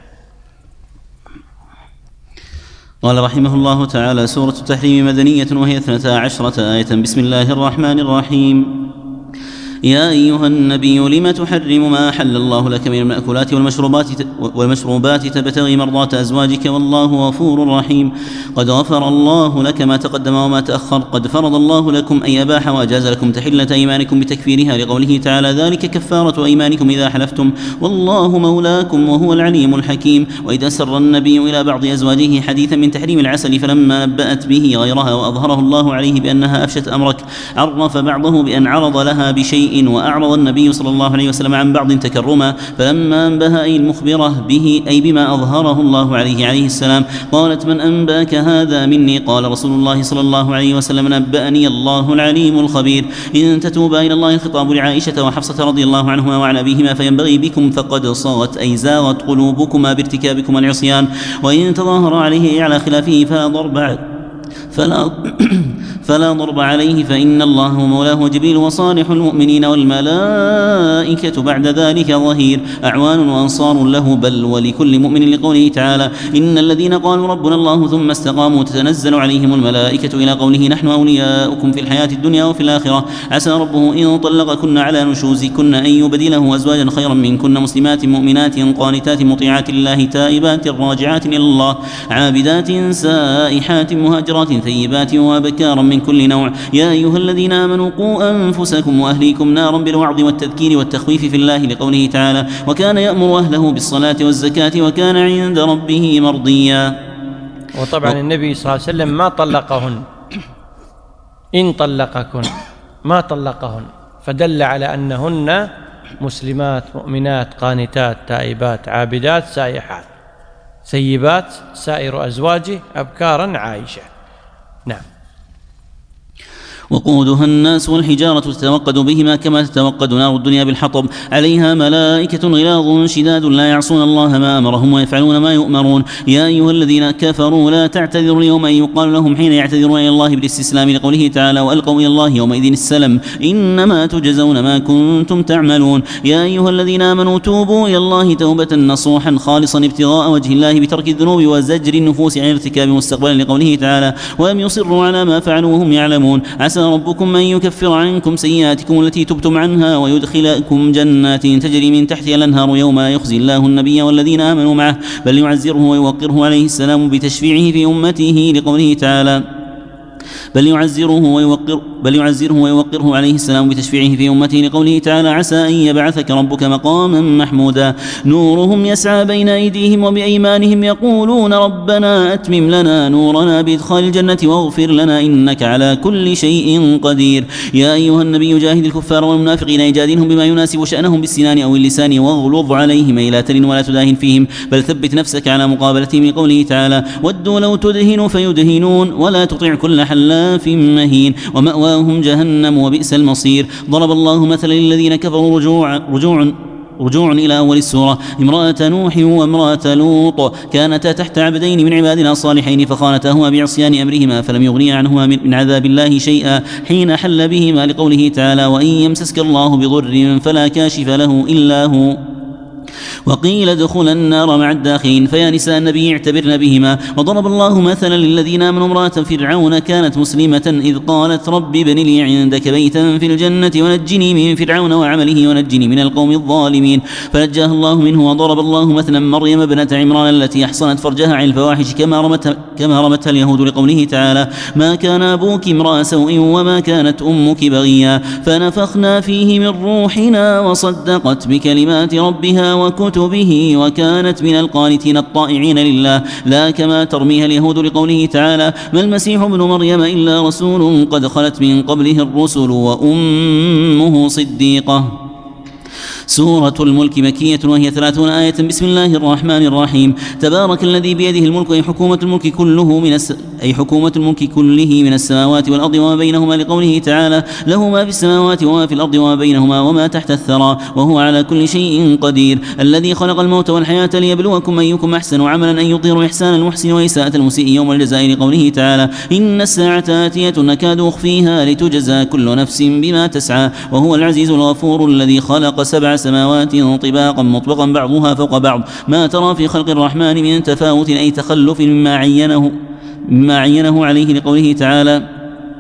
قال رحمه الله تعالى: سورة التحريم مدنية وهي 12 آية. بسم الله الرحمن الرحيم. يا أيها النبي لم تحرم ما أحل الله لك من المأكولات والمشروبات تبتغي مرضات أزواجك والله غفور رحيم. قد غفر الله لك ما تقدم وما تأخر. قد فرض الله لكم أن يباح وأجاز لكم تحلة أيمانكم بتكفيرها، لقوله تعالى: ذلك كفارة أيمانكم إذا حلفتم والله مولاكم وهو العليم الحكيم. وإذا سر النبي إلى بعض أزواجه حديثا من تحريم العسل فلما نبأت به غيرها وأظهره الله عليه بأنها أفشت أمرك، عرف بعضه بأن عرض لها بشيء شيء وأعرض النبي صلى الله عليه وسلم عن بعض تكرما، فلما أنبه أي المخبرة به أي بما أظهره الله عليه السلام قالت: من أنباك هذا مني؟ قال رسول الله صلى الله عليه وسلم: نبأني الله العليم الخبير. إن تتوبا إلى الله، الخطاب لعائشة وحفصة رضي الله عنهما وعن أبيهما، فينبغي بكم فقد صغت أي زاغت قلوبكما بارتكابكما العصيان، وإن تظاهر عليه على خلافه فلا ضرب عليه، فإن الله ومولاه وجبريل وصالح المؤمنين والملائكة بعد ذلك ظهير، أعوان وأنصار له، بل ولكل مؤمن، لقوله تعالى: إن الذين قالوا ربنا الله ثم استقاموا تتنزل عليهم الملائكة، إلى قوله: نحن أولياؤكم في الحياة الدنيا وفي الآخرة، عسى ربه إن طلقكن على نشوزكن أن يبدله أزواجا خيرا منكن، مسلمات مؤمنات قانتات مطيعات الله تائبات راجعات إلى الله، عابدات سائحات مهاجرات ثيبات وبكارا من كل نوع. يا أيها الذين آمنوا قوا أنفسكم وأهليكم نارا بالوعظ والتذكير والتخويف في الله، لقوله تعالى: وكان يأمر أهله بالصلاة والزكاة وكان عند ربه مرضيا. وطبعا النبي صلى الله عليه وسلم ما طلقهن، إن طلقكن ما طلقهن، فدل على أنهن مسلمات مؤمنات قانتات تائبات عابدات سائحات ثيبات، سائر أزواجه أبكارا عائشة. نعم. وقودها الناس والحجارة تتوقد بهما كما تتوقد نار الدنيا بالحطب، عليها ملائكة غلاظ شداد لا يعصون الله ما أمرهم ويفعلون ما يؤمرون. يا أيها الذين كفروا لا تعتذروا اليوم، أن يقال لهم حين يعتذرون إلى الله بالاستسلام، لقوله تعالى: وألقوا إلى الله يومئذ السلم إنما تجزون ما كنتم تعملون. يا أيها الذين آمنوا توبوا إلى الله توبة نصوحا خالصا ابتغاء وجه الله بترك الذنوب وزجر النفوس عن ارتكاب مستقبلا، لقوله تعالى: ولم يصروا على ما فعلوا وهم يعلمون. عسى ربكم أن يكفر عنكم سيئاتكم التي تبتم عنها ويدخلكم جنات تجري من تحتها الأنهار يوم يخزي الله النبي والذين آمنوا معه، بل يعزره ويوقره عليه السلام بتشفيعه في أمته، لقوله تعالى: بل يعزره ويوقره عليه السلام بتشفيعه في أمته، لقوله تعالى: عسى أن يبعثك ربك مقاما محمودا. نورهم يسعى بين أيديهم وبأيمانهم يقولون ربنا أتمم لنا نورنا بإدخال الجنة واغفر لنا إنك على كل شيء قدير. يا أيها النبي جاهد الكفار والمنافقين جادلهم بما يناسب شأنهم بالسنان أو اللسان واغلظ عليهم، أي لا تلن ولا تداهن فيهم، بل ثبت نفسك على مقابلتهم، لقوله تعالى: ودوا لو تدهن فيدهنون ولا تطع كل حلاف مهين ومأواهم جهنم وبئس المصير. ضرب الله مثلا للذين كفروا رجوع إلى أول السورة: امرأة نوح وامرأة لوط كانتا تحت عبدين من عبادنا الصالحين فخانتاهما بعصيان أمرهما فلم يغنيا عنهما من عذاب الله شيئا حين حل بهما، لقوله تعالى: وإن يمسسك الله بضر فلا كاشف له إلا هو، وقيل ادخلا النار مع الداخلين. فيا نساء النبي اعتبرن بهما. وضرب الله مثلا للذين آمنوا امرأة فرعون كانت مسلمة إذ قالت: رب ابن لي عندك بيتا في الجنة ونجني من فرعون وعمله ونجني من القوم الظالمين، فنجاها الله منه. وضرب الله مثلا مريم ابنة عمران التي أحصنت فرجها عن الفواحش كما رمتها اليهود، لقوله تعالى: ما كان أبوك امرأ سوء وما كانت أمك بغيا، فنفخنا فيه من روحنا وصدقت بكلمات ربها وكتبه وكانت من القانتين الطائعين لله، لا كما ترميها اليهود، لقوله تعالى: ما المسيح ابن مريم إلا رسول قد خلت من قبله الرسل وأمه صديقة. سورة الملك مكية وهي 30 آية. بسم الله الرحمن الرحيم. تبارك الذي بيده الملك، أي حكومة الملك كله من السماوات والأرض وما بينهما، لقوله تعالى: له ما في السماوات وما في الأرض وما بينهما وما تحت الثرى وهو على كل شيء قدير. الذي خلق الموت والحياة ليبلوكم أيكم أحسن عملا، أن يظهر إحسان المحسن وإساءة المسيء يوم الجزاء، لقوله تعالى: إن الساعة آتية نكاد أخفيها لتجزى كل نفس بما تسعى وهو العزيز الغفور. الذي خلق 7 سماوات طباقا مطبقا بعضها فوق بعض، ما ترى في خلق الرحمن من تفاوت، أي تخلف مما عينه عليه، لقوله تعالى: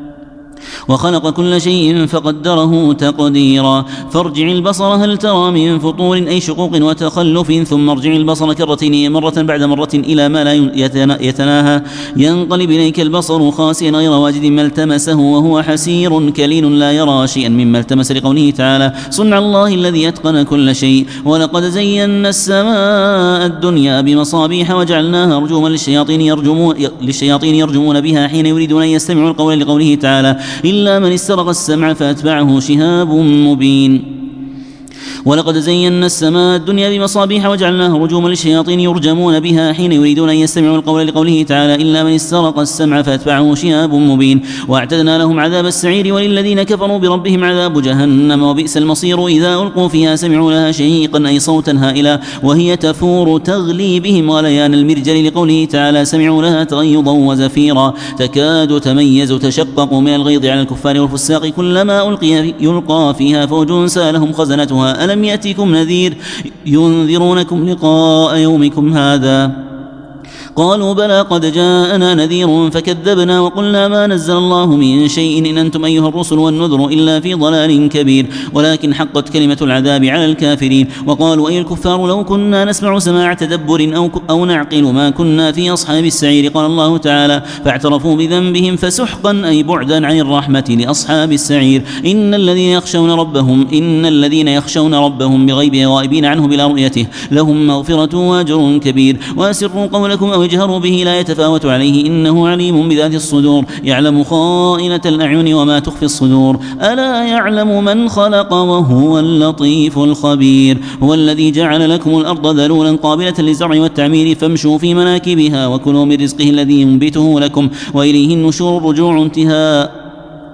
وخلق كل شيء فقدره تقديرا. فارجع البصر هل ترى من فطور، أي شقوق وتخلف، ثم ارجع البصر كرتين مرة بعد مرة إلى ما لا يتناهى، ينقلب إليك البصر خاسئا غير واجد ما التمسه وهو حسير كليل لا يرى شيئا مما التمس، لقوله تعالى: صنع الله الذي أتقن كل شيء. ولقد زينا السماء الدنيا بمصابيح وجعلناها رجوما للشياطين يرجمون بها حين يريدون أن يستمعوا القول، لقوله تعالى: إلا من استرق السمع فأتبعه شهاب مبين. ولقد زينا السماء الدنيا بمصابيح وجعلناها رجوما للشياطين يرجمون بها حين يريدون أن يستمعوا القول لقوله تعالى إلا من استرق السمع فأتبعه شهاب مبين. وأعتدنا لهم عذاب السعير وللذين كفروا بربهم عذاب جهنم وبئس المصير. إذا ألقوا فيها سمعوا لها شهيقا أي صوتا هائلا وهي تفور تغلي بهم غليان المرجل لقوله تعالى سمعوا لها تغيظا وزفيرا تكاد تميز تشقق من الغيظ على الكفار والفساق كلما يلقى فيها فوج سألهم خزنتها ألم يأتيكم نذير ينذرونكم لقاء يومكم هذا قالوا بلى قد جاءنا نذير فكذبنا وقلنا ما نزل الله من شيء إن أنتم أيها الرسل والنذر إلا في ضلال كبير ولكن حقت كلمة العذاب على الكافرين. وقالوا أي الكفار لو كنا نسمع سماع تدبر أو نعقل ما كنا في أصحاب السعير. قال الله تعالى فاعترفوا بذنبهم فسحقا أي بعدا عن الرحمة لأصحاب السعير. إن الذين يخشون ربهم بغيب غائبين عنه بلا رؤيته لهم مغفرة وأجر كبير. وأسروا قولكم أو اجهروا به لا يتفاوت عليه إنه عليم بذات الصدور يعلم خائنة الأعين وما تخفي الصدور ألا يعلم من خلق وهو اللطيف الخبير. هو الذي جعل لكم الأرض ذلولا قابلة للزرع والتعمير فامشوا في مناكبها وكلوا من رزقه الذي ينبته لكم وإليه النشور. الرجوع انتهاء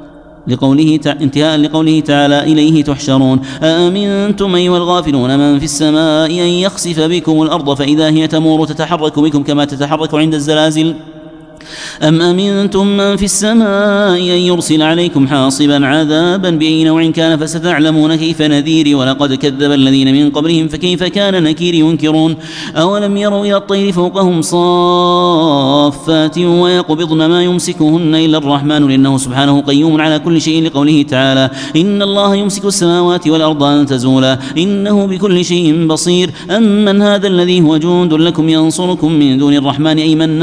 لقوله تعالى إليه تحشرون. أأمنتم أيها الغافلون من في السماء أن يخسف بكم الأرض فإذا هي تمور تتحرك بكم كما تتحرك عند الزلازل أم أمنتم من في السماء أن يرسل عليكم حاصبا عذابا بأي نوع كان فستعلمون كيف نذيري. ولقد كذب الذين من قبلهم فكيف كان نكير. ينكرون أولم يروا إلى الطير فوقهم صافات ويقبضن ما يمسكهن إلا الرحمن لأنه سبحانه قيوم على كل شيء لقوله تعالى إن الله يمسك السماوات والأرض أن تزولا إنه بكل شيء بصير. أمن هذا الذي هو جند لكم ينصركم من دون الرحمن أي من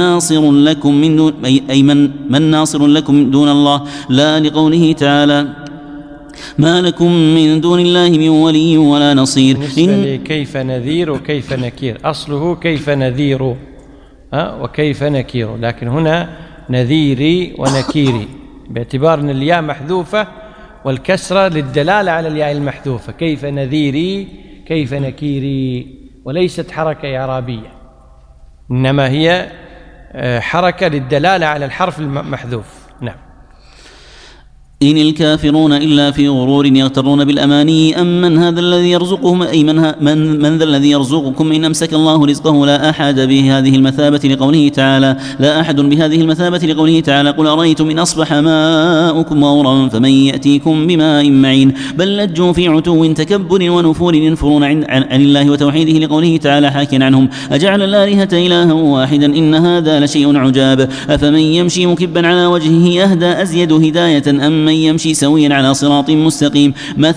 ناصر لكم دون الله لا لقوله تعالى ما لكم من دون الله من ولي ولا نصير. كيف نذير وكيف نكير أصله كيف نذير وكيف نكير لكن هنا نذيري ونكيري باعتبار أن الياء محذوفة والكسرة للدلالة على الياء المحذوفة كيف نذيري كيف نكيري وليست حركة إعرابية إنما هي حركة للدلالة على الحرف المحذوف. نعم. إن الكافرون إلا في غرور يغترون بالأماني أمن هذا الذي يرزقهم أي من ذا الذي يرزقكم إن أمسك الله رزقه لا أحد بهذه المثابة لقوله تعالى لا أحد بهذه المثابة لقوله تعالى قل أرأيتم إن أصبح ماؤكم غورا فمن يأتيكم بماء معين بل لجوا في عتو تكبر ونفور ينفرون عن الله وتوحيده لقوله تعالى حاكيا عنهم أجعل الآلهة إلها واحدا إن هذا لشيء عجاب أفمن يمشي مكبا على وجهه أهدى أزيد هداية أم من يمشي سويا على صراط مستقيم.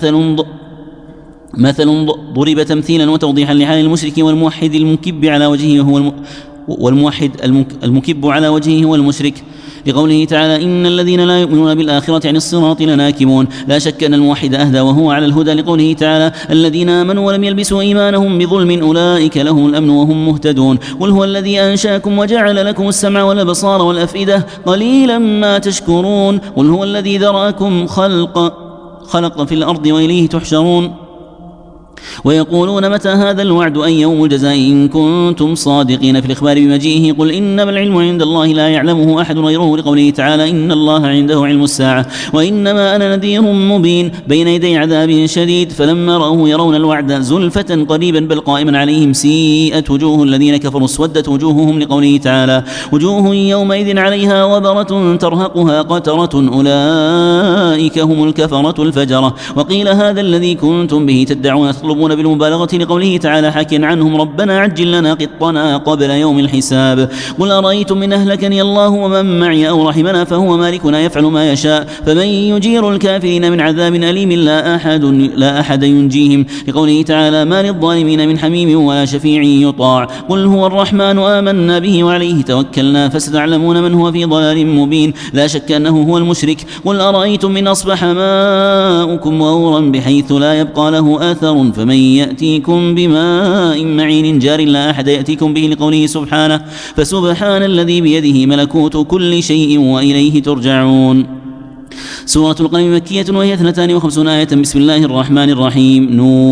مثل ضرب تمثيلا وتوضيحا لحال المشرك والموحد المكب على وجهه والموحد المكب على وجهه والمشرك لقوله تعالى إن الذين لا يؤمنون بالآخرة عن الصراط لناكبون. لا شك أن الموحد أهدى وهو على الهدى لقوله تعالى الذين آمنوا ولم يلبسوا إيمانهم بظلم أولئك لهم الأمن وهم مهتدون. قل هو الذي أنشاكم وجعل لكم السمع والأبصار والأفئدة قليلا ما تشكرون. قل هو الذي ذرأكم خلق في الأرض وإليه تحشرون. ويقولون متى هذا الوعد أي يوم الجزاء إن كنتم صادقين في الإخبار بمجيئه قل إنما العلم عند الله لا يعلمه أحد غيره لقوله تعالى إن الله عنده علم الساعة وإنما أنا نذير مبين بين يدي عذاب شديد. فلما رأوه يرون الوعد زلفة قريبا بل قائما عليهم سيئت وجوه الذين كفروا اسودت وجوههم لقوله تعالى وجوه يومئذ عليها غبرة ترهقها قترة أولئك هم الكفرة الفجرة. وقيل هذا الذي كنتم به تدعون تطلبون بالمبالغة لقوله تعالى حكيا عنهم ربنا عجل لنا قطنا قبل يوم الحساب. قل أرأيتم من أهلكني الله ومن معي أو رحمنا فهو مالكنا يفعل ما يشاء فمن يجير الكافرين من عذاب أليم لا أحد ينجيهم لقوله تعالى ما للظالمين من حميم ولا شفيع يطاع. قل هو الرحمن آمنا به وعليه توكلنا فستعلمون من هو في ضلال مبين. لا شك أنه هو المشرك. قل أرأيتم من أصبح ماؤكم غورا بحيث لا يبقى له آثر فمن يأتيكم بماء معين جار لا أحد يأتيكم به لقوله سبحانه فسبحان الذي بيده ملكوت كل شيء وإليه ترجعون. سورة القلم مكية وهي 52 آية. بسم الله الرحمن الرحيم.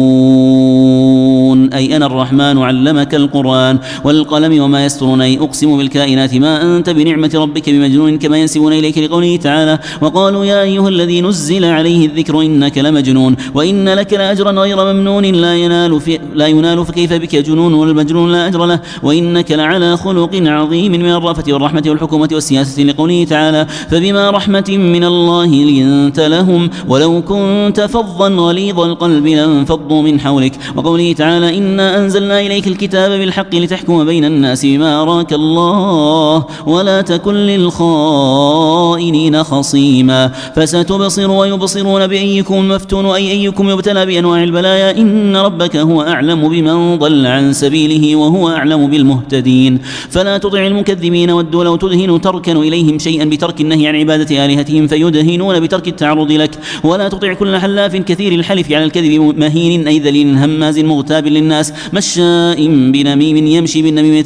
نون أي أنا الرحمن علمك القرآن والقلم وما يسطرون أي أقسم بالكائنات ما أنت بنعمة ربك بمجنون كما ينسبون إليك لقوله تعالى وقالوا يا أيها الذي نزل عليه الذكر إنك لمجنون وإن لك لأجرا غير ممنون لا ينال فكيف بك جنون والمجنون لا أجر له وإنك لعلى خلق عظيم من الرأفة والرحمة والحكومة والسياسة لقوله تعالى فبما رحمة من الله لنت لهم ولو كنت فظا غليظ القلب لانفضوا من حولك وقوله تعالى إنا أنزلنا إليك الكتاب بالحق لتحكم بين الناس بما أراك الله ولا تكن للخائنين خصيما فستبصر ويبصرون بأيكم المفتون أي أيكم يبتلى بأنواع البلايا إن ربك هو أعلم بمن ضل عن سبيله وهو أعلم بالمهتدين فلا تطع المكذبين ودوا لو تدهن تركن إليهم شيئا بترك النهي عن عبادة آلهتهم فيدهنون بترك التعرض لك ولا تطع كل حلاف كثير الحلف على الكذب مهين أي ذليل هماز مغتاب للناس مشاء بنميم يمشي بالنميمة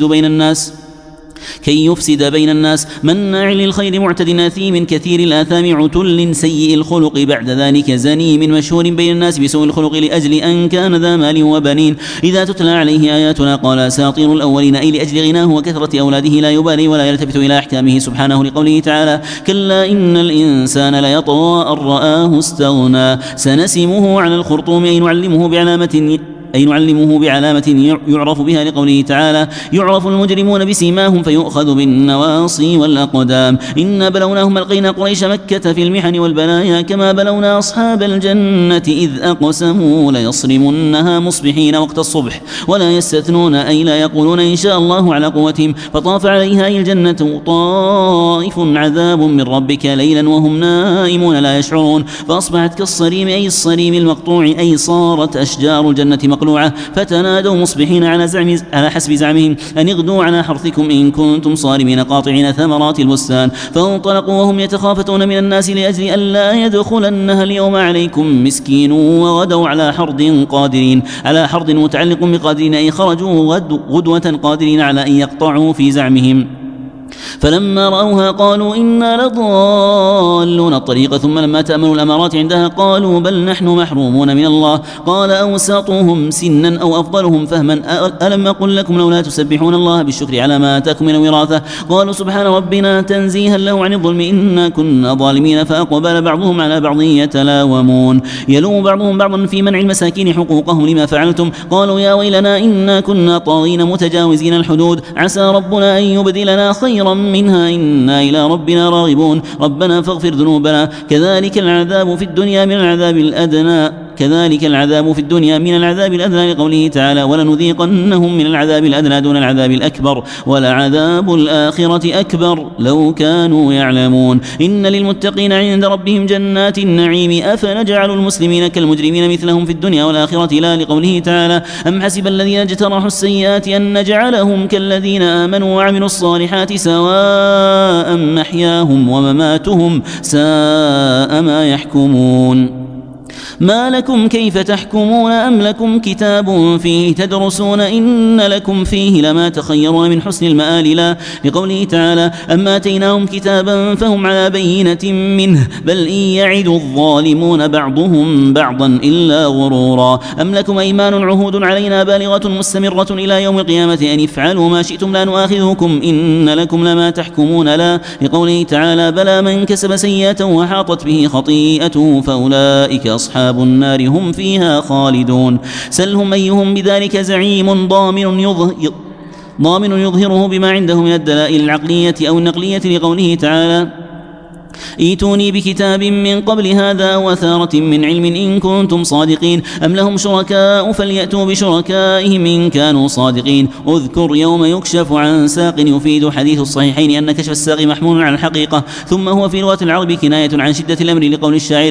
كي يفسد بين الناس مناع للخير معتد أثيم كثير الآثام عتل سيء الخلق بعد ذلك زنيم مشهور بين الناس بسوء الخلق لأجل أن كان ذا مال وبنين إذا تتلى عليه آياتنا قال أساطير الأولين أي لأجل غناه وكثرة أولاده لا يبالي ولا يلتفت إلى أحكامه سبحانه لقوله تعالى كلا إن الإنسان ليطغى أن رآه استغنى سنسمه على الخرطوم أي نعلمه بعلامة يعرف بها لقوله تعالى يعرف المجرمون بسيماهم فيؤخذ بالنواصي والأقدام إنا بلوناهم ألقينا قريش مكة في المحن والبلايا كما بلونا أصحاب الجنة إذ أقسموا ليصرمنها مصبحين وقت الصبح ولا يستثنون أي لا يقولون إن شاء الله على قوتهم فطاف عليها أي الجنة طائف عذاب من ربك ليلا وهم نائمون لا يشعرون فأصبحت كالصريم أي الصريم المقطوع أي صارت أشجار الجنة مقلوعة فتنادوا مصبحين على حسب زعمهم أن اغدوا على حرثكم إن كنتم صارمين قاطعين ثمرات البستان فانطلقوا وهم يتخافتون من الناس لأجل أن لا يدخلنها اليوم عليكم مسكين وغدوا على حرد متعلق بقادرين أي خرجوا غدوة قادرين على أن يقطعوا في زعمهم فلما رأوها قالوا إنا لضالون الطريق ثم لما تأملوا الأمارات عندها قالوا بل نحن محرومون من الله قال أوسطهم سنا أو أفضلهم فهما ألم أقل لكم لولا تسبحون الله بالشكر على ما آتاكم من وراثة قالوا سبحان ربنا تنزيها له عن الظلم إنا كنا ظالمين فأقبل بعضهم على بعض يتلاومون يلوم بعضهم بعضا في منع المساكين حقوقهم لما فعلتم قالوا يا ويلنا إنا كنا طاغين متجاوزين الحدود عسى ربنا أن يبدلنا خيرا منها إنا إلى ربنا راغبون ربنا فاغفر ذنوبنا كذلك العذاب في الدنيا من العذاب الأدنى لقوله تعالى ولنذيقنهم من العذاب الأدنى دون العذاب الأكبر ولعذاب الآخرة أكبر لو كانوا يعلمون إن للمتقين عند ربهم جنات النعيم أفنجعل المسلمين كالمجرمين مثلهم في الدنيا والآخرة لا لقوله تعالى أم حسب الذين اجترحوا السيئات أن نجعلهم كالذين آمنوا وعملوا الصالحات سواء محياهم ومماتهم ساء ما يحكمون ما لكم كيف تحكمون أم لكم كتاب فيه تدرسون إن لكم فيه لما تخيرون من حسن المآل لا لقوله تعالى أما آتيناهم كتابا فهم على بينة منه بل إن يعد الظالمون بعضهم بعضا إلا غرورا أم لكم أيمان عهود علينا بالغة مستمرة إلى يوم القيامة أن افعلوا ما شئتم لا نؤاخذكم إن لكم لما تحكمون لا لقوله تعالى بلى من كسب سيئة وحاطت به خطيئته فأولئك أصحاب النار هم فيها خالدون سلهم أيهم بذلك زعيم ضامن يظهره بما عنده من الدلائل العقلية أو النقلية لقوله تعالى ائتوني بكتاب من قبل هذا وثارة من علم إن كنتم صادقين أم لهم شركاء فليأتوا بشركائهم إن كانوا صادقين اذكر يوم يكشف عن ساق يفيد حديث الصحيحين أن كشف الساق محمول على الحقيقة ثم هو في لغة العرب كناية عن شدة الأمر لقول الشاعر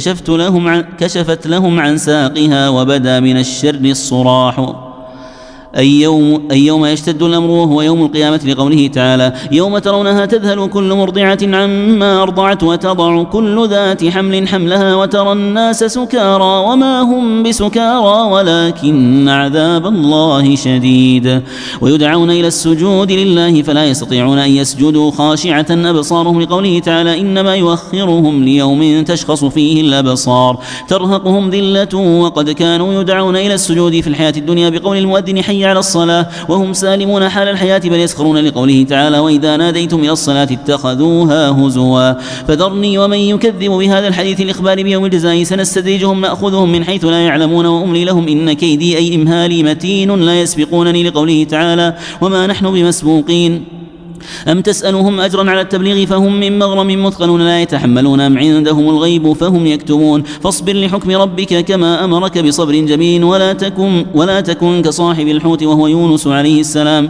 كشفت لهم عن ساقها وبدا من الشر الصراح أي يوم يشتد الأمر وهو يوم القيامة، لقوله تعالى: يوم ترونها تذهل كل مرضعة عما أرضعت وتضع كل ذات حمل حملها وترى الناس سكارى وما هم بسكارى ولكن عذاب الله شديد، ويدعون إلى السجود لله فلا يستطيعون أن يسجدوا خاشعة أبصارهم، لقوله تعالى: إنما يؤخرهم ليوم تشخص فيه الأبصار ترهقهم ذلة وقد كانوا يدعون إلى السجود في الحياة الدنيا بقول المؤذن: حي على الصلاة، وهم سالمون حال الحياة بل يسخرون، لقوله تعالى: وإذا ناديتم إلى الصلاة اتخذوها هزوا. فذرني ومن يكذب بهذا الحديث الإخبار بيوم الجزاء سنستدرجهم نأخذهم من حيث لا يعلمون وأملي لهم إن كيدي أي إمهالي متين لا يسبقونني، لقوله تعالى: وما نحن بمسبوقين. أم تسألهم أجرا على التبليغ فهم من مغرم مثقلون لا يتحملون أم عندهم الغيب فهم يكتبون. فاصبر لحكم ربك كما أمرك بصبر جميل ولا تكن كصاحب الحوت وهو يونس عليه السلام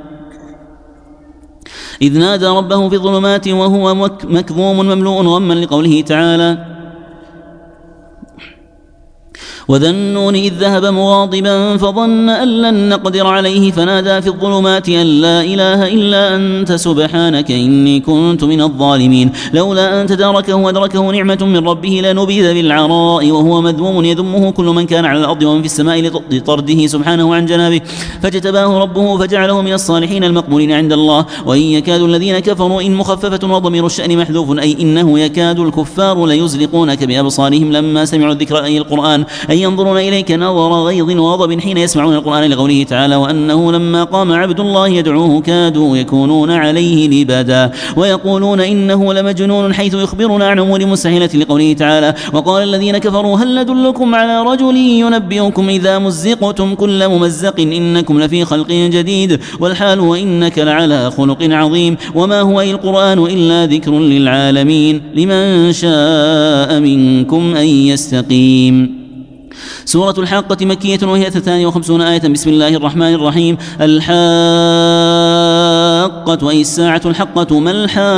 إذ نادى ربه في الظلمات وهو مكظوم مملوء غما، لقوله تعالى: وذا النون إذ ذهب مغاضبا فظن أن لن نقدر عليه فنادى في الظلمات أن لا إله إلا أنت سبحانك إني كنت من الظالمين، لولا أن تداركه وأدركه نعمة من ربه لنبذ بالعراء وهو مذموم يذمه كل من كان على الأرض ومن في السماء لطرده سبحانه عن جنابه، فاجتباه ربه فجعله من الصالحين المقبولين عند الله. وإن يكاد الذين كفروا إن مخففة وضمير الشأن محذوف أي إنه يكاد الكفار ليزلقونك بأبصارهم لما سمعوا الذكر أي القرآن، أي ينظرون إليك نظر غيظ وغضب حين يسمعون القرآن، لقوله تعالى: وأنه لما قام عبد الله يدعوه كادوا يكونون عليه لبدا، ويقولون إنه لمجنون حيث يخبرنا عن أمور مستحيلة، لقوله تعالى: وقال الذين كفروا هل ندلكم على رجل ينبئكم إذا مزقتم كل ممزق إنكم لفي خلق جديد، والحال وإنك لعلى خلق عظيم، وما هو القرآن إلا ذكر للعالمين لمن شاء منكم أن يستقيم. سورة الحاقة مكية وهي 52 آية. بسم الله الرحمن الرحيم. الحاقة أي الساعة الحقة، ما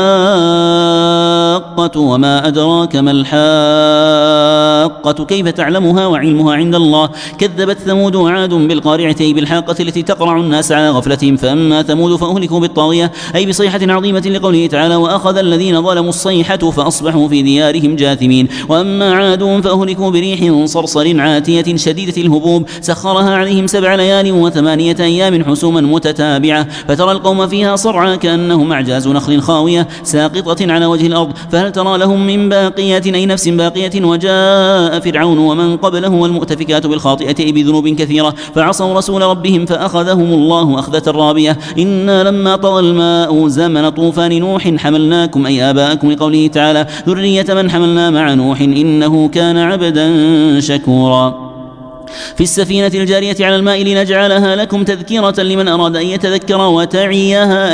الحاقة وما أدراك ما الحاقة كيف تعلمها وعلمها عند الله. كذبت ثمود وعاد بالقارعة أي بالحاقة التي تقرع الناس على غفلتهم، فأما ثمود فأهلكوا بالطاغية أي بصيحة عظيمة، لقوله تعالى: وأخذ الذين ظلموا الصيحة فأصبحوا في ديارهم جاثمين. وأما عاد فأهلكوا بريح صرصر عاتية شديدة الهبوب سخرها عليهم 7 ليال و8 أيام حسوما متتابعة، فترى القوم فيها صرعى كأنهم أعجاز نخل خاوية ساقطة على وجه الأرض، فهل ترى لهم من باقية أي نفس باقية. وجاء فرعون ومن قبله والمؤتفكات بالخاطئة بذنوب كثيرة فعصوا رسول ربهم فأخذهم الله أخذة رابية. إنا لما طغى الماء زمن طوفان نوح حملناكم أي آباءكم، لقوله تعالى: ذرية من حملنا مع نوح إنه كان عبدا شكورا. في السفينة الجارية على الماء لنجعلها لكم تذكرة لمن أراد أن يتذكر وتعيها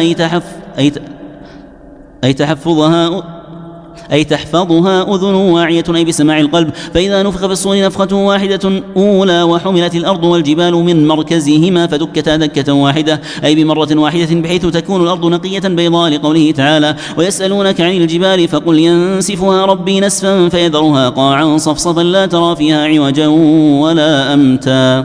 أي تحفظها أذن واعية أي بسماع القلب. فإذا نفخ في الصور نفخة واحدة أولى وحملت الأرض والجبال من مركزهما فدكتا دكة واحدة أي بمرة واحدة بحيث تكون الأرض نقية بيضاء، لقوله تعالى: ويسألونك عن الجبال فقل ينسفها ربي نسفا فيذرها قاعا صفصفا لا ترى فيها عوجا ولا أمتا.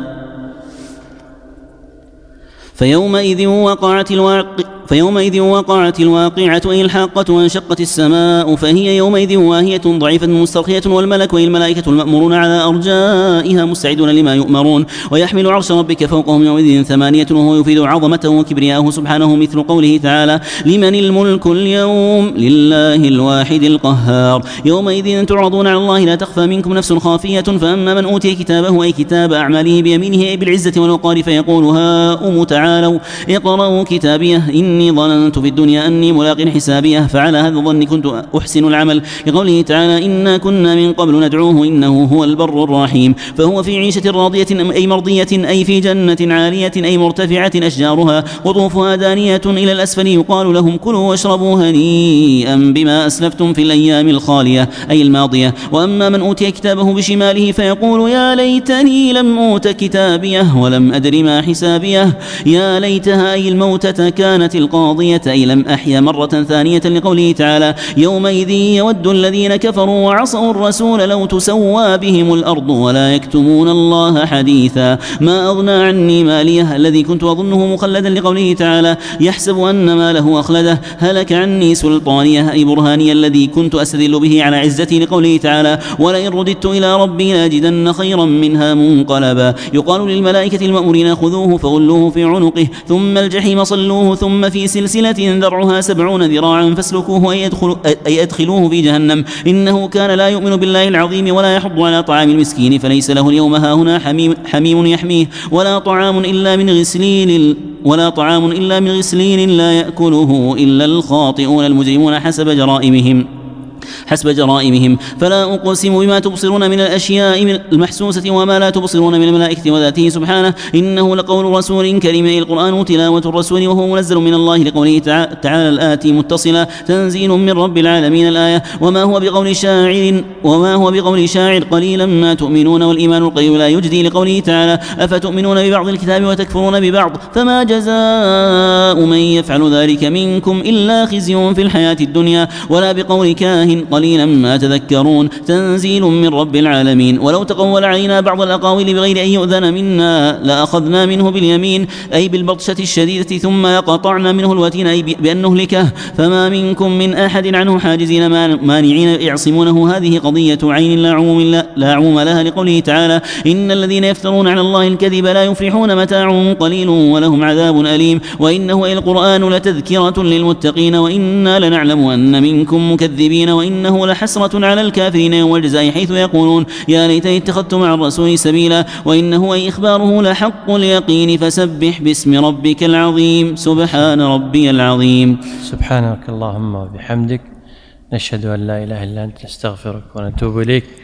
فيومئذ وقعت الواقعة أي الحاقة وانشقت السماء فهي يومئذ واهية ضعيفة مسترخية، والملك أي الملائكة المأمورون على أرجائها مستعدون لما يؤمرون. ويحمل عرش ربك فوقهم يومئذ 8 وهو يفيد عظمته وكبرياءه سبحانه، مثل قوله تعالى: لمن الملك اليوم لله الواحد القهار. يومئذ تعرضون على الله لا تخفى منكم نفس خافية، فأما من أوتي كتابه أي كتاب أعماله بيمينه أي بالعزة والوقار فيقول: هاؤم تعالوا اقرأوا كتابيه إني ظننت في الدنيا أني ملاق حسابيه فعلى هذا الظن كنت أحسن العمل، لقوله تعالى: إنا كنا من قبل ندعوه إنه هو البر الرحيم. فهو في عيشة راضية أي مرضية أي في جنة عالية أي مرتفعة أشجارها قطوفها دانية إلى الأسفل، يقال لهم: كلوا واشربوا هنيئا بما أسلفتم في الأيام الخالية أي الماضية. وأما من أوتي كتابه بشماله فيقول: يا ليتني لم أوت كتابيه ولم أدر ما حسابيه. يا ليتها أي الموتة كانت القاضية أي لم أحيا مرة ثانية لقوله تعالى يومئذ يود الذين كفروا وعصوا الرسول لو تسوى بهم الأرض ولا يكتمون الله حديثا ما أغنى عني ماليه الذي كنت أظنه مخلدا لقوله تعالى يحسب أن ماله أخلده هلك عني سلطانيه أي برهاني الذي كنت أستدل به على عزتي لقوله تعالى ولئن رددت إلى ربي لاجدن خيرا منها منقلبا يقال للملائكة المأمورين خذوه فغلوه في عنقه ثم الجحيم صلوه ثم في سلسلة ذرعها 70 ذراعا فاسلكوه أي أدخلوه في جهنم إنه كان لا يؤمن بالله العظيم ولا يحض على طعام المسكين فليس له اليوم هاهنا حميم يحميه ولا طعام إلا من غسلين لا يأكله إلا الخاطئون المجرمون حسب جرائمهم فلا أقسم بما تبصرون من الأشياء المحسوسة وما لا تبصرون من الملائكة وذاته سبحانه إنه لقول رسول كريم القرآن تلاوة الرسول وهو منزل من الله لقوله تعالى الآتي متصلا تنزيل من رب العالمين الآية وما هو بقول شاعر قليلا ما تؤمنون والإيمان القيم لا يجدي لقوله تعالى أفتؤمنون ببعض الكتاب وتكفرون ببعض فما جزاء من يفعل ذلك منكم إلا خزي في الحياة الدنيا ولا بقول كاهن قليلا ما تذكرون تنزيل من رب العالمين ولو تقول علينا بعض الأقاويل بغير أن يؤذن منا لأخذنا منه باليمين أي بالبطشة الشديدة ثم يقطعنا منه الوتين أي بأن نهلكه فما منكم من أحد عنه حاجزين مانعين يعصمونه هذه قضية عين لا عموم لها لقوله تعالى إن الذين يفترون على الله الكذب لا يفلحون متاع قليل ولهم عذاب أليم وإنه أي القرآن لتذكرة للمتقين وإنا لنعلم أن منكم مكذبين وإنه لحسرة على الكافرين يوم الجزاء حيث يقولون يا ليتني اتخذت مع الرسول سبيلا وإنه أي إخباره لحق اليقين فسبح باسم ربك العظيم سبحان ربي العظيم. سبحانك اللهم وبحمدك نشهد أن لا إله إلا أنت نستغفرك ونتوب إليك.